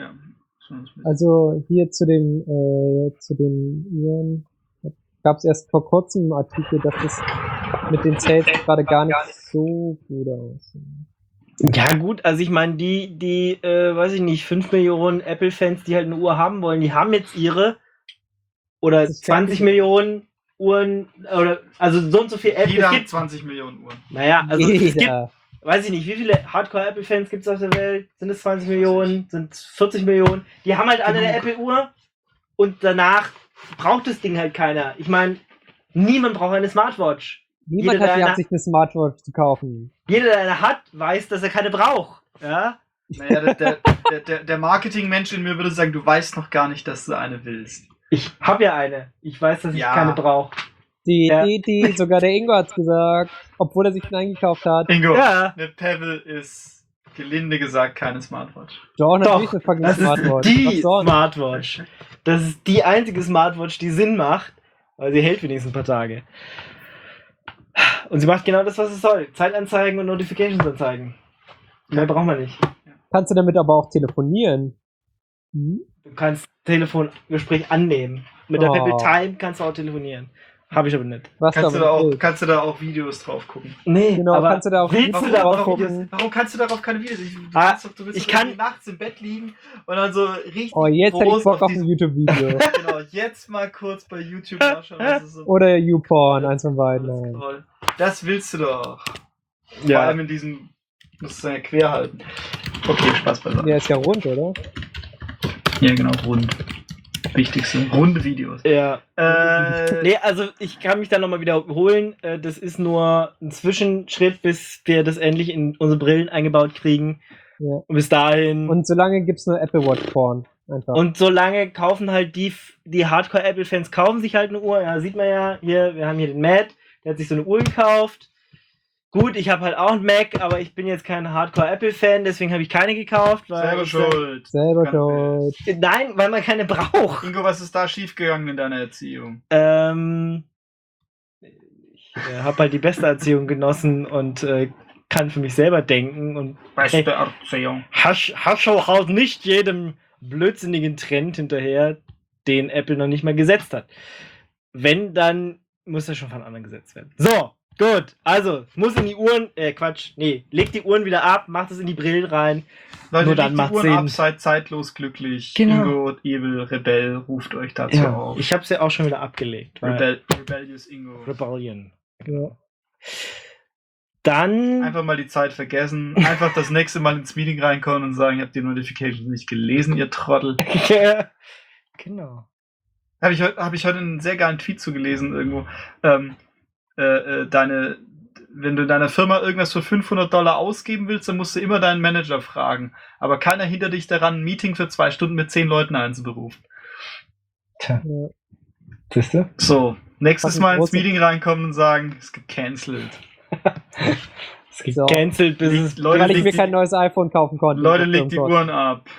also hier zu den Uhren gab es erst vor kurzem einen Artikel, dass das mit den Sales gerade gar nicht so gut aussieht. Ja gut, also ich meine, die weiß ich nicht, 5 Millionen Apple-Fans, die halt eine Uhr haben wollen, die haben jetzt ihre oder 20 Millionen Uhren oder also so und so viel Apple. Jeder hat 20 Millionen Uhren. Naja, also es gibt, weiß ich nicht, wie viele Hardcore-Apple-Fans gibt es auf der Welt? Sind es 20 Millionen? Sind es 40 Millionen? Die haben halt alle eine Apple-Uhr und danach braucht das Ding halt keiner. Ich meine, niemand braucht eine Smartwatch. Niemand hat die Absicht, eine Smartwatch zu kaufen. Jeder, der eine hat, weiß, dass er keine braucht. Ja? Naja, der Marketingmensch in mir würde sagen, du weißt noch gar nicht, dass du eine willst. Ich habe ja eine. Ich weiß, dass ich keine brauche. Sogar der Ingo hat's gesagt, obwohl er sich schon eingekauft hat. Ingo, eine Pebble ist, gelinde gesagt, keine Smartwatch. Doch, natürlich eine fucking Smartwatch. Das ist die Smartwatch. Das ist die einzige Smartwatch, die Sinn macht, weil sie hält wenigstens ein paar Tage. Und sie macht genau das, was es soll. Zeitanzeigen und Notifications anzeigen. Mehr braucht man nicht. Kannst du damit aber auch telefonieren? Hm? Du kannst Telefongespräch annehmen. Mit der Oh. Apple Time kannst du auch telefonieren. Habe ich aber nicht. Was Kannst du, da da auch, willst. kannst du da auch Videos drauf gucken? Nee, Genau, aber kannst du da auch willst Videos du da drauf auch gucken? Videos? Warum kannst du darauf keine Videos? Du willst ich doch kann- irgendwie nachts im Bett liegen und dann so richtig Oh, jetzt hätte ich groß Bock auf diesen- ein YouTube-Video. Genau, jetzt mal kurz bei YouTube nachschauen. Was ist so Oder YouPorn, eins von beiden. Nein. toll. Das willst du doch. Vor Ja. allem in diesem, musst du ja quer halten. Okay, Spaß beiseite. Der ist ja rund, oder? Ja, genau, rund. Wichtigste, runde Videos. Ja. Äh, Nee, also ich kann mich da nochmal wiederholen. Das ist nur ein Zwischenschritt, bis wir das endlich in unsere Brillen eingebaut kriegen. Ja. Und bis dahin. Und solange gibt's nur Apple Watch Porn. Einfach. Und solange kaufen halt die Hardcore-Apple-Fans kaufen sich halt eine Uhr. Ja, sieht man ja hier, wir haben hier den Matt, der hat sich so eine Uhr gekauft. Gut, ich habe halt auch einen Mac, aber ich bin jetzt kein Hardcore-Apple-Fan, deswegen habe ich keine gekauft. Weil selber ich schuld. Selber Ganz schuld. Nein, weil man keine braucht. Ingo, was ist da schiefgegangen in deiner Erziehung? Ich habe halt die beste Erziehung genossen und kann für mich selber denken und Beste Erziehung. hasch auch halt nicht jedem blödsinnigen Trend hinterher, den Apple noch nicht mal gesetzt hat. Wenn, dann muss er schon von anderen gesetzt werden. So, gut. Also, muss in die Uhren, legt die Uhren wieder ab, macht es in die Brillen rein. Leute, Nur dann legt die macht's Uhren Sinn. ab, seid zeitlos glücklich. Genau. Ingo, Evil, Rebell, ruft euch dazu Ja, auf. ich habe sie auch schon wieder abgelegt. weil- Rebellious Ingo. Rebellion. Ja. Dann. Einfach mal die Zeit vergessen. Einfach das nächste Mal ins Meeting reinkommen und sagen, ihr habt die Notifications nicht gelesen, ihr Trottel. Genau. Habe ich heute einen sehr geilen Tweet zugelesen irgendwo. Wenn du deiner Firma irgendwas für $500 ausgeben willst, dann musst du immer deinen Manager fragen. Aber keiner hindert dich daran, ein Meeting für 2 Stunden mit 10 Leuten einzuberufen. Ja. Siehst du? So, nächstes Was ein Mal ins großer- Meeting reinkommen und sagen, es gibt cancelled. Es gibt So. cancelled, bis es. Leute, Weil ich mir legt kein neues iPhone kaufen konnte. Leute, legt die Gott. Uhren ab.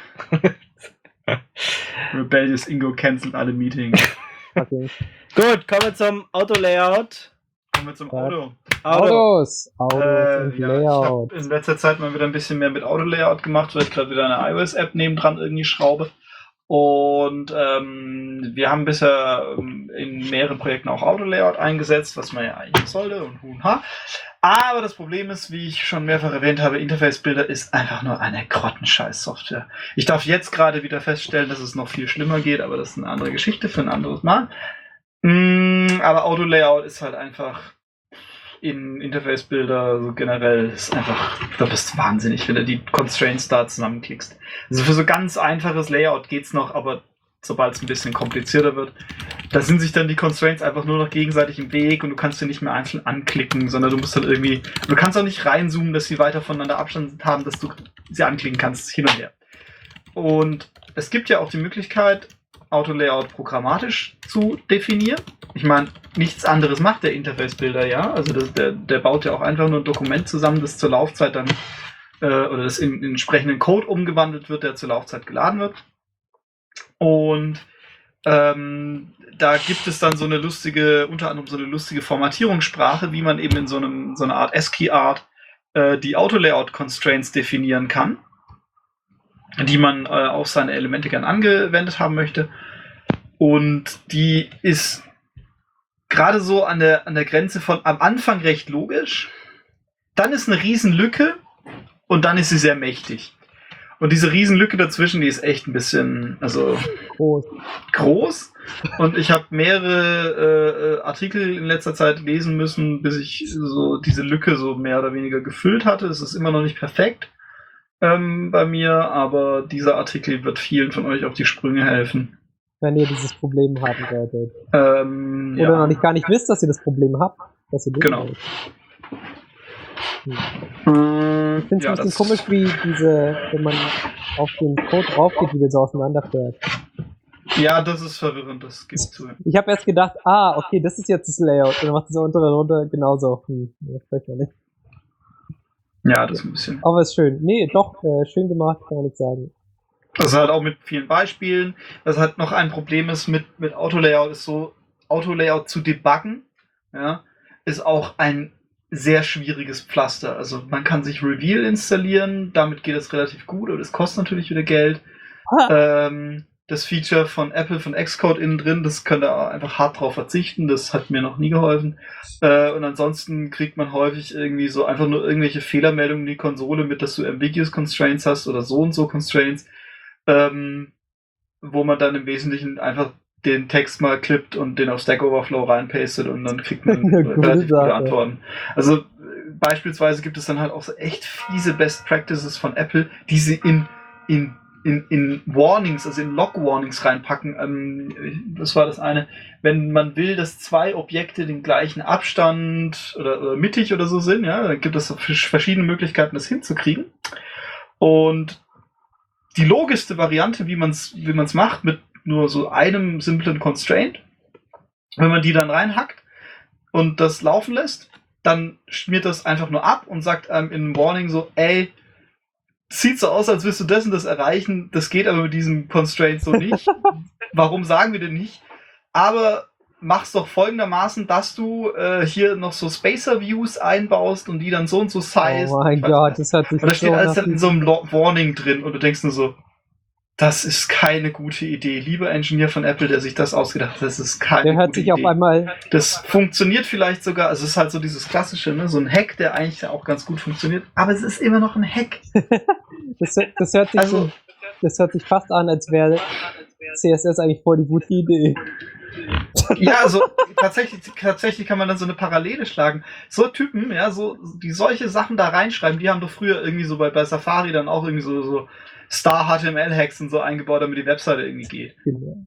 Rebellious Ingo cancelt alle Meetings. Okay. Gut, kommen wir zum Auto-Layout. Kommen wir zum Auto. Autos und Ja, ich Layout. habe in letzter Zeit mal wieder ein bisschen mehr mit Auto-Layout gemacht, weil ich gerade wieder eine iOS-App nebendran irgendwie schraube. Und wir haben bisher in mehreren Projekten auch Auto-Layout eingesetzt, was man ja eigentlich sollte und Huha. Aber das Problem ist, wie ich schon mehrfach erwähnt habe, Interface Builder ist einfach nur eine Grottenscheiß-Software. Ich darf jetzt gerade wieder feststellen, dass es noch viel schlimmer geht, aber das ist eine andere Geschichte für ein anderes Mal. Aber Auto-Layout ist halt einfach in Interface Builder so generell ist einfach, du bist wahnsinnig, wenn du die Constraints da zusammenklickst. Also für so ganz einfaches Layout geht's noch, aber sobald es ein bisschen komplizierter wird, da sind sich dann die Constraints einfach nur noch gegenseitig im Weg und du kannst sie nicht mehr einzeln anklicken, sondern du musst dann irgendwie, du kannst auch nicht reinzoomen, dass sie weiter voneinander Abstand haben, dass du sie anklicken kannst, hin und her. Und es gibt ja auch die Möglichkeit, Auto-Layout programmatisch zu definieren. Ich meine, nichts anderes macht der Interface-Builder, ja. Also der baut ja auch einfach nur ein Dokument zusammen, das zur Laufzeit dann oder das in entsprechenden Code umgewandelt wird, der zur Laufzeit geladen wird. Und da gibt es dann so eine lustige, unter anderem so eine lustige Formatierungssprache, wie man eben in so einer Art ASCII-Art die Auto-Layout-Constraints definieren kann, die man auf seine Elemente gern angewendet haben möchte. Und die ist gerade so an der Grenze von am Anfang recht logisch, dann ist eine Riesenlücke und dann ist sie sehr mächtig. Und diese Riesenlücke dazwischen, die ist echt ein bisschen, groß. Und ich habe mehrere Artikel in letzter Zeit lesen müssen, bis ich so diese Lücke so mehr oder weniger gefüllt hatte. Es ist immer noch nicht perfekt bei mir, aber dieser Artikel wird vielen von euch auf die Sprünge helfen. Wenn ihr dieses Problem haben solltet. Ja. Oder noch gar nicht wisst, dass ihr das Problem habt. Dass ihr Genau. Ich finde es ein bisschen komisch, wie wenn man auf den Code draufgeht, wie der so auseinanderfährt. Ja, das ist verwirrend, das gebe ich zu. Ich habe erst gedacht, okay, das ist jetzt das Layout. Und dann macht es so unter und runter genauso. Das weiß man nicht. Ja, das ist ein bisschen. Aber ist schön. Nee, doch, schön gemacht, kann man nicht sagen. Das ist halt auch mit vielen Beispielen. Das halt noch ein Problem ist mit Auto-Layout, ist so, Auto-Layout zu debuggen. Ja. ist auch ein sehr schwieriges Pflaster. Also man kann sich Reveal installieren, damit geht es relativ gut, aber das kostet natürlich wieder Geld. Das Feature von Apple, von Xcode innen drin, das könnt ihr einfach hart drauf verzichten, das hat mir noch nie geholfen. Und ansonsten kriegt man häufig irgendwie so einfach nur irgendwelche Fehlermeldungen in die Konsole mit, dass du ambiguous Constraints hast oder so und so Constraints, wo man dann im Wesentlichen einfach den Text mal klippt und den auf Stack Overflow reinpastet und dann kriegt man relativ gute Antworten. Also beispielsweise gibt es dann halt auch so echt fiese Best Practices von Apple, die sie in Warnings, also in Log-Warnings reinpacken. Das war das eine. Wenn man will, dass 2 Objekte den gleichen Abstand oder mittig oder so sind, ja, dann gibt es verschiedene Möglichkeiten, das hinzukriegen. Und die logischste Variante, wie man es macht, mit nur so einem simplen Constraint, wenn man die dann reinhackt und das laufen lässt, dann schmiert das einfach nur ab und sagt einem in einem Warning so, ey, sieht so aus, als wirst du das und das erreichen, das geht aber mit diesem Constraint so nicht. Warum sagen wir denn nicht? Aber mach's doch folgendermaßen, dass du hier noch so Spacer-Views einbaust und die dann so und so size. Oh mein Gott, das hat sich und da steht alles dann in so einem Warning drin und du denkst nur so, das ist keine gute Idee. Lieber Ingenieur von Apple, der sich das ausgedacht hat, das ist keine gute Idee. Der hört sich auf einmal... Das funktioniert vielleicht sogar, also es ist halt so dieses klassische, ne, so ein Hack, der eigentlich auch ganz gut funktioniert, aber es ist immer noch ein Hack. das hört sich also, das hört sich fast an, als wäre CSS eigentlich voll die gute Idee. Ja, also tatsächlich kann man dann so eine Parallele schlagen. So Typen, ja, so die solche Sachen da reinschreiben, die haben doch früher irgendwie so bei Safari dann auch irgendwie so Star-HTML-Hacks und so eingebaut, damit die Webseite irgendwie geht. Genau.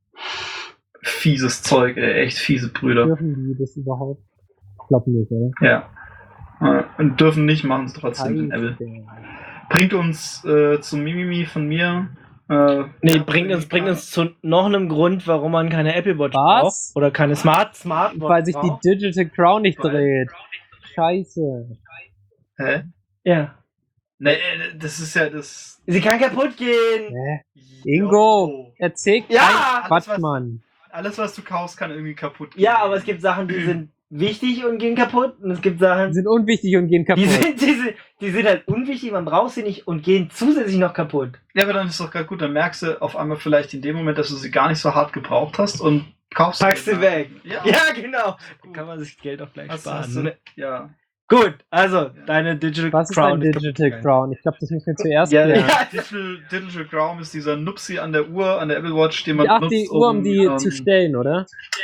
Fieses Zeug, ey, echt fiese Brüder. Dürfen die das überhaupt? Ich glaube nicht, oder? Ja. Und dürfen nicht, machen es trotzdem in Apple. Bringt uns zum Mimimi von mir. Bringt uns zu noch einem Grund, warum man keine Apple Watch braucht. Oder keine Smart Watch. Weil sich die Digital Crown nicht dreht. Scheiße. Hä? Ja. Nee, das ist ja das... Sie kann kaputt gehen! Ingo, erzähl Quatsch, Mann. Alles, was du kaufst, kann irgendwie kaputt gehen. Ja, aber es gibt Sachen, die sind wichtig und gehen kaputt. Und es gibt Sachen... Die sind unwichtig und gehen kaputt. Die sind halt unwichtig, man braucht sie nicht und gehen zusätzlich noch kaputt. Ja, aber dann ist doch gerade gut, dann merkst du auf einmal vielleicht in dem Moment, dass du sie gar nicht so hart gebraucht hast und kaufst packst sie weg. Ja, genau. Dann kann man sich Geld auch gleich sparen. Ne? Ja. Gut, also deine Digital Crown. Was ist deine Digital Crown? Ich glaube, das müssen wir zuerst klären. Digital Crown ist dieser Nupsi an der Uhr, an der Apple Watch, den man nutzt, die Uhr, um die zu stellen, oder?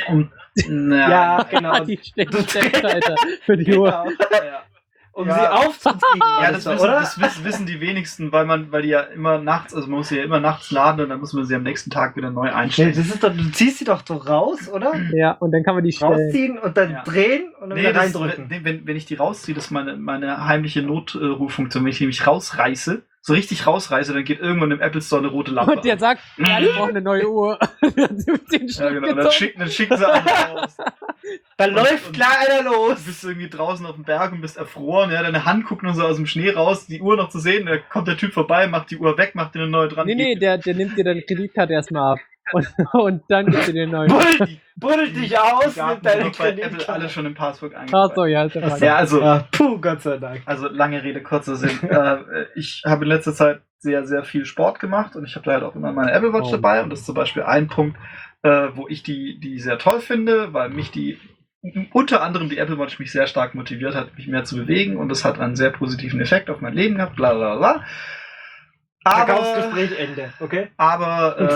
Ja, genau. Die Steckschalter für die Uhr. Ja. Um sie aufzuziehen. Ja, das wissen die wenigsten, weil die ja immer nachts, also man muss sie ja immer nachts laden und dann muss man sie am nächsten Tag wieder neu einstellen. Das ist doch, du ziehst sie doch raus, oder? Ja, und dann kann man die rausziehen und dann drehen und dann wieder reindrücken. Wenn ich die rausziehe, das ist meine heimliche Notruffunktion. Wenn ich die nämlich rausreiße, so richtig rausreiße, dann geht irgendwann im Apple Store eine rote Lampe. Und der sagt, ja, ich brauche eine neue Uhr. Ja, genau. Dann schicken sie einen raus. Dann läuft klar einer los. Du bist irgendwie draußen auf dem Berg und bist erfroren, ja, deine Hand guckt nur so aus dem Schnee raus, die Uhr noch zu sehen, da kommt der Typ vorbei, macht die Uhr weg, macht dir eine neue dran. Nee, der nimmt dir deine Kreditkarte erstmal ab. Und dann gibt dir den neuen. Buddelt dich aus mit deiner Kreditkarte. Apple alle schon im Passwort eingebaut. Achso, ja, ist der Fall. Ja, also, Gott sei Dank. Also, lange Rede, kurzer Sinn. Ich habe in letzter Zeit sehr, sehr viel Sport gemacht und ich habe da halt auch immer meine Apple Watch dabei und das ist zum Beispiel ein Punkt, wo ich die sehr toll finde, weil mich unter anderem die Apple Watch mich sehr stark motiviert hat, mich mehr zu bewegen und das hat einen sehr positiven Effekt auf mein Leben gehabt, bla bla bla. Verkaufsgespräch Ende, okay? Aber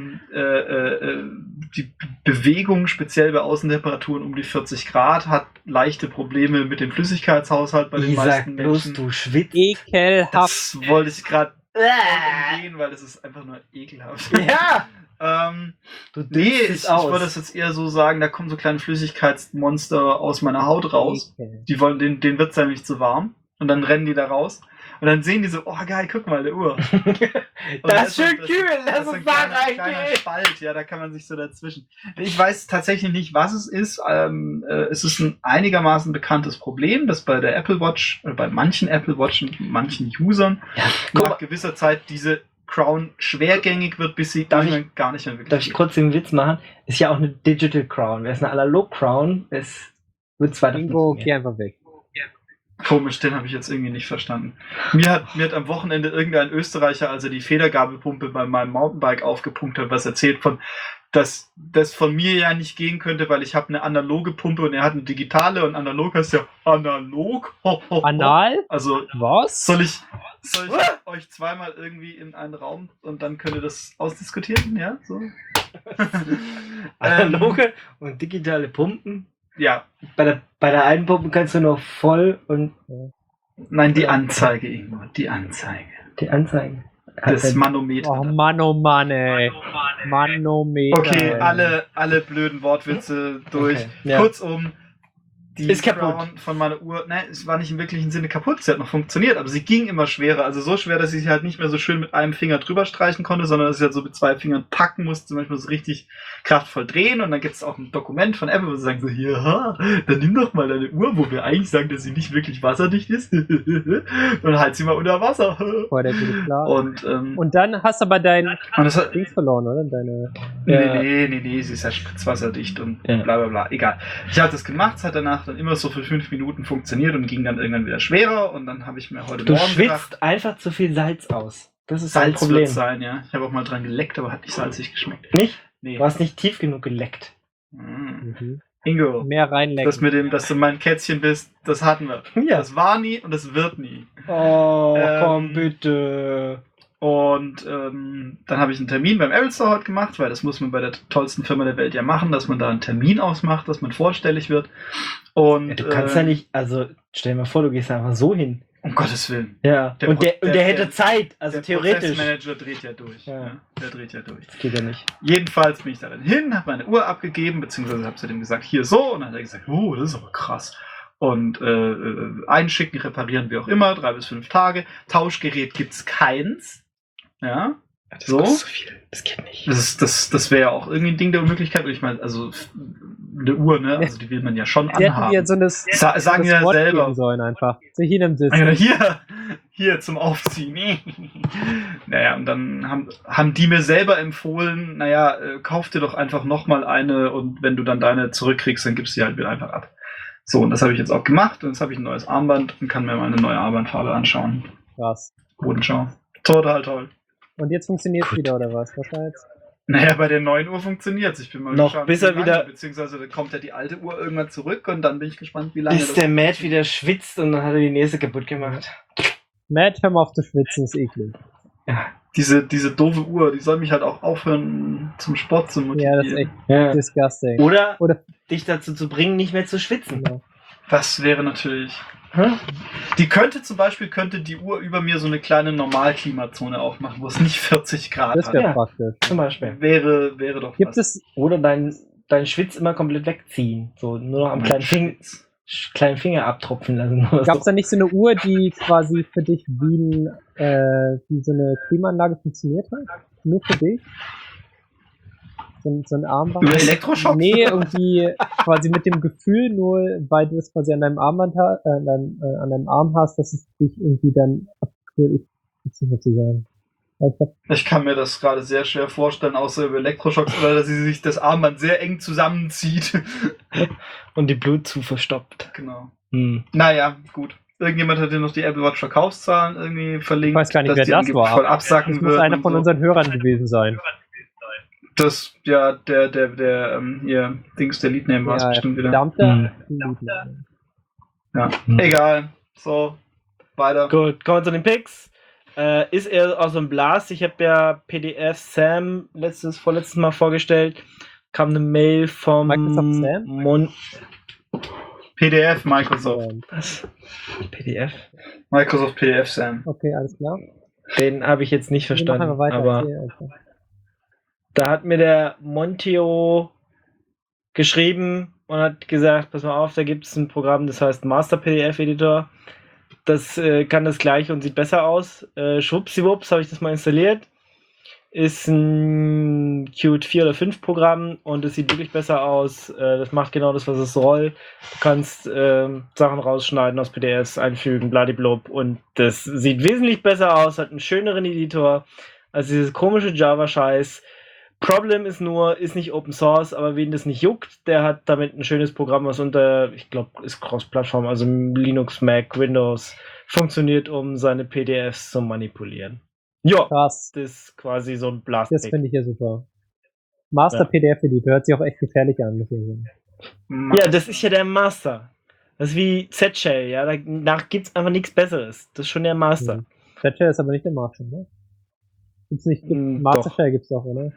die Bewegung, speziell bei Außentemperaturen um die 40 Grad, hat leichte Probleme mit dem Flüssigkeitshaushalt bei den meisten Menschen. Du schwitzt. Ekelhaft. Das wollte ich gerade umgehen, weil das ist einfach nur ekelhaft. Ja! Ich würde das jetzt eher so sagen, da kommen so kleine Flüssigkeitsmonster aus meiner Haut raus. Die wollen, denen wird es ja nicht zu warm. Und dann rennen die da raus. Und dann sehen die so, oh geil, guck mal, der Uhr. Das ist schön kühl, lass uns da reingehen. Kleiner Spalt, ja, da kann man sich so dazwischen. Ich weiß tatsächlich nicht, was es ist. Es ist ein einigermaßen bekanntes Problem, dass bei der Apple Watch, oder bei manchen Apple Watch und manchen Usern nach gewisser Zeit diese Crown schwergängig wird, bis sie gar nicht mehr wirklich. Darf ich kurz den Witz machen? Ist ja auch eine Digital Crown. Wer ist eine Analog Crown? Ist Wird's weiter Ingo, geh funktionieren. einfach weg. Komisch, den habe ich jetzt irgendwie nicht verstanden. Mir hat am Wochenende irgendein Österreicher, als er die Federgabelpumpe bei meinem Mountainbike aufgepumpt hat, was erzählt von, dass das von mir ja nicht gehen könnte, weil ich habe eine analoge Pumpe und er hat eine digitale und analog heißt ja analog. Ho, ho, ho. Anal? Also Was? soll ich euch zweimal irgendwie in einen Raum und dann könnt ihr das ausdiskutieren, ja? So. Analoge und digitale Pumpen. Ja, Bei der einen Pumpe kannst du noch voll und nein, die Anzeige, Ingo, die Anzeige. die Anzeigen. Das Manometer. Oh Mann, oh Mann, ey. Manometer. Okay, ey. alle blöden Wortwitze durch. Okay, ja. Kurzum, die Ist kaputt. Crown von meiner Uhr, nein, es war nicht im wirklichen Sinne kaputt, sie hat noch funktioniert, aber sie ging immer schwerer, also so schwer, dass ich sie halt nicht mehr so schön mit einem Finger drüber streichen konnte, sondern dass ich halt so mit 2 Fingern packen musste, zum Beispiel so richtig kraftvoll drehen und dann gibt es auch ein Dokument von Apple, wo sie sagen so, hier, dann nimm doch mal deine Uhr, wo wir eigentlich sagen, dass sie nicht wirklich wasserdicht ist und halt sie mal unter Wasser. Boah, der gute Plan. Und dann hast du aber dein das hat, Dings verloren, oder? Deine. Nee, sie ist ja spritzwasserdicht und Ja. bla bla bla, egal. Ich habe das gemacht, es hat danach dann immer so für 5 Minuten funktioniert und ging dann irgendwann wieder schwerer und dann habe ich mir heute Du Morgen schwitzt einfach zu viel Salz aus. Das ist ein Salz Problem. wird sein, ja. Ich habe auch mal dran geleckt, aber hat nicht salzig geschmeckt. Nicht? Nee. Du hast nicht tief genug geleckt. Mm. Ingo, Mehr reinlecken. das mit dem, dass du mein Kätzchen bist, das hatten wir. Ja. Das war nie und das wird nie. Oh, komm, bitte. Und dann habe ich einen Termin beim Apple Store heute gemacht, weil das muss man bei der tollsten Firma der Welt ja machen, dass man da einen Termin ausmacht, dass man vorstellig wird. Und Ja, du kannst ja nicht, also stell dir mal vor, du gehst einfach so hin. um Gottes Willen. Ja. Der Und der der- hätte Zeit, also der theoretisch. Prozessmanager dreht ja durch. Ja. Ja, der dreht ja durch. Das geht ja nicht. Jedenfalls bin ich da dann hin, habe meine Uhr abgegeben, beziehungsweise habe zu dem gesagt, hier so. Und dann hat er gesagt, oh, das ist aber krass. Und einschicken, reparieren, wie auch immer, 3 bis 5 Tage. Tauschgerät gibt's keins. Ja. Das So? kostet so viel. Das geht nicht. Das wäre ja auch irgendwie ein Ding der Unmöglichkeit. Und ich meine, also eine Uhr, ne? Also die will man ja schon Die hätten anhaben. dir so eine Sagen das ja Wort selber. geben sollen einfach. So hier nimm das. Hier zum Aufziehen. Naja, und dann haben die mir selber empfohlen, naja, kauf dir doch einfach nochmal eine und wenn du dann deine zurückkriegst, dann gibst du sie halt wieder einfach ab. So, und das habe ich jetzt auch gemacht und jetzt habe ich ein neues Armband und kann mir meine neue Armbandfarbe anschauen. Krass. Bodenschau. Total toll. Und jetzt funktioniert wieder, oder was? Was war jetzt? Naja, bei der neuen Uhr funktioniert's. Ich bin mal Noch gespannt, bis wie er lange, wieder- beziehungsweise dann kommt ja die alte Uhr irgendwann zurück und dann bin ich gespannt, wie lange Bis der Matt wieder schwitzt und dann hat er die nächste kaputt gemacht. Matt, hör mal auf zu schwitzen, ist eklig. Ja. diese doofe Uhr, die soll mich halt auch aufhören, zum Sport zu motivieren. Ja, das ist echt Ja. disgusting. Oder Oder- dich dazu zu bringen, nicht mehr zu schwitzen. Genau. Das wäre natürlich. Hm? Die könnte die Uhr über mir so eine kleine Normalklimazone aufmachen, wo es nicht 40 Grad Das hat. wäre Ja. praktisch. Zum Beispiel. Wäre doch Gibt was. es, Oder dein Schwitz immer komplett wegziehen. So nur noch am kleinen Finger abtropfen lassen. Oder gab es so. da nicht so eine Uhr, die quasi für dich wie so eine Klimaanlage funktioniert hat? Nur für dich? So ein Armband? Über Elektroschock? Nee, irgendwie quasi mit dem Gefühl, nur weil du es quasi an deinem Armband an deinem Arm hast, dass es dich irgendwie dann abkühlt. Ich weiß nicht, was zu sagen. Ich glaub, Ich kann mir das gerade sehr schwer vorstellen, außer über Elektroschocks oder dass sie sich das Armband sehr eng zusammenzieht. Und die Bluetooth verstoppt. Genau. Hm. Naja, gut. Irgendjemand hat dir noch die Apple Watch Verkaufszahlen irgendwie verlinkt. Ich weiß gar nicht, dass wer die das angeblich war. voll absacken das muss wird einer und von so. unseren Hörern gewesen sein. Das, ja, der hier, Dings, der Leadname war es Ja, bestimmt wieder. verdammter. Ja. Hm. Egal. So, weiter. Gut, kommen wir zu den Picks. Ist er aus dem Blast? Ich habe ja PDF Sam vorletztes Mal vorgestellt. Kam eine Mail vom Microsoft Sam? PDF, Microsoft. PDF? Microsoft PDF, Sam. Okay, alles klar. Den habe ich jetzt nicht Wir machen verstanden. einfach weiter. Aber Erzähl einfach. da hat mir der Monteo geschrieben und hat gesagt, pass mal auf, da gibt es ein Programm, das heißt Master PDF Editor. Das kann das gleiche und sieht besser aus. Schwuppsiwupps habe ich das mal installiert. Ist ein Qt 4 oder 5 Programm und es sieht wirklich besser aus. Das macht genau das, was es soll. Du kannst Sachen rausschneiden aus PDFs, einfügen, bladiblub. Und das sieht wesentlich besser aus, hat einen schöneren Editor als dieses komische Java-Scheiß. Problem ist nur, ist nicht Open Source, aber wen das nicht juckt, der hat damit ein schönes Programm, was unter, ich glaube, ist Cross-Plattform, also Linux, Mac, Windows, funktioniert, um seine PDFs zu manipulieren. Ja, Krass. das ist quasi so ein Blast. Das finde ich ja super. Master PDF Editor hört sich auch echt gefährlich an. Deswegen. Ja, das ist ja der Master. Das ist wie Z-Shell, ja, danach gibt es einfach nichts Besseres. Das ist schon der Master. Z-Shell ist aber nicht der Master, ne? Gibt's nicht, Master Shell gibt's doch, oder?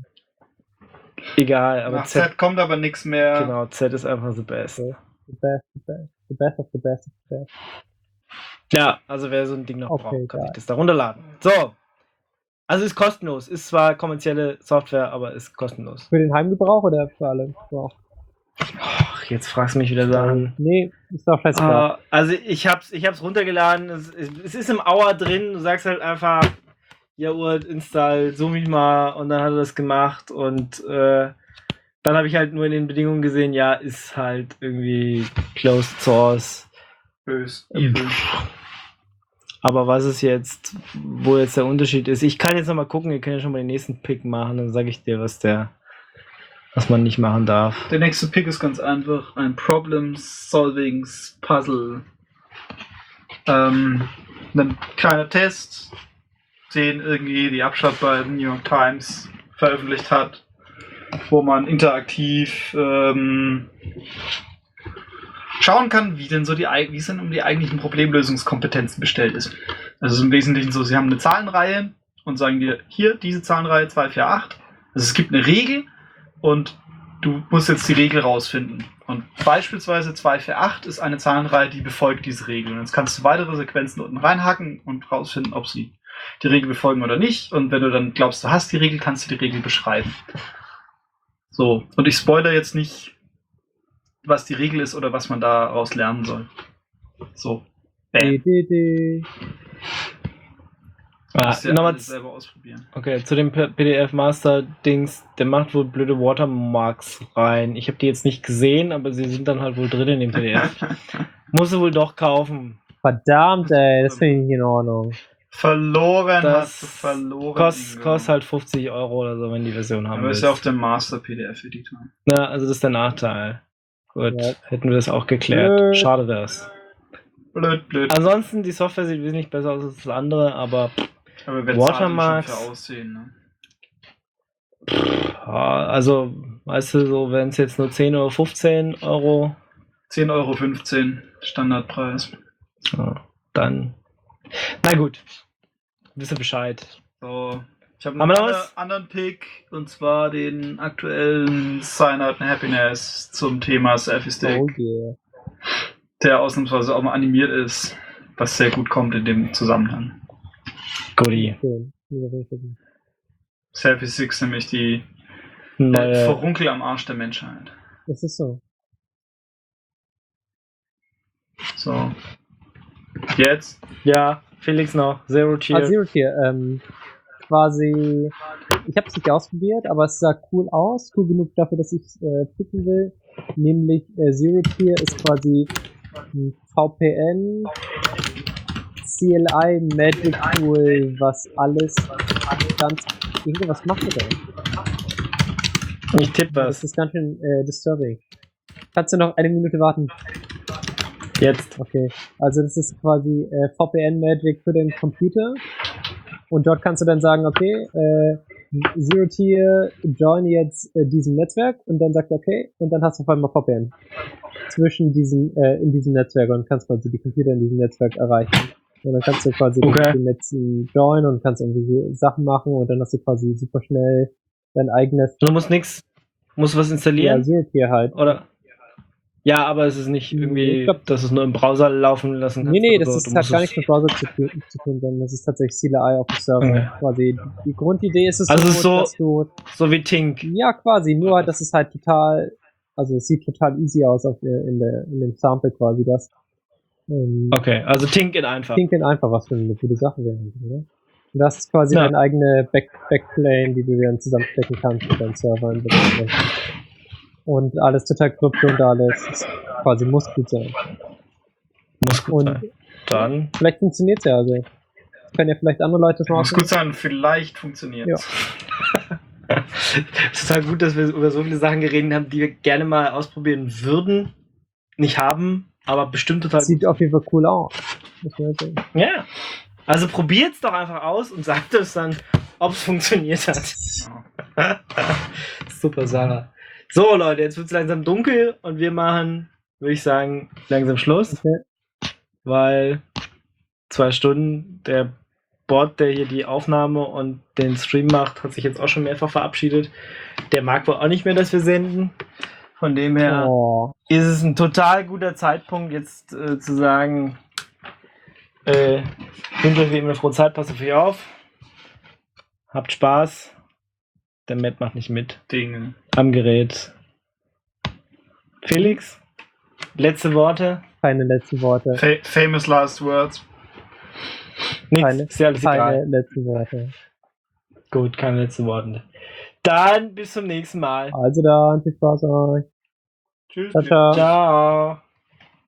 Egal, aber Nach Z kommt aber nichts mehr. Genau, Z ist einfach the best. Okay. The best of the best of the best. Ja, also wer so ein Ding noch Okay, braucht, kann geil. sich das da runterladen. So. Also ist kostenlos. Ist zwar kommerzielle Software, aber ist kostenlos. Für den Heimgebrauch oder für alle? Gebrauch? Ach, jetzt fragst du mich wieder Sachen. Nee, ist doch scheißegal. Also ich hab's runtergeladen. Es ist im Hour drin. Du sagst halt einfach, ja, Urt, install, zoom mich mal, und dann hat er das gemacht, und dann habe ich halt nur in den Bedingungen gesehen, ja, ist halt irgendwie Closed Source. Bös. Evil. Aber was ist jetzt, wo jetzt der Unterschied ist? Ich kann jetzt nochmal gucken, wir können ja schon mal den nächsten Pick machen, dann sage ich dir, was man nicht machen darf. Der nächste Pick ist ganz einfach ein Problem-Solving-Puzzle. Ein kleiner Test, den irgendwie die Abschrift bei New York Times veröffentlicht hat, wo man interaktiv schauen kann, wie denn es um die eigentlichen Problemlösungskompetenzen bestellt ist. Also es ist im Wesentlichen so, sie haben eine Zahlenreihe und sagen dir, hier, diese Zahlenreihe 248. Also es gibt eine Regel und du musst jetzt die Regel rausfinden. Und beispielsweise 248 ist eine Zahlenreihe, die befolgt diese Regel. Und jetzt kannst du weitere Sequenzen unten reinhacken und rausfinden, ob sie die Regel befolgen oder nicht. Und wenn du dann glaubst, du hast die Regel, kannst du die Regel beschreiben. So, und ich spoilere jetzt nicht, was die Regel ist oder was man daraus lernen soll. So. Nochmal selber ausprobieren. Okay, zu dem PDF-Master-Dings, der macht wohl blöde Watermarks rein. Ich habe die jetzt nicht gesehen, aber sie sind dann halt wohl drin in dem PDF. Muss du wohl doch kaufen. Verdammt, ey, das finde ich nicht in Ordnung. Verloren Das hast du verloren. kostet halt 50 Euro oder so, wenn die Version haben. Aber ist ja auf dem Master-PDF-Editor. Na, also das ist der Nachteil. Gut, Ja. hätten wir das auch geklärt. Blöd. Schade wär's. Blöd. Ansonsten, die Software sieht wesentlich besser aus als das andere, aber Aber wer Watermarks- zahlt denn schon für Aussehen, ne? also, weißt du, so wenn es jetzt nur 10 oder 15 Euro, 10,15 € Standardpreis. ja, dann, na gut, wisst ihr Bescheid. So, ich habe Haben noch wir noch einen was? anderen Pick, und zwar den aktuellen Sign Out and Happiness zum Thema Selfie-Stick, Oh yeah. der ausnahmsweise auch mal animiert ist, was sehr gut kommt in dem Zusammenhang. Goodie. Schön. Selfie-Stick ist nämlich die Neue, Verunkel am Arsch der Menschheit. Es ist so. So. Jetzt. ja, Felix noch, Zero Tier. Zero Tier, quasi, ich habe es nicht ausprobiert, aber es sah cool aus, cool genug dafür, dass ich picken will. Nämlich Zero Tier ist quasi ein VPN, CLI Magic Tool, was alles ganz, irgendwas macht er denn? Ich tippe Das was. ist ganz schön disturbing. Kannst du noch eine Minute warten? Jetzt. Okay, also das ist quasi VPN Magic für den Computer, und dort kannst du dann sagen, okay, Zero Tier join jetzt diesem Netzwerk, und dann sagt er okay, und dann hast du auf einmal VPN zwischen diesen in diesem Netzwerk und kannst quasi die Computer in diesem Netzwerk erreichen. Und dann kannst du quasi Okay. die Netzen join und kannst irgendwie Sachen machen, und dann hast du quasi super schnell dein eigenes Du musst was installieren? Zero Tier halt. Oder? Ja, aber es ist nicht irgendwie, Ich glaub- dass du es nur im Browser laufen lassen kannst. Nee, oder das so. ist Du hat musst gar es- nichts mit Browser zu tun, sondern das ist tatsächlich CLI auf dem Server. Okay. Quasi die Grundidee ist es Also es ist so- dass du, So wie Tink. ja quasi, nur das ist halt total, also es sieht total easy aus in dem Sample quasi das. Okay, also Tink in einfach. Klingt einfach, was für eine gute Sache wäre. Ne? Und das ist quasi Ja. deine eigene Backplane, die du dann zusammenstecken kannst mit deinem Server. Und alles total krypto und alles. Das quasi muss gut sein. Muss gut Und sein. Dann. vielleicht funktioniert's ja, also können ja vielleicht andere Leute das Muss machen. gut sein, vielleicht funktioniert Ja. Total gut, dass wir über so viele Sachen geredet haben, die wir gerne mal ausprobieren würden, nicht haben, aber bestimmt total Sieht auf jeden Fall cool aus. Muss man sagen. Ja. Also probiert's doch einfach aus und sagt uns dann, ob es funktioniert hat. Super, Sarah. So, Leute, jetzt wird es langsam dunkel und wir machen, würde ich sagen, langsam Schluss. Okay. Weil 2 Stunden, der Bot, der hier die Aufnahme und den Stream macht, hat sich jetzt auch schon mehrfach verabschiedet. Der mag wohl auch nicht mehr, dass wir senden. Von dem her ist es ein total guter Zeitpunkt, jetzt zu sagen, ich wünsche euch wie immer eine frohe Zeit, passt auf euch auf. Habt Spaß. Der Matt macht nicht mit. Dinge. Am Gerät. Felix, letzte Worte? Keine letzten Worte. Famous last words. Nichts, ist ja alles egal. Keine letzten Worte. Gut, keine letzten Worte. Dann bis zum nächsten Mal. Also dann, viel Spaß euch. Tschüss. Ciao, ciao. Ciao.